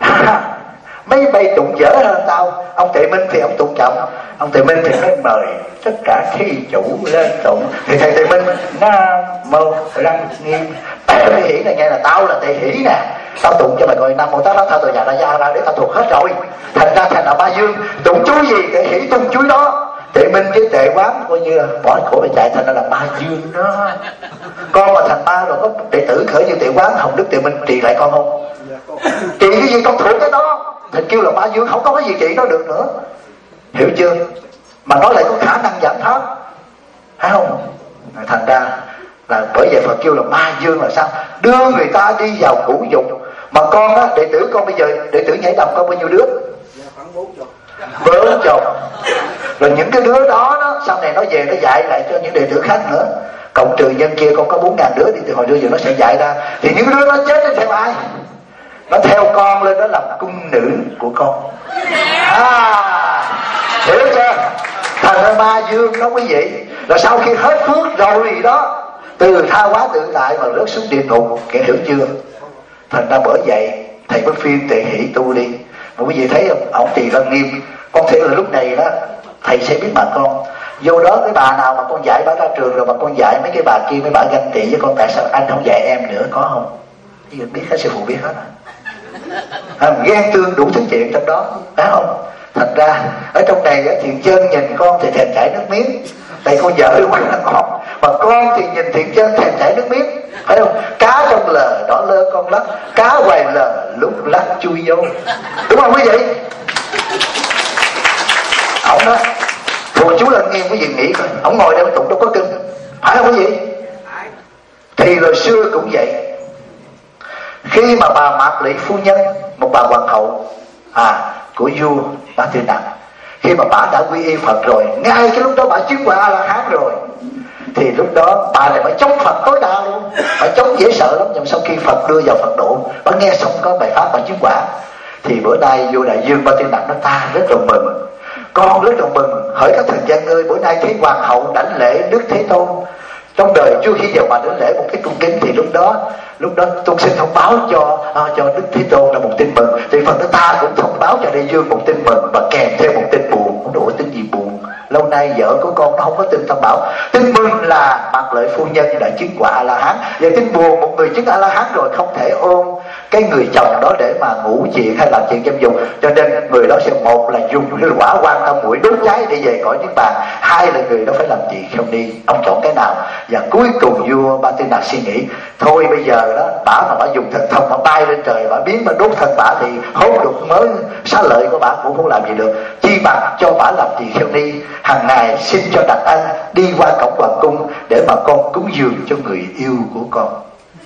Mấy bay tụng dở hơn tao. Ông Tuệ Minh thì ông tụng chậm, ông Tuệ Minh thì nói mời tất cả thi chủ lên tụng. Thì thầy Tuệ Minh Nam Mô Lăng Nghiêm. Tỳ Hỷ này nghe là tao là Tỳ Hỷ nè, tao tụng cho mày coi Nam Mô Tát Đá Tha Tội Nhà Ra Gia ra để tao thuộc hết rồi. Thành ra thành là ma dương. Tụng chú gì Tỳ Hỷ tung chuối đó. Tuệ Minh với Tuệ Quán coi như là bỏ khổ mà chạy, thành ra là ma dương đó. Con mà thành ma rồi có đệ tử khởi như Tuệ Quán, Hồng Đức, Tuệ Minh trì lại con không? Trì cái gì con thuộc cái đó. Thầy kêu là ma dương, không có cái gì trị nó được nữa. Hiểu chưa? Mà nó lại có khả năng giảm pháp, phải không? Thành ra là bởi vậy Phật kêu là ma dương là sao? Đưa người ta đi vào cũ dục. Mà con á, đệ tử con bây giờ đệ tử nhảy đầm con bao nhiêu đứa? Khoảng 40. 40. Rồi những cái đứa đó sau này nó về nó dạy lại cho những đệ tử khác nữa. Cộng trừ nhân kia con có 4.000 đứa thì từ hồi đưa giờ nó sẽ dạy ra. Thì những đứa nó chết nó theo ai? Nó theo con lên, đó làm cung nữ của con. hiểu chưa? Thành ra ma dương đó quý vị, là sau khi hết phước rồi đó, từ tha hóa tự tại mà rớt xuống địa ngục, kẻ hiểu chưa? Thành ra bởi vậy thầy mới phiên Tệ Hỷ tu đi. Mà quý vị thấy không, ông Tỳ Lăng Nghiêm, con thấy là lúc này đó thầy sẽ biết mà con vô đó cái bà nào mà con dạy bà ra trường rồi mà con dạy mấy cái bà kia, mấy bà ganh tị với con, tại sao anh không dạy em nữa, có không? Biết hết, sư phụ biết hết ghen tương đủ thứ chuyện trong đó, phải không? Thật ra ở trong này Thiện Chân nhìn con thì thèm chảy nước miếng, tại con vợ quá là ngon, mà con thì nhìn Thiện Chân thèm chảy nước miếng, phải không? Cá trong lờ đỏ lơ con lắc, cá hoài lờ lúc lắc chui vô, đúng không quý vị? Ông đó thuộc chú Lăng Nghiêm, quý vị nghĩ coi, ông ngồi đây tụng đâu có kinh, phải không quý vị? Thì hồi xưa cũng vậy. Khi mà bà Mạc Lị phu nhân, một bà hoàng hậu của vua Ba Tư Nặc, khi mà bà đã quy y Phật rồi, ngay cái lúc đó bà chứng quả A La Hán rồi, thì lúc đó bà này phải chống Phật tối đa luôn, phải chống dễ sợ lắm. Nhưng sau khi Phật đưa vào Phật độ, bà nghe xong có bài pháp bà chứng quả, thì bữa nay vua Đại Dương Ba Tư Nặc nó ta rất là mừng, con rất là mừng, hỡi các thần dân ơi, bữa nay thấy hoàng hậu đảnh lễ Đức Thế Tôn, trong đời chưa khi giờ bà đảnh lễ một cái cung kính, thì lúc đó tôi xin thông báo cho Đức Thế Tôn là một tin mừng. Thì Phật ta cũng thông báo cho Đại Dương một tin mừng, và kèm thêm một tin buồn. Không đổi tin gì buồn, lâu nay vợ của con nó không có tin thông báo. Tin mừng là Mạc Lợi phu nhân đã chứng quả A La Hán, và tin buồn một người chứng A La Hán rồi không thể ôm cái người chồng đó để mà ngủ chuyện hay làm chuyện dâm dục, cho nên người đó sẽ một là dùng cái quả quan tâm mũi đốt cháy để về cõi niết bàn, hai là người đó phải làm gì không đi. Ông chọn cái nào? Và cuối cùng vua Ba Tư Nặc suy nghĩ, thôi bây giờ đó bả mà bả dùng thần thông, bả bay lên trời, bả biến mà đốt thân bả, thì hốt được mới xá lợi của bả cũng không làm gì được, chi bằng cho bả làm gì không đi. Hàng ngày xin cho đặt ăn đi qua cổng hoàng cung để mà con cúng dường cho người yêu của con.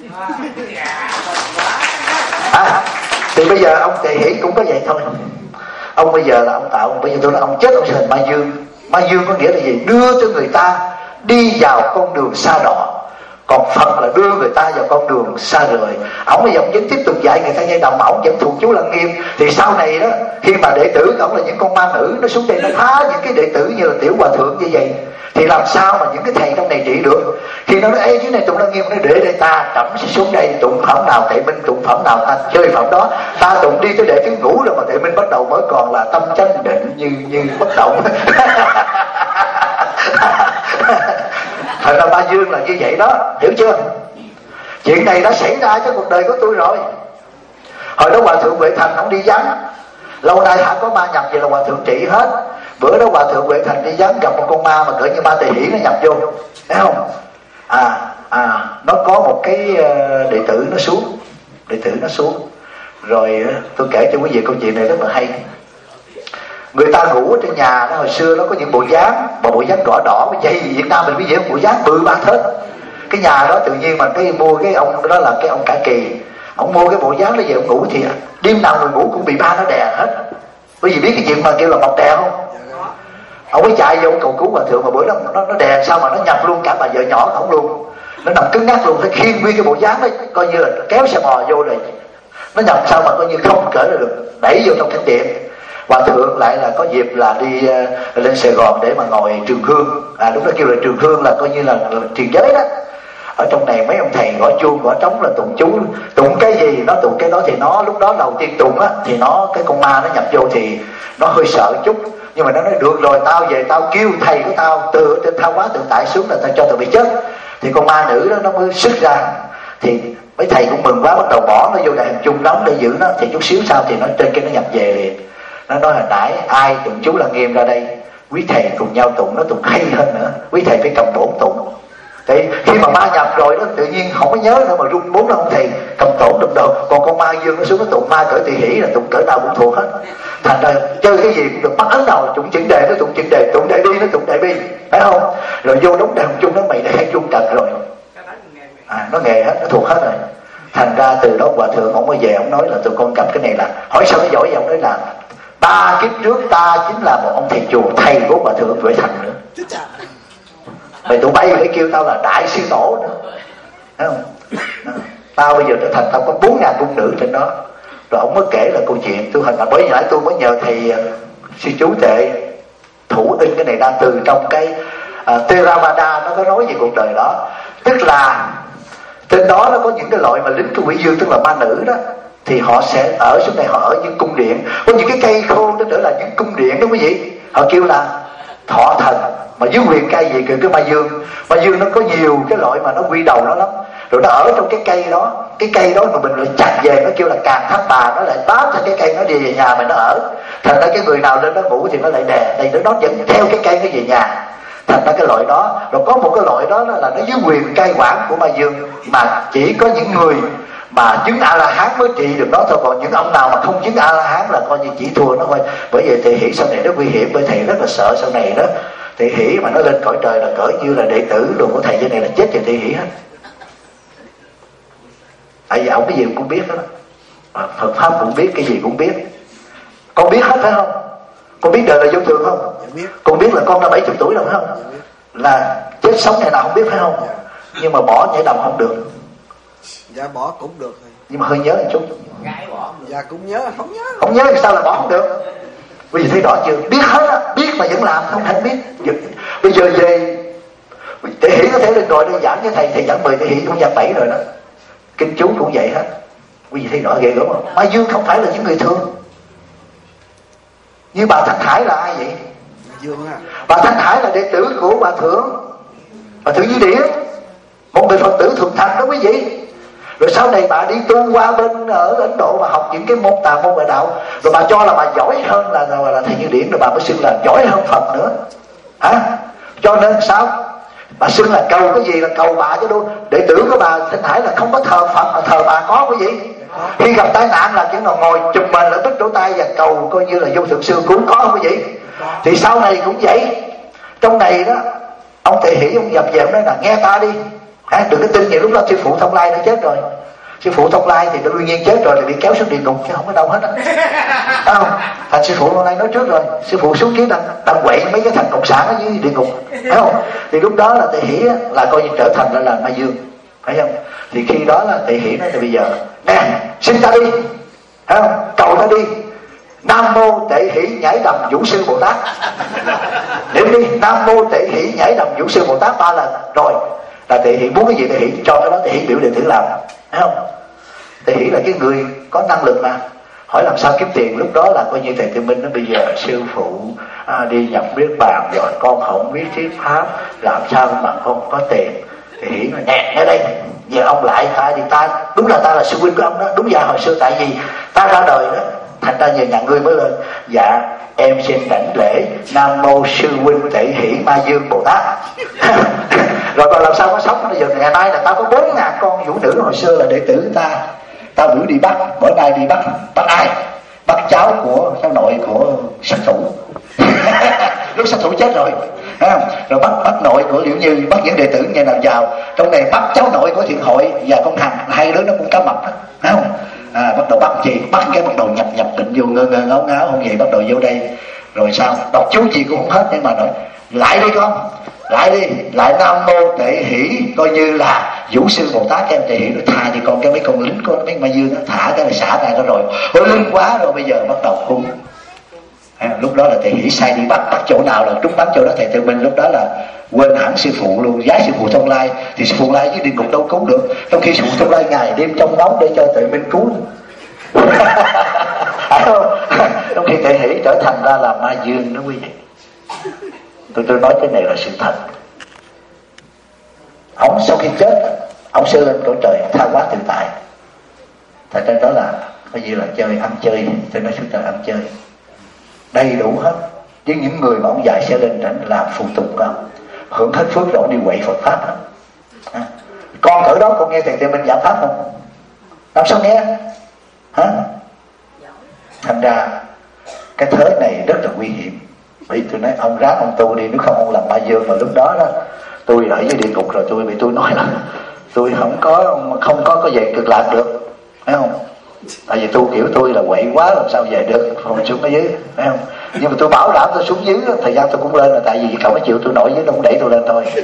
Thì bây giờ ông Tề Hỷ cũng có vậy thôi. Ông bây giờ là ông tạo, bây giờ tôi nói ông chết ông sẽ thành ma dương. Ma dương có nghĩa là gì? Đưa cho người ta đi vào con đường xa đỏ, còn Phật là đưa người ta vào con đường xa rời. Ông bây giờ ông vẫn tiếp tục dạy người ta dây đồng, mà ông vẫn thuộc chú Lăng Nghiêm. Thì sau này đó, khi mà đệ tử ông là những con ma nữ, nó xuống đây nó phá những cái đệ tử như là Tiểu Hòa Thượng như vậy, thì làm sao mà những cái thầy trong này trị được? Khi nó nói ê chứ này tụng Lăng Nghiêm, nó để đây ta trẫm sẽ xuống đây tụng phẩm nào Tệ Minh tụng phẩm nào, ta chơi phẩm đó, ta tụng đi tới để tiếng ngủ rồi, mà Tệ Minh bắt đầu mới còn là tâm chánh định như bất động. Thật ra Ma Dương là như vậy đó, hiểu chưa? Chuyện này đã xảy ra trong cuộc đời của tôi rồi. Hồi đó Hòa Thượng Huệ Thành ông đi vắng, lâu nay hả có ma nhập về là Hòa Thượng trị hết. Bữa đó Hòa Thượng Huệ Thành đi vắng gặp một con ma mà cỡ như ma Tề Hỷ nó nhập vô, thấy không? Nó có một cái đệ tử nó xuống, rồi tôi kể cho quý vị câu chuyện này rất là hay. Người ta ngủ ở trên nhà đó, hồi xưa nó có những bộ dáng, mà bộ dáng đỏ đỏ với dây Việt Nam mình, ví dụ bộ dáng bự ba thớt. Cái nhà đó tự nhiên mà cái mua cái ông đó là cái ông Cả Kỳ, ông mua cái bộ dáng đó về ông ngủ, thì đêm nào người ngủ cũng bị ba nó đè hết. Bởi vì biết cái chuyện mà kêu là mọc đè không? Ông mới chạy vô cầu cứu Hòa Thượng, mà bữa đó nó đè sao mà nó nhập luôn cả bà vợ nhỏ của ông luôn, nó nằm cứng ngắc luôn, nó khiêng nguyên cái bộ dáng đó, coi như là kéo xe bò vô rồi, nó nhập sao mà coi như không cỡ được, đẩy vô trong thánh điện. Hòa Thượng lại là có dịp là đi lên Sài Gòn để mà ngồi trường hương, lúc đó kêu là trường hương là coi như là thiền giới đó. Ở trong này mấy ông thầy gõ chuông gõ trống là tụng chú, tụng cái gì nó tụng cái đó. Thì nó lúc đó đầu tiên tụng á, thì nó cái con ma nó nhập vô thì nó hơi sợ chút, nhưng mà nó nói được rồi, tao về tao kêu thầy của tao từ trên tha hóa tự tại xuống là tao cho tụi bị chết. Thì con ma nữ đó nó mới xuất ra, thì mấy thầy cũng mừng quá, bắt đầu bỏ nó vô đại hành chung đóng để giữ nó. Thì chút xíu sau thì nó trên cái nó nhập về liền. Nó nói hồi nãy ai tụng chú Lăng Nghiêm ra đây, quý thầy cùng nhau tụng, nó tụng hay hơn nữa, quý thầy phải cầm bổn tụng. Thì khi mà ma nhập rồi đó tự nhiên không có nhớ nữa, mà rung bốn ông thầy cầm tổn đụng đầu. Còn con ma dương nó xuống nó tụng ma cỡ Tỳ Hỷ là tụng cỡ nào cũng thuộc hết. Thành ra chơi cái gì cũng được, bắt ấn đầu tụng chữ đề nó tụng chữ đề, tụng đại bi nó tụng đại bi, phải không? Rồi vô đóng đàn chung nó mày đã hay chung trật rồi, nó nghề hết, nó thuộc hết rồi. Thành ra từ đó Hòa Thượng ông mới về, ông nói là tụi con cầm cái này là hỏi sao nó giỏi vậy. Ông nói là 3 kiếp trước ta chính là một ông thầy chùa, thầy của Hòa Thượng Huệ Thành nữa. Mày tụi bay phải kêu tao là đại sư tổ nữa, thấy không? Tao bây giờ trở thành, tao có 4.000 cung nữ trên đó. Rồi ông mới kể là câu chuyện tôi hình là bởi vậy tôi mới nhờ thầy sư chú Tệ thủ in cái này ra từ trong cái Theravada, nó có nói về cuộc đời đó. Tức là trên đó nó có những cái loại mà lính của quỷ dương, tức là ma nữ đó, thì họ sẽ ở xuống này, họ ở những cung điện, có những cái cây khô đó, trở là những cung điện đó quý vị, họ kêu là thọ thần. Mà dưới quyền cây gì kêu cái ma dương. Ma dương nó có nhiều cái loại mà nó quy đầu nó lắm, rồi nó ở trong cái cây đó. Cái cây đó mà mình lại chặt về, nó kêu là càng thác bà, nó lại bám theo cái cây, nó đi về nhà mình nó ở. Thành ra cái người nào lên đó ngủ thì nó lại đè đây, nó vẫn theo cái cây nó về nhà. Thành ra cái loại đó. Rồi có một cái loại đó là nó dưới quyền cai quản của ma dương, mà chỉ có những người mà chứng A-la-hán mới trị được đó thôi. Còn những ông nào mà không chứng A-la-hán là coi như chỉ thua nó thôi. Bởi vậy Tỳ Hỷ sau này nó nguy hiểm, bởi thầy rất là sợ sau này đó Tỳ Hỷ mà nó lên cõi trời là cỡ như là đệ tử đồ của thầy dưới này là chết về Tỳ Hỷ hết. Tại vì ông cái gì cũng biết đó, Phật pháp cũng biết, cái gì cũng biết. Con biết hết phải không? Con biết đời là vô thường không? Biết. Con biết là con đã 70 tuổi rồi phải không? Là chết sống ngày nào không biết phải không? Nhưng mà bỏ nhảy đầm không được. Dạ bỏ cũng được rồi. Nhưng mà hơi nhớ một chút. Dạ cũng nhớ, không nhớ. Không nhớ thì sao là bỏ không được? Bây giờ thấy rõ chưa? Biết hết á, biết mà vẫn làm không thể biết. Bây giờ về Tỳ Hỷ có thể lên ngồi đây giảng với thầy giảng 10, Tỳ Hỷ cũng giảng 7 rồi đó. Kinh chú cũng vậy hết. Bây giờ thấy rõ ghê gớm không? Ma dương không phải là những người thường. Như bà Thanh Hải là ai vậy? Dương à. Bà Thanh Hải là đệ tử của Bà Thượng Như Điển, một người Phật tử thuần thành đó quý vị. Rồi sau này bà đi tu qua bên ở Ấn Độ mà học những cái môn tà môn ngoại đạo, rồi bà cho là bà giỏi hơn là thầy Như Điển, rồi bà mới xưng là giỏi hơn Phật nữa. Hả? Cho nên sao? Bà xưng là cầu cái gì là cầu bà chứ đâu. Đệ tử của bà Thanh Hải là không có thờ Phật mà thờ bà có quý vị. Khi gặp tai nạn là kiểu nào ngồi chùm mình là bít chỗ tay và cầu coi như là vô thượng sư cứu, có không quý vị? Thì sau này cũng vậy. Trong này đó ông Tỳ Hỷ ông dập về ông nói là nghe ta đi, đừng có tin gì. Lúc đó sư phụ Thông Lai đã chết rồi. Sư phụ Thông Lai thì đương nhiên chết rồi thì bị kéo xuống địa ngục chứ không có đâu hết á. Không, thành sư phụ Thông Lai nói trước rồi, sư phụ xuống kia đang quậy mấy cái thằng cộng sản ở dưới địa ngục, phải không? Thì lúc đó là Tỳ Hỷ là coi như trở thành là ma dương, phải không? Thì khi đó là Tỳ Hỷ nói là bây giờ nè, xin ta đi, phải không? Cầu ta đi. Nam mô Tệ Hỷ nhảy đầm Vũ Sư Bồ Tát. Niệm đi, Nam mô Tệ Hỷ nhảy đầm Vũ Sư Bồ Tát 3 lần. Rồi là Tỳ Hỷ muốn cái gì Tỳ Hỷ cho cái đó, Tỳ Hỷ biểu đề thử làm, thấy không? Tỳ Hỷ là cái người có năng lực mà. Hỏi làm sao kiếm tiền, lúc đó là coi như thầy Tư Minh nó bây giờ sư phụ đi nhập niết bàn rồi, con không biết thuyết pháp, làm sao mà không có tiền. Tỳ Hỷ nói nè, ngay đây giờ ông lại ta đi, ta đúng là ta là sư huynh của ông đó, đúng ra hồi xưa tại vì ta ra đời đó, thành ra nhờ nhà ngươi mới lên. Dạ em xin đảnh lễ Nam mô sư huynh Tệ Hỷ Ma Dương Bồ Tát. Rồi còn làm sao có sống bây giờ? Ngày nay là ta có 4.000 con vũ nữ, hồi xưa là đệ tử ta biểu đi bắt, mỗi ngày đi bắt ai? Bắt cháu của cháu nội của sát thủ. Lúc sát thủ chết rồi, rồi bắt nội của Liễu Như, bắt những đệ tử nhà nào vào trong này, bắt cháu nội của Thiện Hội và con Hằng, hai đứa nó cũng cá mập, phải không? Bắt đầu bắt gì? Bắt cái bắt đầu nhập định vô, ngơ ngáo ngáo không vậy, bắt đầu vô đây. Rồi sao? Đọc chú gì cũng không hết, nhưng mà nói lại đi con, lại đi, lại Nam mô Tệ Hỷ coi như là Vũ Sư Bồ Tát. Cái em Tệ Hỷ rồi tha thì con cái mấy con lính của mấy ma dương đó, thả cái này xả ra nó rồi. Ôi linh quá rồi, bây giờ bắt đầu cung. Lúc đó là Tệ Hỷ sai đi bắt chỗ nào là trúng bắn chỗ đó. Thầy Tư Minh lúc đó là quên hẳn sư phụ luôn, giá sư phụ Thông Lai. Thì sư phụ Lai với địa ngục đâu cứu được, trong khi sư phụ Thông Lai ngày đêm trong nóng để cho Tệ Minh cứu. Trong khi Tệ Hỷ trở thành ra là ma dương đó quý vị. Tôi nói cái này là sự thật. Ông sau khi chết, ông sẽ lên cõi trời tha hóa tự tại. Tại trên đó là cái gì là chơi, ăn chơi, trên đó xuống trời ăn chơi đầy đủ hết. Với những người mà ông dạy sẽ lên tránh làm phụ tục của ông, hưởng hết phước rồi đi quậy Phật pháp hết. Con cỡ đó con nghe thầy Tư Minh giảng pháp không? Làm sao nghe? Hả? Thành ra cái thế này rất là nguy hiểm. Bởi tôi nói ông ráng ông tu đi, nếu không ông làm ma dương. Mà lúc đó đó tôi ở dưới địa ngục rồi, tôi nói là tôi không có về cực lạc được, phải không? Tại vì tôi kiểu tôi là quậy quá, làm sao về được, không xuống ở dưới, phải không? Nhưng mà tôi bảo đảm tôi xuống dưới thời gian tôi cũng lên, là tại vì cậu mới chịu tôi nổi dưới, nó cũng đẩy tôi lên thôi.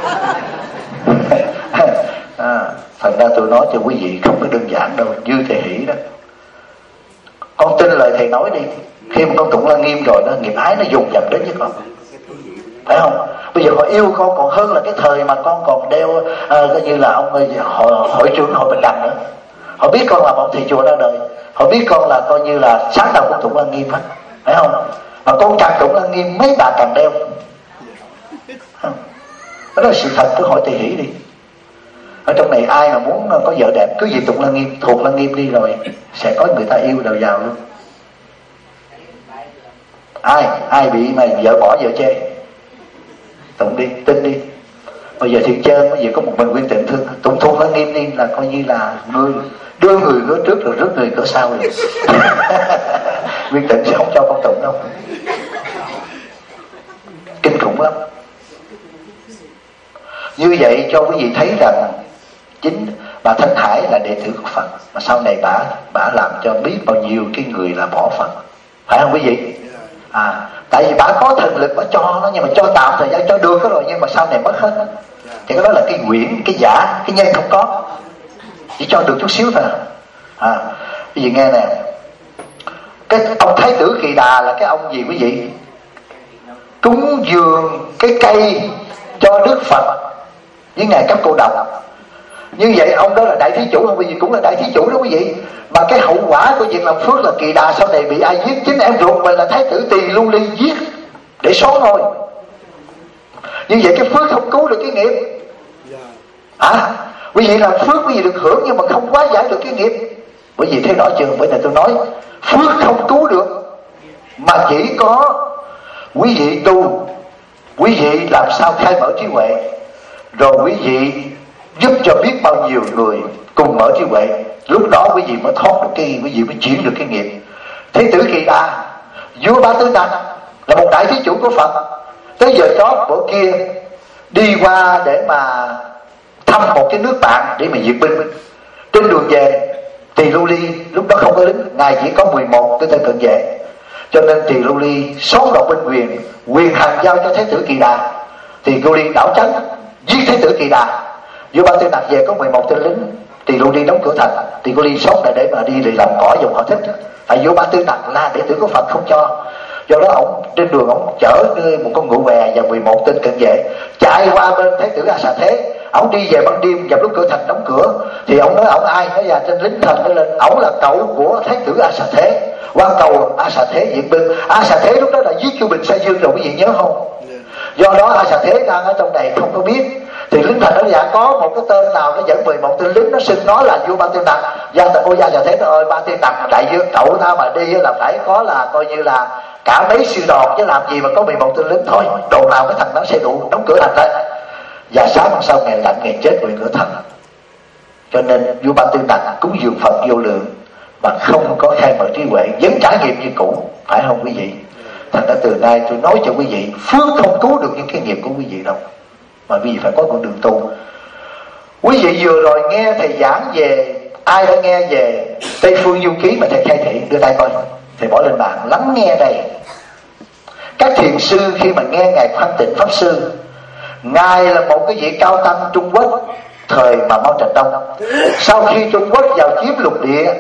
Thành ra tôi nói cho quý vị không có đơn giản đâu, như Tệ Hỷ đó. Con tin lời thầy nói đi, khi mà con tụng Lăng Nghiêm rồi đó, nghiệp ái nó dồn dập đến với con. phải không? Bây giờ họ yêu con còn hơn là cái thời mà con còn đeo coi như là ông hội trưởng hội Bình Đẳng nữa. Họ biết con là một thầy chùa ra đời, họ biết con là coi như là sáng tạo con tụng Lăng Nghiêm hết, phải không? Mà con càng tụng Lăng Nghiêm mấy bà càng đeo. Đó là sự thật, cứ hỏi Tỳ Hỷ đi. Ở trong này ai mà muốn có vợ đẹp cứ gì tụng Lăng Nghiêm, thuộc Lăng Nghiêm đi rồi sẽ có người ta yêu đầu vào luôn. Ai bị mà vợ bỏ vợ chê, tụng đi, tin đi. Bây giờ thiền chơi, bây giờ có một mình Nguyên Tịnh thương tụng thuộc Lăng Nghiêm đi là coi như là người đưa người cửa trước rồi rước người cửa sau rồi. Nguyên Tịnh sẽ không cho con tụng đâu, kinh khủng lắm. Như vậy cho quý vị thấy rằng chính bà Thanh Hải là đệ tử của Phật, mà sau này bà làm cho biết bao nhiêu cái người là bỏ Phật, phải không quý vị? Tại vì bà có thần lực bà cho nó, nhưng mà cho tạm thời gian cho được cái rồi, nhưng mà sau này mất hết. Thì cái đó là cái quyển, cái giả, cái nhân không có, chỉ cho được chút xíu thôi. Quý vị nghe nè, cái ông Thái tử Kỳ Đà là cái ông gì quý vị? Cúng dường cái cây cho Đức Phật với ngài Cấp Cô Độc. Như vậy ông đó là đại thí chủ không quý vị? Cũng là đại thí chủ đó quý vị. Mà cái hậu quả của việc làm phước là Kỳ Đà sau này bị ai giết? Chính em ruột mình là Thái tử Tỳ Lưu Ly giết để xóa thôi. Như vậy cái phước không cứu được cái nghiệp. Quý vị làm phước quý vị được hưởng, nhưng mà không quá giải được cái nghiệp. Quý vị thấy rõ chưa? Bởi vì tôi nói phước không cứu được, mà chỉ có quý vị tu, quý vị làm sao khai mở trí huệ, rồi quý vị giúp cho biết bao nhiêu người cùng mở trí huệ, lúc đó quý vị mới thoát được cái, quý vị mới chuyển được cái nghiệp. Thế tử Kỳ Đà, vua Ba Tư Nặc là một đại thí chủ của Phật, tới giờ chót bữa kia đi qua để mà thăm một cái nước bạn để mà duyệt binh. Trên đường về Tỳ Lưu Ly lúc đó không có lính, ngài chỉ có 11 cái tên cận vệ, cho nên Tỳ Lưu Ly xóa đoạt binh quyền hành giao cho Thái tử Kỳ Đà. Tỳ Lưu Ly đảo tránh giết Thái tử Kỳ Đà. Vua Ba Tư Nặc về có 11 tên lính, Tỳ Lưu Ly đóng cửa thành, Tỳ Lưu Ly sống lại để mà đi làm cỏ dùng họ thích. Tại vua Ba Tư Nặc là đệ tử của Phật không cho. Do đó ông trên đường ông chở một con ngựa què và 11 tên cận vệ chạy qua bên Thái tử A Xà Thế. Ông đi về ban đêm gặp lúc cửa thành đóng cửa thì ông nói ông ai? Nói là trên lính thành nó lên, ông là cậu của Thái tử A Xà Thế, quan cầu A Xà Thế duyệt binh. A Xà Thế lúc đó là giết vua Bình Sa Dương rồi, quý vị nhớ không? Do đó A Xà Thế đang ở trong này không có biết. Thì lính thành nó dạ có một cái tên nào nó dẫn 11 tên lính, nó xưng nó là vua Ba Tư Nặc. Ôi A Xà Thế nó ơi, Ba Tư Nặc đại vương cậu ta mà đi là phải có là coi như là cả mấy sư đòn, chứ làm gì mà có 11 tên lính thôi, đồ nào cái thằng nó sẽ đủ, đóng cửa thành đấy. Và sáng hôm sau ngày lạnh ngày chết ngoài cửa thành. Cho nên vua Ba Tư Nặc cúng dường Phật vô lượng mà không có khai mở trí huệ, vẫn trả nghiệp như cũ, phải không quý vị? Thành ra từ nay tôi nói cho quý vị, phước không cứu được những cái nghiệp của quý vị đâu, mà quý vị phải có con đường tu. Quý vị vừa rồi nghe thầy giảng về, ai đã nghe về Tây Phương Du Ký mà thầy khai thị, đưa tay coi, thầy bỏ lên bàn lắng nghe đây. Các thiền sư khi mà nghe ngài Khoan Tịnh Pháp Sư, ngài là một cái vị cao tăng Trung Quốc thời mà Mao Trạch Đông. Sau khi Trung Quốc vào chiếm lục địa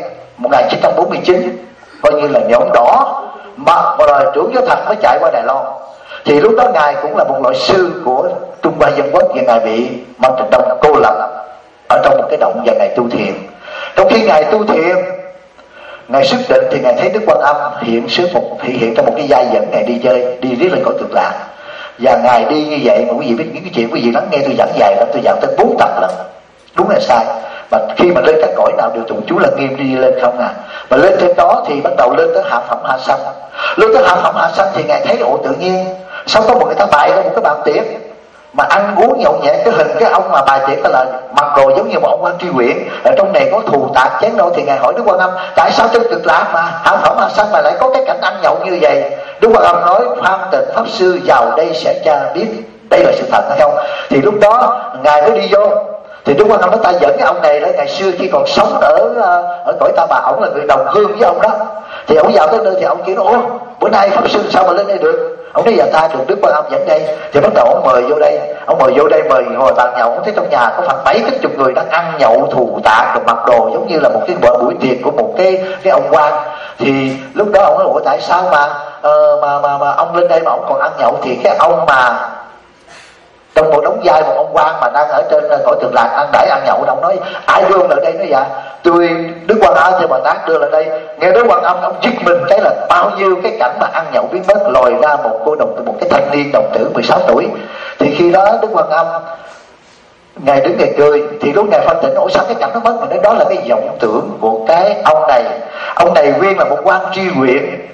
1949, coi như là nhổm đỏ, mà rồi trưởng giáo Thành mới chạy qua Đài Loan. Thì lúc đó ngài cũng là một loại sư của Trung Hoa Dân Quốc, và ngài bị Mao Trạch Đông cô lập ở trong một cái động và ngài tu thiền. Trong khi ngài tu thiền, ngài xuất định thì ngài thấy Đức Quan Âm hiện trong một cái vai dẫn ngài đi chơi, đi riết lên cõi Cực Lạc. Và ngài đi như vậy mà quý vị biết những cái chuyện quý vị lắng nghe tôi giảng dài lắm, tôi giảng tới 4 tập lần, đúng là sai. Mà khi mà lên các cõi nào đều tụng chú Lăng Nghiêm đi lên không à. Mà lên trên đó thì bắt đầu lên tới hạ phẩm hạ sanh. Lên tới hạ phẩm hạ sanh thì ngài thấy tự nhiên sao có một người ta bày ra một cái bàn tiệc mà ăn uống nhậu nhẹt, cái hình cái ông mà bài tiệc đó là mặc đồ giống như một ông quan tri huyện, ở trong này có thù tạc chén đâu. Thì ngài hỏi Đức Quan Âm tại sao trên Cực Lạc mà hạ phẩm hạ sanh mà lại có cái cảnh ăn nhậu như vậy? Đức Quan Âm nói Khoan Tịnh Pháp Sư vào đây sẽ cho biết đây là sự thật hay không. Thì lúc đó ngài mới đi vô. Thì Đức Quan Âm nói ta dẫn cái ông này là ngày xưa khi còn sống ở cõi Ta Bà, ổng là người đồng hương với ông đó. Thì ông vào tới nơi thì ông kêu nó bữa nay Pháp Sư sao mà lên đây được? Ông nói dạ ta được Đức Quan Âm dẫn đây. Thì bắt đầu ông mời vô đây, mời ngồi bàn nhậu. Ông thấy trong nhà có khoảng 70 người đang ăn nhậu thù tạc, rồi mặc đồ giống như là một cái buổi tiệc của một cái ông quan. Thì lúc đó ông nói ủa tại sao mà ông lên đây mà ông còn ăn nhậu? Thì cái ông mà trong một đống vai một ông quan mà đang ở trên cõi Cực Lạc ăn đãi ăn nhậu, ông nói ai đưa ông lại đây? Nói dạ tôi Đức Quan Âm thì Bồ Tát đưa lại đây. Nghe Đức Quan Âm ông giật mình cái là bao nhiêu cái cảnh mà ăn nhậu biến mất, lòi ra một cái thanh niên đồng tử 16 tuổi. Thì khi đó Đức Quan Âm ngài đứng ngài cười. Thì lúc ngài phân tỉnh ủa sao cái cảnh nó mất? Mà đó là cái vọng tưởng của cái ông này. Ông này nguyên là một quan tri huyện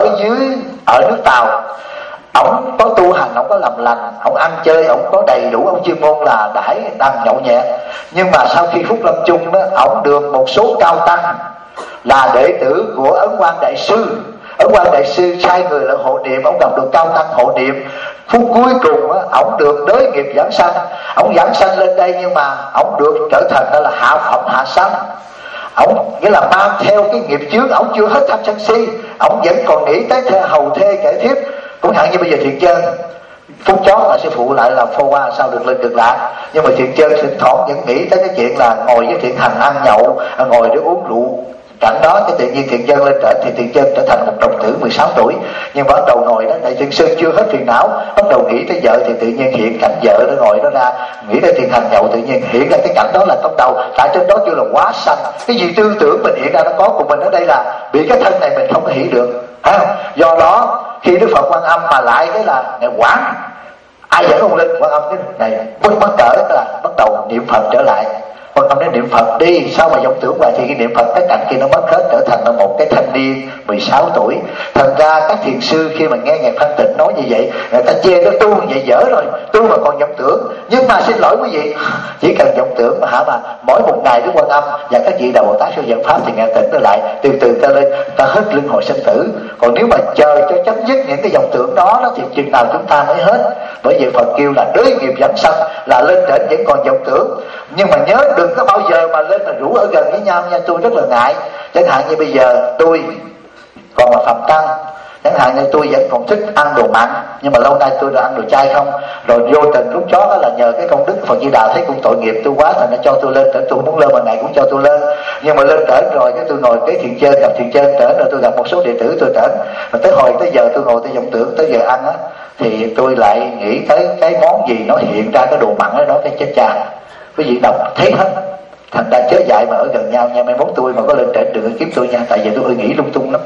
ở nước Tàu. Ông có tu hành, ông có làm lành, ông ăn chơi, ông có đầy đủ, ông chuyên môn là đãi đang nhậu nhẹt. Nhưng mà sau khi phút lâm chung đó, ông được một số cao tăng là đệ tử của Ấn Quang Đại Sư. Ấn Quang Đại Sư sai người lại hộ niệm, ông gặp được cao tăng hộ niệm. Phút cuối cùng á, ông được đới nghiệp giảng sanh. Ông giảng sanh lên đây nhưng mà ông được trở thành đó là hạ phẩm hạ sanh. Ông nghĩa là mang theo cái nghiệp trước, ông chưa hết tham sân si, ông vẫn còn nghĩ tới hầu thê kể thiếp. Cũng hạn như bây giờ Thiện Chân phút chót là sư phụ lại là phô qua sao được lên Cực Lạc, nhưng mà Thiện Chân thỉnh thoảng vẫn nghĩ tới cái chuyện là ngồi với Thiện Hành ăn nhậu, ngồi để uống rượu. Cảnh đó cái tự nhiên Thiện Chân lên trển thì Thiện Chân trở thành một đồng tử 16 tuổi. Nhưng bắt đầu ngồi đó Đại Thiện Sư chưa hết phiền não, bắt đầu nghĩ tới vợ thì tự nhiên hiện cảnh vợ nó ngồi đó ra, nghĩ tới Thiện Hành nhậu tự nhiên hiện ra cái cảnh đó là trong đầu. Tại trên đó kêu là quá sanh, cái gì tư tưởng mình hiện ra nó có, của mình ở đây là bị cái thân này mình không có hiểu được, phải không? Do đó khi Đức Phật Quan Âm mà lại cái là ngài quản ai dẫn ông lên, Quan Âm cái này bất cỡ là bắt đầu niệm Phật trở lại. Quan Âm nói niệm Phật đi, sao mà vọng tưởng hoài? Thì cái niệm Phật cái cảnh kia nó mất hết, trở thành là một cái thanh niên 16 tuổi. Thành ra các thiền sư khi mà nghe ngài Thanh Tịnh nói như vậy, người ta chê cái tu như vậy dở rồi, tu mà còn vọng tưởng. Nhưng mà xin lỗi quý vị, chỉ cần vọng tưởng mà mỗi một ngày Đức Quan Âm và các vị Đạo Bồ Tát siêu dẫn pháp thì ngài tỉnh trở lại, từ từ ta lên, ta hết luân hồi sinh tử. Còn nếu mà chờ cho chấm dứt những cái vọng tưởng đó thì chừng nào chúng ta mới hết. Bởi vậy Phật kêu là đới nghiệp giảng sanh, là lên trển vẫn còn vọng tưởng. Nhưng mà nhớ đừng có bao giờ mà lên mà rủ ở gần với nhau nha, tôi rất là ngại. Chẳng hạn như bây giờ tôi còn là Phạm Tăng, chẳng hạn như tôi vẫn còn thích ăn đồ mặn, nhưng mà lâu nay tôi đã ăn đồ chay không. Rồi vô tình lúc chó đó là nhờ cái công đức Phật Di Đà thấy cũng tội nghiệp tôi quá, thành nó cho tôi lên trển. Tôi muốn lên mà ngày cũng cho tôi lên, nhưng mà lên trển rồi cái tôi ngồi cái Thiền Trên, gặp Thiền Trên trển rồi tôi gặp một số đệ tử tôi trển, mà tới hồi tới giờ tôi ngồi tôi vọng tưởng tới giờ ăn á, thì tôi lại nghĩ tới cái món gì nó hiện ra cái đồ mặn đó, cái chết cha. Quý vị đọc thấy hết. Thành ra chớ dạy mà ở gần nhau nha, mai mốt tôi mà có lên trển đừng kiếm tôi nha, tại vì tôi nghĩ lung tung lắm.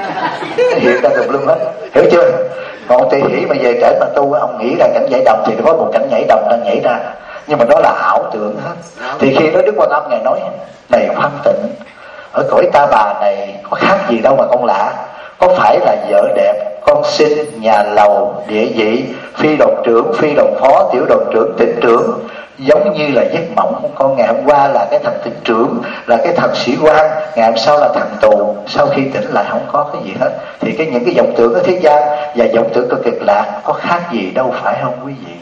Hiện ra tùm lum hết, hiểu chưa? Còn tùy hỷ mà về trển mà tu, ông nghĩ ra cảnh nhảy đầm thì có một cảnh nhảy đầm đang nhảy ra, nhưng mà đó là ảo tưởng hết. Thì khi đó Đức Quan Âm ngài nói này Khoan Tịnh, ở cõi Ta Bà này có khác gì đâu mà con lạ. Có phải là vợ đẹp, con xinh, nhà lầu, địa vị, phi đồng trưởng, phi đồng phó, tiểu đồng trưởng, tỉnh trưởng, giống như là giấc mộng của con. Ngày hôm qua là cái thằng tỉnh trưởng, là cái thằng sĩ quan, ngày hôm sau là thằng tù, sau khi tỉnh lại không có cái gì hết. Thì những cái vọng tưởng ở thế gian và vọng tưởng của Cực Lạc có khác gì đâu, phải không quý vị?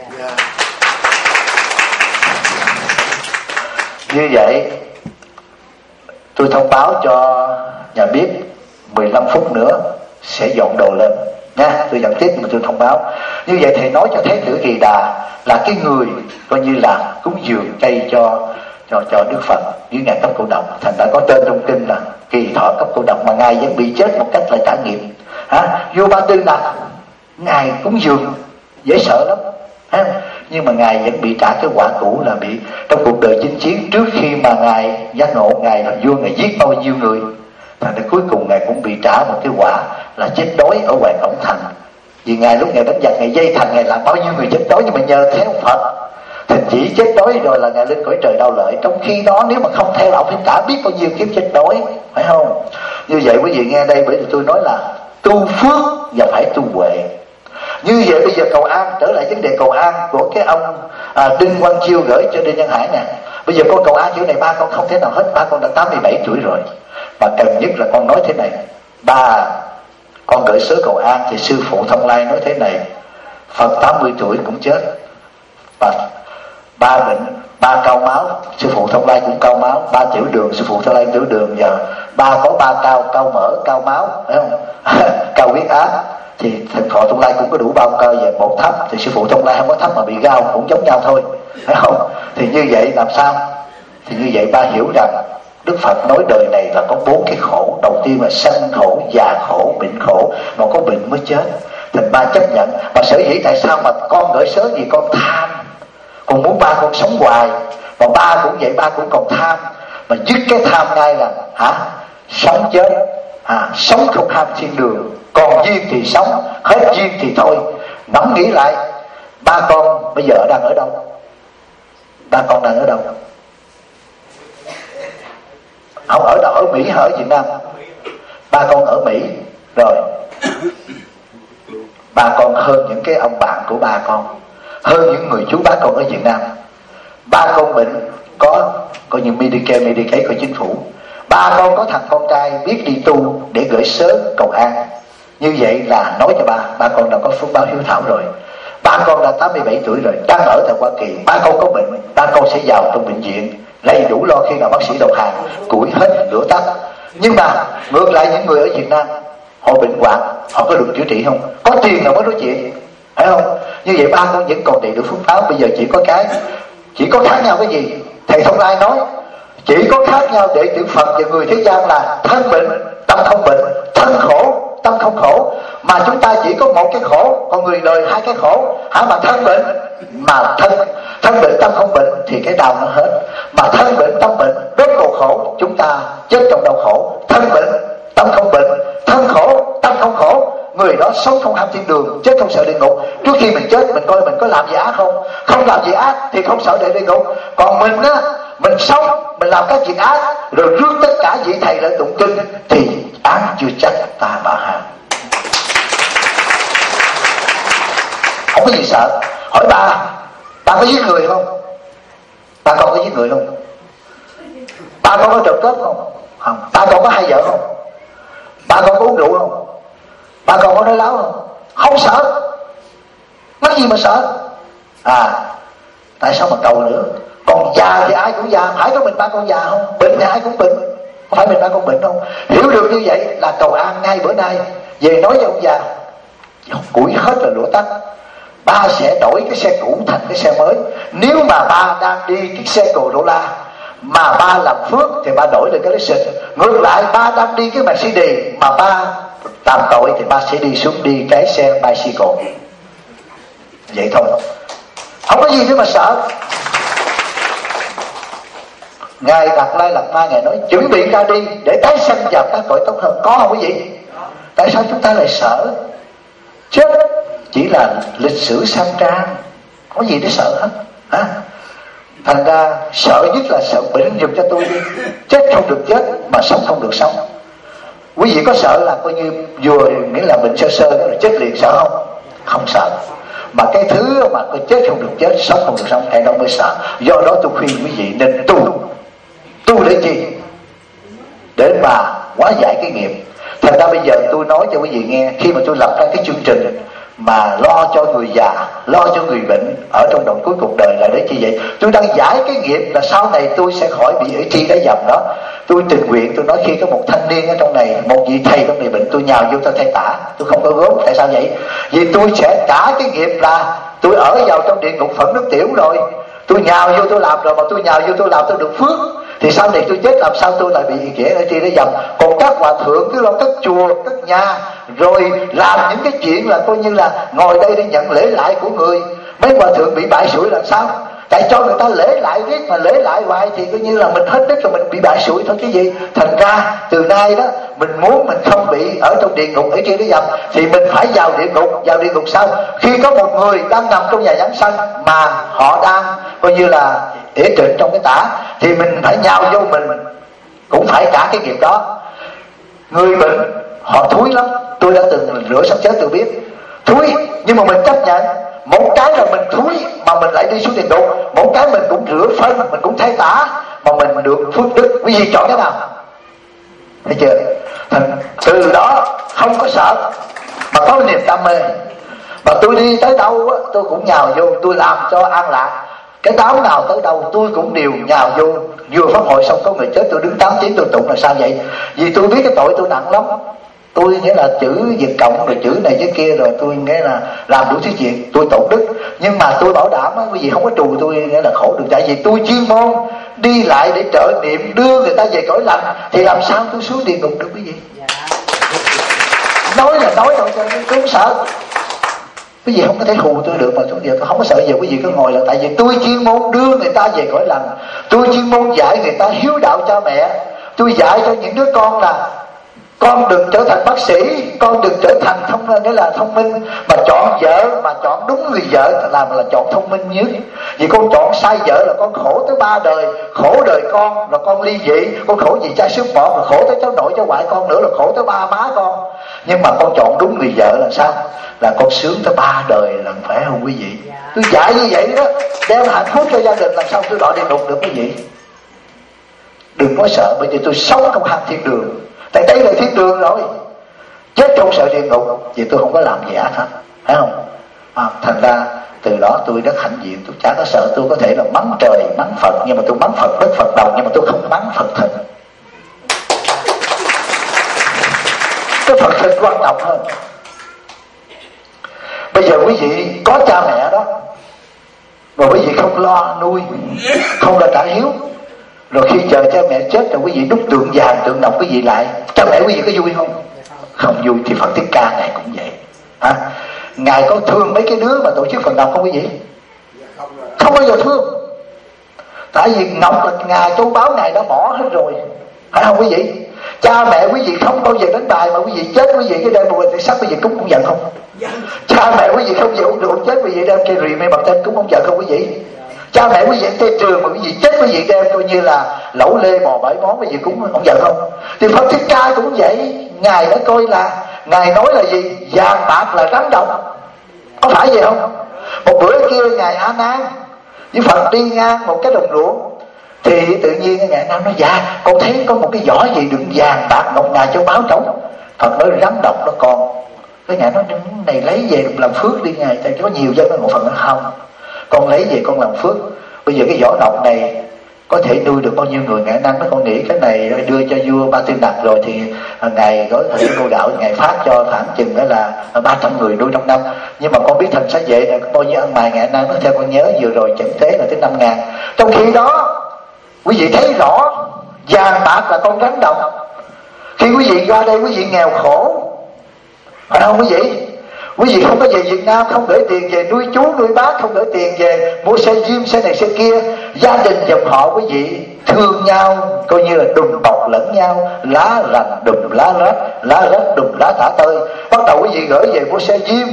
Như vậy tôi thông báo cho nhà biết 15 phút nữa sẽ dọn đồ lên nha. Tôi dẫn tiếp mà tôi thông báo. Như vậy thầy nói cho Thái tử Kỳ Đà là cái người coi như là cúng dường cây cho Đức Phật với ngài Cấp Cổ Độc. Thành đã có tên trong kinh là Kỳ Thọ Cấp Cổ Độc, mà ngài vẫn bị chết một cách là trả nghiệp. Vua Ba Tư là ngài cúng dường dễ sợ lắm, nhưng mà ngài vẫn bị trả cái quả cũ là bị trong cuộc đời chinh chiến trước khi mà ngài giác ngộ, ngài là vua, ngài giết bao nhiêu người. Thành ra cuối cùng ngài cũng bị trả một cái quả là chết đói ở ngoài cổng thành. Vì ngài lúc ngài đánh giặc, ngài dây thành, ngài làm bao nhiêu người chết đói, nhưng mà nhờ theo Phật thì chỉ chết đói rồi là ngài lên cõi trời đau lợi. Trong khi đó nếu mà không theo ông phải trả biết bao nhiêu kiếp chết đói, phải không? Như vậy quý vị nghe đây, bởi vì tôi nói là tu phước và phải tu huệ. Như vậy bây giờ cầu an, trở lại vấn đề cầu an của cái ông Đinh Quang Chiêu gửi cho Đinh Nhân Hải nè. Bây giờ con cầu an kiểu này ba con không thể nào hết, ba con đã 87 tuổi rồi. Mà cần nhất là con nói thế này, ba con gửi sớ cầu an thì sư phụ Thông Lai nói thế này: Phật 80 tuổi cũng chết, và ba bệnh, ba cao máu, sư phụ Thông Lai cũng cao máu, ba tiểu đường, sư phụ Thông Lai tiểu đường, và ba có ba cao, cao mỡ, cao máu, phải không? Cao huyết áp. Thì thịnh Phò Thông Lai cũng có đủ bao cơ và một thấp, thì sư phụ Thông Lai không có thấp mà bị gao cũng giống nhau thôi, phải không? Thì như vậy làm sao? Thì như vậy ba hiểu rằng Đức Phật nói đời này là có 4 cái khổ. Đầu tiên là sanh khổ, già khổ, bệnh khổ. Mà có bệnh mới chết. Thành ba chấp nhận. Mà sở dĩ tại sao mà con gửi sớ vì con tham, con muốn ba con sống hoài. Mà ba cũng vậy, ba cũng còn tham. Mà dứt cái tham ngay là sống chết, sống không ham thiên đường. Còn duyên thì sống, hết duyên thì thôi. Ngẫm nghĩ lại, ba con bây giờ đang ở đâu? Ba con đang ở đâu? Không ở đâu, ở Mỹ hay ở Việt Nam? Ba con ở Mỹ rồi. Ba con hơn những cái ông bạn của ba con, hơn những người chú bác con ở Việt Nam. Ba con bệnh có coi như Medicare, Medicaid của chính phủ. Ba con có thằng con trai biết đi tu để gửi sớ cầu an. Như vậy là nói cho ba con đã có phước báo hiếu thảo rồi. Ba con đã 87 tuổi rồi, đang ở tại Hoa Kỳ. Ba con có bệnh, ba con sẽ vào trong bệnh viện, đầy đủ lo khi nào bác sĩ đầu hàng, củi hết lửa tắt. Nhưng mà ngược lại những người ở Việt Nam, họ bệnh hoạn, họ có được chữa trị không? Có tiền nào mới nói chuyện, phải không? Như vậy ba con vẫn còn đầy đủ phước báo. Bây giờ chỉ có khác nhau cái gì? Thầy Thông Lai nói chỉ có khác nhau đệ tử Phật và người thế gian là thân bệnh, tâm không bệnh, thân khổ, tâm không khổ. Mà chúng ta chỉ có một cái khổ, còn người đời 2 cái khổ. Mà thân bệnh mà thân bệnh tâm không bệnh thì cái đau nó hết. Mà thân bệnh tâm bệnh rất còn khổ, chúng ta chết trong đau khổ. Thân bệnh tâm không bệnh, thân khổ tâm không khổ. Người đó sống không ham thiên đường, chết không sợ địa ngục. Trước khi mình chết mình coi mình có làm gì ác không? Không làm gì ác thì không sợ địa ngục. Còn mình á, mình sống, mình làm các việc ác, rồi rước tất cả vị thầy lại tụng kinh thì án chưa chắc ta bà hàng. Không có gì sợ. Hỏi ba có giết người không? Ba con có giết người không? Ba con có trộm cướp không? Không. Ba con có hay vợ không? Ba con có uống rượu không? Ba con có nói láo không? Không sợ. Mắc gì mà sợ? Tại sao mà cầu nữa? Còn già thì ai cũng già, phải có mình ba con già không? Bệnh thì ai cũng bệnh, không phải mình ba con bệnh không? Hiểu được như vậy là cầu an ngay bữa nay. Về nói với ông già, củi hết là lửa tắt, ba sẽ đổi cái xe cũ thành cái xe mới. Nếu mà ba đang đi cái xe Corolla mà ba làm phước thì ba đổi được cái Lexus. Ngược lại ba đang đi cái Mercedes mà ba làm tội thì ba sẽ đi xuống đi cái xe bicycle. Vậy thôi, không có gì nữa mà sợ. Ngài Đạt Lai Lạt Ma Ngài nói chuẩn bị ra đi để tái sanh vào các cõi tốt hơn. Có không quý vị? Tại sao chúng ta lại sợ? Chết chỉ là lịch sử sang trang, có gì để sợ hết hả? Thành ra sợ nhất là sợ bệnh giùm cho tôi đi. Chết không được chết mà sống không được sống. Quý vị có sợ là coi như vừa nghĩa là bệnh sơ sơ đó là chết liền, sợ không? Không sợ. Mà cái thứ mà coi chết không được chết, sống không được sống, cái đó mới sợ. Do đó tôi khuyên quý vị nên tu để chi? Để mà hóa giải cái nghiệp. Thành ra bây giờ tôi nói cho quý vị nghe, khi mà tôi lập ra cái chương trình mà lo cho người già, lo cho người bệnh ở trong đoạn cuối cuộc đời là để chi vậy? Tôi đang giải cái nghiệp là sau này tôi sẽ khỏi bị ỷ tri đáy dầm đó. Tôi tình nguyện, tôi nói khi có một thanh niên ở trong này, một vị thầy trong này bệnh, tôi nhào vô tôi thay tả, tôi không có gốm. Tại sao vậy? Vì tôi sẽ trả cái nghiệp là tôi ở vào trong địa ngục phẫn nước tiểu rồi. Tôi nhào vô tôi làm rồi, mà tôi nhào vô tôi làm tôi được phước, thì sau này tôi chết làm sao tôi lại bị ghẻ ở trên để dầm. Còn các hòa thượng cứ lo cất chùa cất nhà, rồi làm những cái chuyện là coi như là ngồi đây để nhận lễ lại của người. Mấy hòa thượng bị bại sủi làm sao? Tại cho người ta lễ lại riết, mà lễ lại hoài thì coi như là mình hết đức rồi, mình bị bại sủi thôi chứ gì. Thành ra từ nay đó, mình muốn mình không bị ở trong địa ngục ở trên để dầm thì mình phải vào địa ngục. Vào địa ngục sao? Khi có một người đang nằm trong nhà giảng sanh mà họ đang coi như là ế trịnh trong cái tả, thì mình phải nhào vô, mình cũng phải trả cái nghiệp đó. Người bệnh họ thúi lắm, tôi đã từng rửa sắp chết tôi biết thúi, nhưng mà mình chấp nhận. Một cái là mình thúi mà mình lại đi xuống địa ngục, một cái mình cũng rửa phân, mình cũng thay tả mà mình được phước đức. Quý vị chọn cái nào? Thấy chưa? Từ đó không có sợ mà có niềm đam mê. Mà tôi đi tới đâu tôi cũng nhào vô, tôi làm cho an lạc. Cái đám nào tới đâu tôi cũng đều nhào vô. Vừa pháp hội xong có người chết tôi đứng 8 tiếng tôi tụng là sao vậy? Vì tôi biết cái tội tôi nặng lắm. Tôi nghĩa là chữ Việt Cộng rồi chữ này chữ kia, rồi tôi nghĩa là làm đủ thứ chuyện, tôi tụng đức. Nhưng mà tôi bảo đảm quý vị không có trù tôi nghĩa là khổ được. Tại vì tôi chuyên môn đi lại để trợ niệm đưa người ta về cõi lành, thì làm sao tôi xuống địa ngục được quý vị? Nói là nói thôi, tôi không sợ. Quý vị không có thể hù tôi được mà tôi không có sợ gì. Quý vị cứ ngồi là tại vì tôi chuyên môn đưa người ta về cõi lành, tôi chuyên môn dạy người ta hiếu đạo cha mẹ. Tôi dạy cho những đứa con là con đừng trở thành bác sĩ, con đừng trở thành thông minh, mà chọn vợ mà chọn đúng người vợ làm là chọn thông minh nhất. Vì con chọn sai vợ là con khổ tới 3 đời, khổ đời con là con ly dị, con khổ vì cha xước bỏ, mà khổ tới cháu nội cháu ngoại con nữa, là khổ tới ba má con. Nhưng mà con chọn đúng người vợ là sao? Là con sướng tới 3 đời lần, phải không quý vị? Tôi dạy như vậy đó, đem hạnh phúc cho gia đình, làm sao tôi đọa địa ngục được quý vị? Đừng có sợ, bởi vì tôi sống trong hang thiên đường. Tại đây là thiên đường rồi, chết trong sợ địa ngục, vì tôi không có làm gì ác hết, phải không? Thành ra từ đó tôi rất hãnh diện, tôi chả có sợ. Tôi có thể là mắng trời, mắng Phật, nhưng mà tôi mắng Phật đất Phật đồng, nhưng mà tôi không mắng Phật thịt. Cái Phật thịt quan trọng hơn. Bây giờ quý vị có cha mẹ đó, rồi quý vị không lo nuôi, không lo trả hiếu, rồi khi chờ cha mẹ chết rồi quý vị đúc tượng vàng tượng ngọc quý vị lại, cha mẹ quý vị có vui không? Không vui. Thì Phật Thích Ca Ngài cũng vậy. Ngài có thương mấy cái đứa mà tổ chức phần đồng không quý vị? Không bao giờ thương. Tại vì ngọc là Ngài châu báu Ngài đã bỏ hết rồi, phải không quý vị? Cha mẹ quý vị không bao giờ đánh bài, mà quý vị chết quý vị cái đem một thì sắc quý vị cúng cũng giận không? Cha mẹ quý vị không chịu uống rượu, chết quý vị đem cây rượu mê bạc tên cúng không giận không quý vị? Cha mẹ quý vị chơi trường mà quý vị chết quý vị đem coi như là lẩu lê bò bãi món, quý vị cũng không giận không? Thì Phật Thích Ca cũng vậy. Ngài đã coi là, Ngài nói là gì? Vàng bạc là rắn độc, có phải vậy không? Một bữa kia Ngài A Nan với Phật đi ngang một cái đồng ruộng, thì tự nhiên Ngài A Nan nói: dạ con thấy có một cái giỏ gì đựng vàng bạc ngọc ngà châu báu trống. Phật nói: rắn độc đó con. Cái Ngài nói: này lấy về làm phước đi Ngài, tại có nhiều dân. Một Phật nói: không, con lấy về con làm phước. Bây giờ cái vỏ ngọc này có thể nuôi được bao nhiêu người? Ngài năng nó con nghĩ cái này đưa cho vua Ba Tiên Đặt rồi thì Ngài có thể cô gạo Ngài phát cho khoảng chừng đó là 300 người nuôi trong năm. Nhưng mà con biết thành sẽ vậy là bao nhiêu ăn mày. Ngài năng nó theo con nhớ vừa rồi chẳng tế là tới 5.000. Trong khi đó quý vị thấy rõ vàng bạc là con rắn độc. Khi quý vị ra đây quý vị nghèo khổ, phải không quý vị? Quý vị không có về Việt Nam, không gửi tiền về nuôi chú nuôi bác, không gửi tiền về mua xe gym xe này xe kia. Gia đình dòng họ quý vị thương nhau, coi như là đùm bọc lẫn nhau, lá rành đùm lá rách đùm lá thả tơi. Bắt đầu quý vị gửi về mua xe gym,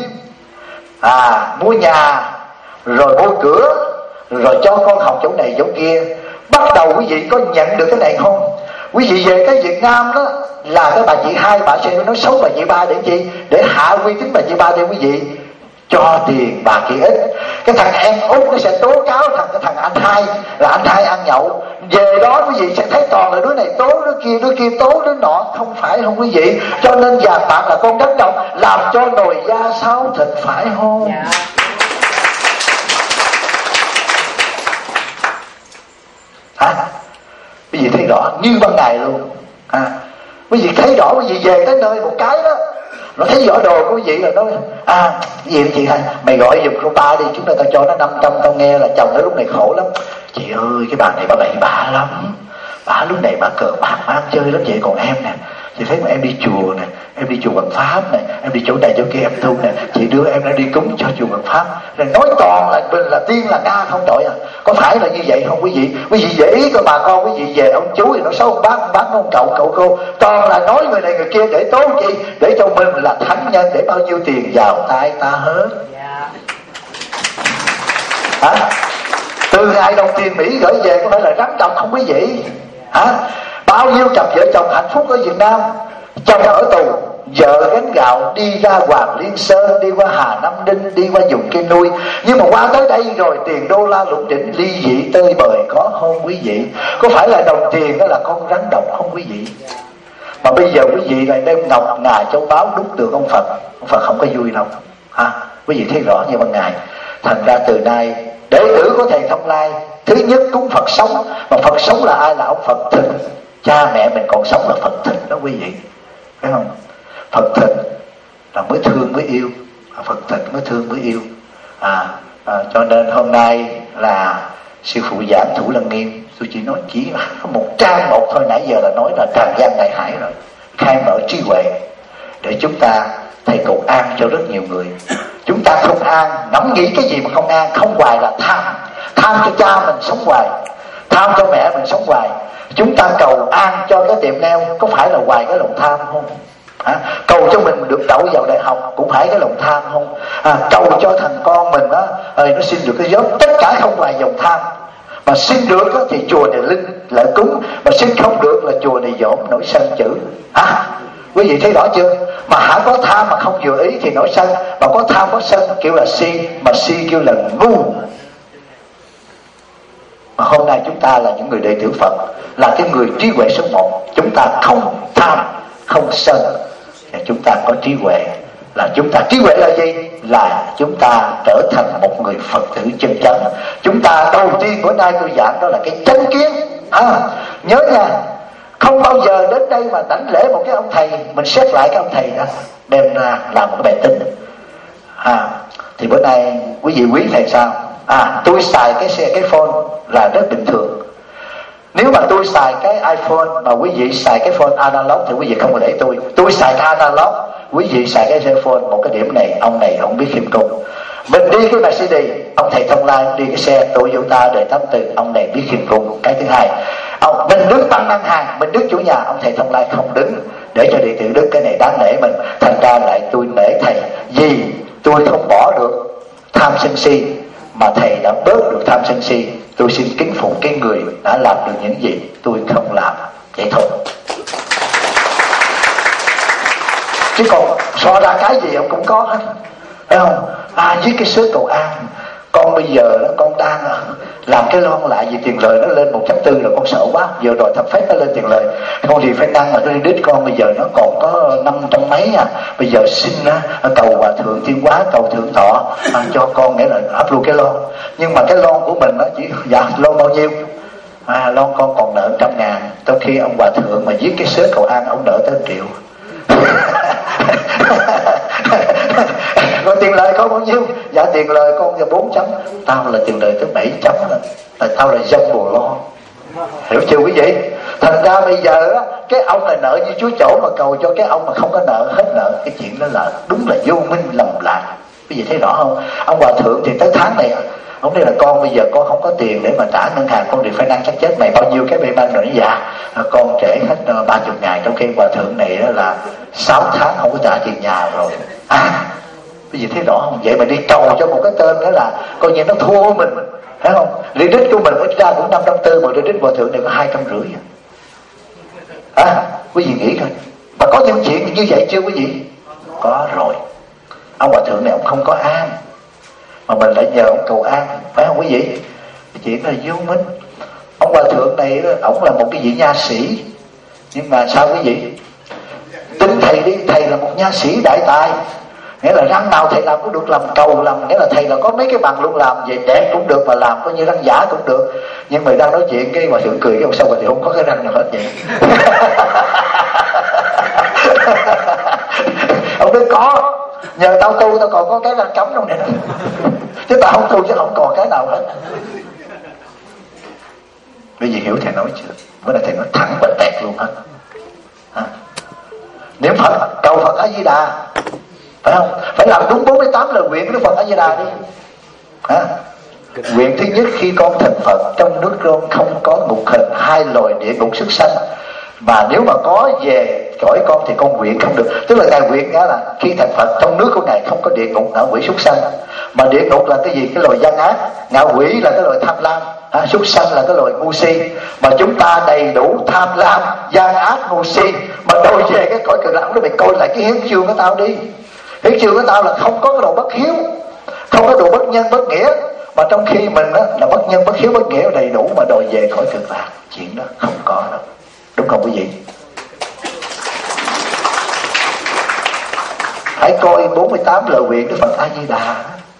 mua nhà, rồi mua cửa, rồi cho con học chỗ này chỗ kia. Bắt đầu quý vị có nhận được cái này không? Quý vị về cái Việt Nam đó là cái bà chị hai bà sẽ nói xấu bà chị ba để chi? Để hạ uy tín bà chị ba để quý vị cho tiền bà chị ít. Cái thằng em út nó sẽ tố cáo thằng anh hai là anh hai ăn nhậu. Về đó quý vị sẽ thấy toàn là đứa này tố đứa kia tố đứa nọ, không phải không quý vị? Cho nên vàng bạc là con rắn độc, làm cho nồi da xáo thịt, phải không? Quý vị thấy rõ như ban ngày luôn. Quý vị thấy rõ, quý vị về tới nơi một cái đó, nó thấy vỏ đồ của quý vị là nói: gì chị hả? Mày gọi giùm cô ba đi, chúng ta tao cho nó 500. Tao nghe là chồng nó lúc này khổ lắm. Chị ơi, cái bà này bà bậy bạ lắm, bà lúc này bà cờ bạc mà ăn chơi lắm vậy. Còn em nè, chị thấy mà em đi chùa nè, em đi chùa Hoàng Pháp nè, em đi chỗ này chỗ kia em tu nè, chị đưa em đã đi cúng cho chùa Hoàng Pháp. Rồi nói toàn là mình là tiên là nga không tội à. Có phải là như vậy không quý vị? Quý vị để ý coi bà con quý vị về ông chú thì nó xấu ông bác ông cậu cô, toàn là nói người này người kia để tố chi? Để cho mình là thánh nhân, để bao nhiêu tiền vào tay ta hết. Từ ngày đồng tiền Mỹ gửi về có phải là rắn độc không quý vị? Bao nhiêu cặp vợ chồng hạnh phúc ở Việt Nam, chồng ở tù, vợ gánh gạo đi ra Hoàng Liên Sơn, đi qua Hà Nam Đinh, đi qua vùng cây nuôi. Nhưng mà qua tới đây rồi tiền đô la lụng đỉnh, ly dị tơi bời, có không quý vị? Có phải là đồng tiền đó là con rắn độc không quý vị? Mà bây giờ quý vị lại đem ngọc ngà châu báu đúc được ông Phật không có vui đâu. Quý vị thấy rõ như ban ngày. Thành ra từ nay đệ tử của thầy Thông Lai, thứ nhất cúng Phật sống. Mà Phật sống là ai? Là ông Phật thịt. Cha mẹ mình còn sống là Phật thịt đó quý vị, phải không? Phật thịt là mới thương mới yêu, Phật thịt mới thương mới yêu. Cho nên hôm nay là sư phụ giảng Thủ Lăng Nghiêm, Tôi chỉ nói chỉ có một trang một thôi, nãy giờ là nói là tràn gian đại hải rồi. Khai mở trí huệ để chúng ta, thầy cầu an cho rất nhiều người. Chúng ta không an, ngẫm nghĩ cái gì mà không an, không hoài là tham. Tham cho cha mình sống hoài, tham cho mẹ mình sống hoài. Chúng ta cầu an cho cái tiệm nail, có phải là hoài cái lòng tham không? Cầu cho mình được đậu vào đại học, cũng phải cái lòng tham không? Cầu cho thằng con mình đó, nó xin được cái job, tất cả không phải dòng tham. Mà xin được đó, thì chùa này linh lại cúng, mà xin không được là chùa này dỗm nổi sân chữ. Quý vị thấy rõ chưa? Mà hãy có tham mà không vừa ý thì nổi sân, mà có tham có sân kêu là si, mà si kêu là ngu. Mà hôm nay chúng ta là những người đệ tử Phật, là cái người trí huệ số 1. Chúng ta không tham, không sân, và chúng ta có trí huệ. Là chúng ta, trí huệ là gì? Là chúng ta trở thành một người Phật tử chân chánh. Chúng ta đầu tiên bữa nay tôi giảng đó là cái chánh kiến. Nhớ nha, không bao giờ đến đây mà đảnh lễ một cái ông thầy, mình xét lại cái ông thầy đó, đem ra làm một cái bài tính. Thì bữa nay quý vị quý thầy sao? Tôi xài cái phone là rất bình thường. Nếu mà tôi xài cái iPhone mà quý vị xài cái phone analog thì quý vị không có để tôi. Tôi xài cái analog, quý vị xài cái cellphone. Một cái điểm này, ông này không biết khiêm cung. Mình đi cái Mercedes, ông thầy Thông Lai đi cái xe Toyota đời 84, ông này biết khiêm cung. Cái thứ hai, mình đứng bằng ngân hàng, mình đứng chủ nhà, ông thầy Thông Lai không đứng để cho đệ tử đứng. Cái này đáng nể mình. Thành ra lại tôi nể thầy, vì tôi không bỏ được tham sân si, mà thầy đã bớt được tham sân si. Tôi xin kính phục cái người đã làm được những gì tôi không làm. Vậy thôi. Chứ còn so ra cái gì ông cũng có hết, thấy không? Với cái sớ cầu an, con bây giờ đó, con đang làm cái lon lại vì tiền lời nó lên 140 là con sợ quá. Giờ rồi thập phép nó lên tiền lời, con thì phải năng mà cái đít con bây giờ nó còn có 500 mấy bây giờ xin cầu Hòa Thượng Thiên Hóa, cầu Thượng Thọ cho con, nghĩa là áp luôn cái lon. Nhưng mà cái lon của mình nó chỉ lon bao nhiêu? Lon con còn nợ 100.000, trong khi ông Hòa Thượng mà viết cái sớ cầu an ông nợ tới 1 triệu. Còn tiền lời con bao nhiêu? Dạ tiền lời con là 4 chấm. Tao là tiền lời tới 7 chấm rồi. Tại tao là dông bồ lo. Hiểu chưa quý vị? Thành ra bây giờ á, cái ông này nợ như Chúa Chỗ mà cầu cho cái ông mà không có nợ hết nợ, cái chuyện đó là đúng là vô minh lầm lạc. Quý vị thấy rõ không? Ông Hòa Thượng thì tới tháng này ông nói là con bây giờ con không có tiền để mà trả ngân hàng, con thì phải năng chắc chết mày bao nhiêu cái bê banh rồi. Dạ con trễ hết 30 ngày, trong khi Hòa Thượng này đó là 6 tháng không có trả tiền nhà rồi. Quý vị thấy rõ không? Vậy mà đi cầu cho một cái tên đó là coi như nó thua mình, thấy không? Lý đích của mình ít ra cũng 540, mà lý đích Hòa Thượng này có 250. Quý vị nghĩ coi, mà có những chuyện như vậy chưa quý vị? Có rồi. Ông Hòa Thượng này ông không có an, mà mình lại nhờ ông cầu an, phải không quý vị? Cái chuyện là vô minh. Ông Hòa Thượng này ông là một cái vị nha sĩ, nhưng mà sao quý vị? Tin thầy đi, thầy là một nha sĩ đại tài, nghĩa là răng nào thầy làm cũng được, làm cầu làm, nghĩa là thầy là có mấy cái bằng luôn, làm về đẹp cũng được, mà làm coi như răng giả cũng được. Nhưng mà đang nói chuyện cái Hòa Thượng cười cái ông sao mà thì không có cái răng nào hết vậy. Ông nói có, nhờ tao tu tao còn có cái răng cấm trong này nè, chứ tao không tu chứ không còn cái nào hết. Bây giờ hiểu thầy nói chưa? Bữa nay thầy nói thẳng bật tẹt luôn hết. Niệm Phật, cầu Phật A Di Đà, phải không? Phải làm đúng 48 lời nguyện của Đức Phật A Di Đà đi. Nguyện thứ nhất, khi con thành Phật, trong nước con không có ngục hình, 2 loài địa ngục súc sanh. Mà nếu mà có về cõi con thì con nguyện không được. Tức là Ngài nguyện là khi thành Phật, trong nước của Ngài không có địa ngục, ngạ quỷ súc sanh. Mà địa ngục là cái gì? Cái loài gian ác. Ngạ quỷ là cái loài tham lam, súc sanh là cái loài ngu si. Mà chúng ta đầy đủ tham lam, gian ác, ngu si, mà đòi về cái cõi Cực Lạc. Nó mày coi lại cái hiến chương của tao đi. Hiến chương của tao là không có cái đồ bất hiếu, không có đồ bất nhân bất nghĩa. Mà trong khi mình là bất nhân bất hiếu bất nghĩa đầy đủ, mà đòi về cõi Cực Lạc, chuyện đó không có đâu. Đúng không quý vị? Hãy coi 48 lời nguyện Đức Phật A Di Đà.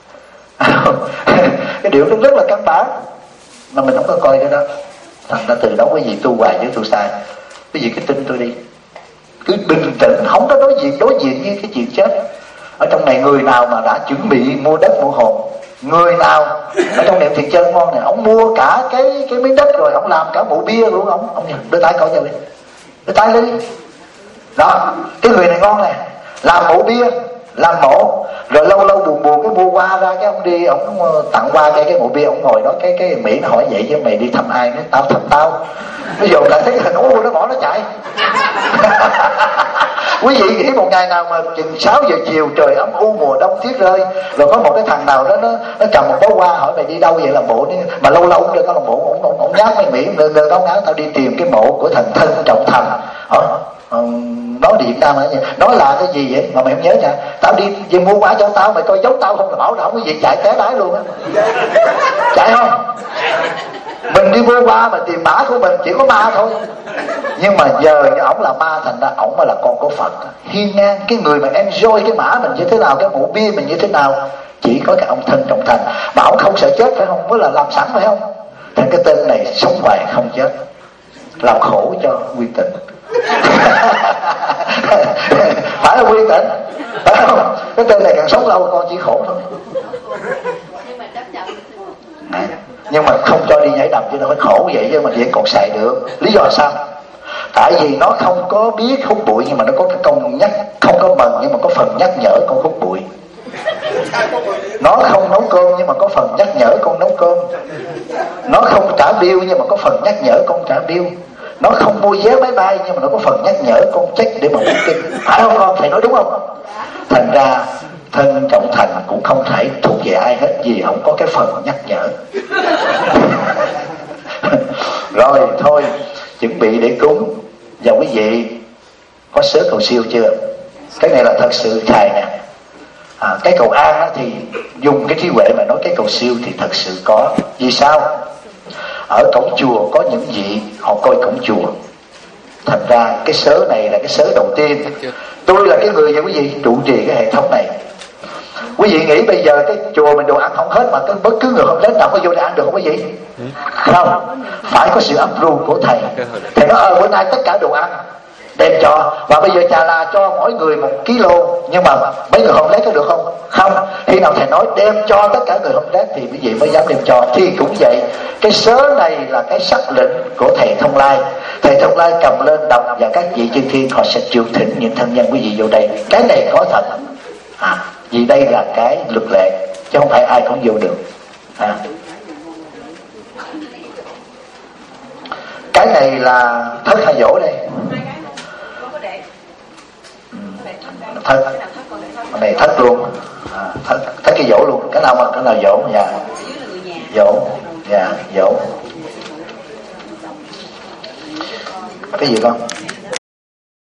Cái điều nó rất là căn bản mà mình không có coi cái đó. Thành ra từ đó quý vị tu hoài chứ tu sai. Quý vị cứ tin tôi đi, cứ bình tĩnh, không có đối diện với cái chuyện chết. Ở trong này người nào mà đã chuẩn bị mua đất mua hồn, Người nào ở trong niệm thiền chân ngon này, ông mua cả cái miếng đất rồi ông làm cả mộ bia luôn. Ông đưa tay coi cho đi, đưa tay lên đi. Đó, cái người này ngon này, làm mộ bia, làm mộ, rồi lâu lâu buồn cái mua hoa ra, cái ông đi ông tặng hoa cái mộ bia, ông ngồi đó, cái Mỹ nó hỏi vậy chứ mày đi thăm ai? Nói tao thăm tao. Bây giờ lại thấy hình nó bỏ nó chạy. Quý vị nghĩ một ngày nào mà chừng 6 giờ chiều trời ấm u mùa đông tuyết rơi, rồi có một cái thằng nào đó nó cầm một bó hoa hỏi mày đi đâu vậy, làm bộ đi. Mà lâu lâu cũng được có làm bộ, ông nhát mấy Mỹ lơ tao ngáo tao đi tìm cái mộ của thần Thân Trọng Thành. Nói điện tao mà nói là cái gì vậy mà mày không nhớ nha? Tao đi về mua quả cho tao, mày coi giống tao không là bảo đảm cái gì chạy té đái luôn á. Chạy không? Mình đi mua hoa mà tìm mã của mình chỉ có ma thôi. Nhưng mà giờ ổng là ma, thành ra ổng mới là con của Phật. Hiên ngang, cái người mà enjoy cái mã mình như thế nào, cái mộ bia mình như thế nào, chỉ có cái ông Thân Trọng Thành. Mà ổng không sợ chết phải không? Mới là làm sẵn phải không? Thành cái tên này sống hoài không chết, làm khổ cho Quy Tịnh. Phải là Quy Tịnh, phải không? Cái tên này càng sống lâu con chỉ khổ thôi. Nhưng mà không cho đi nhảy đầm chứ nó phải khổ vậy chứ mà vẫn còn xài được. Lý do sao? Tại vì nó không có biết hút bụi, nhưng mà nó có cái công nhắc, không có mần nhưng mà có phần nhắc nhở con hút bụi. Nó không nấu cơm nhưng mà có phần nhắc nhở con nấu cơm. Nó không trả bill nhưng mà có phần nhắc nhở con trả bill. Nó không mua vé máy bay nhưng mà nó có phần nhắc nhở con check để mà booking. Phải không con? Thầy nói đúng không? Thành ra Thân Trọng Thành cũng không thể thuộc về ai hết, vì không có cái phần nhắc nhở. Rồi thôi, chuẩn bị để cúng. Và quý vị có sớ cầu siêu chưa? Cái này là thật sự thầy nè. Cái cầu an thì dùng cái trí huệ mà nói, cái cầu siêu thì thật sự có. Vì sao? Ở cổng chùa có những vị họ coi cổng chùa, thành ra cái sớ này là cái sớ đầu tiên. Tôi là cái người như quý vị trụ trì cái hệ thống này. Quý vị nghĩ bây giờ cái chùa mình đồ ăn không hết mà cái bất cứ người không đến nào có vô để ăn được không quý vị? Không, phải có sự approve của thầy. Thầy nói bữa nay tất cả đồ ăn đem cho, và bây giờ chà là cho mỗi người 1 kg, nhưng mà mấy người không lấy có được không? Không. Khi nào thầy nói đem cho tất cả người không lấy thì quý vị mới dám đem cho. Thì cũng vậy, cái sớ này là cái sắc lệnh của thầy Thông Lai. Thầy Thông Lai cầm lên đọc và các vị chư thiên họ sẽ triệu thỉnh những thân nhân quý vị vô đây. Cái này có thật. Vì đây là cái luật lệ chứ không phải ai cũng vô được. Cái này là thất hay dỗ đây? Thất. Cái này thất luôn. Thất cái dỗ luôn. Cái nào dỗ? Dạ. Dỗ. Dạ, dỗ. Cái gì con?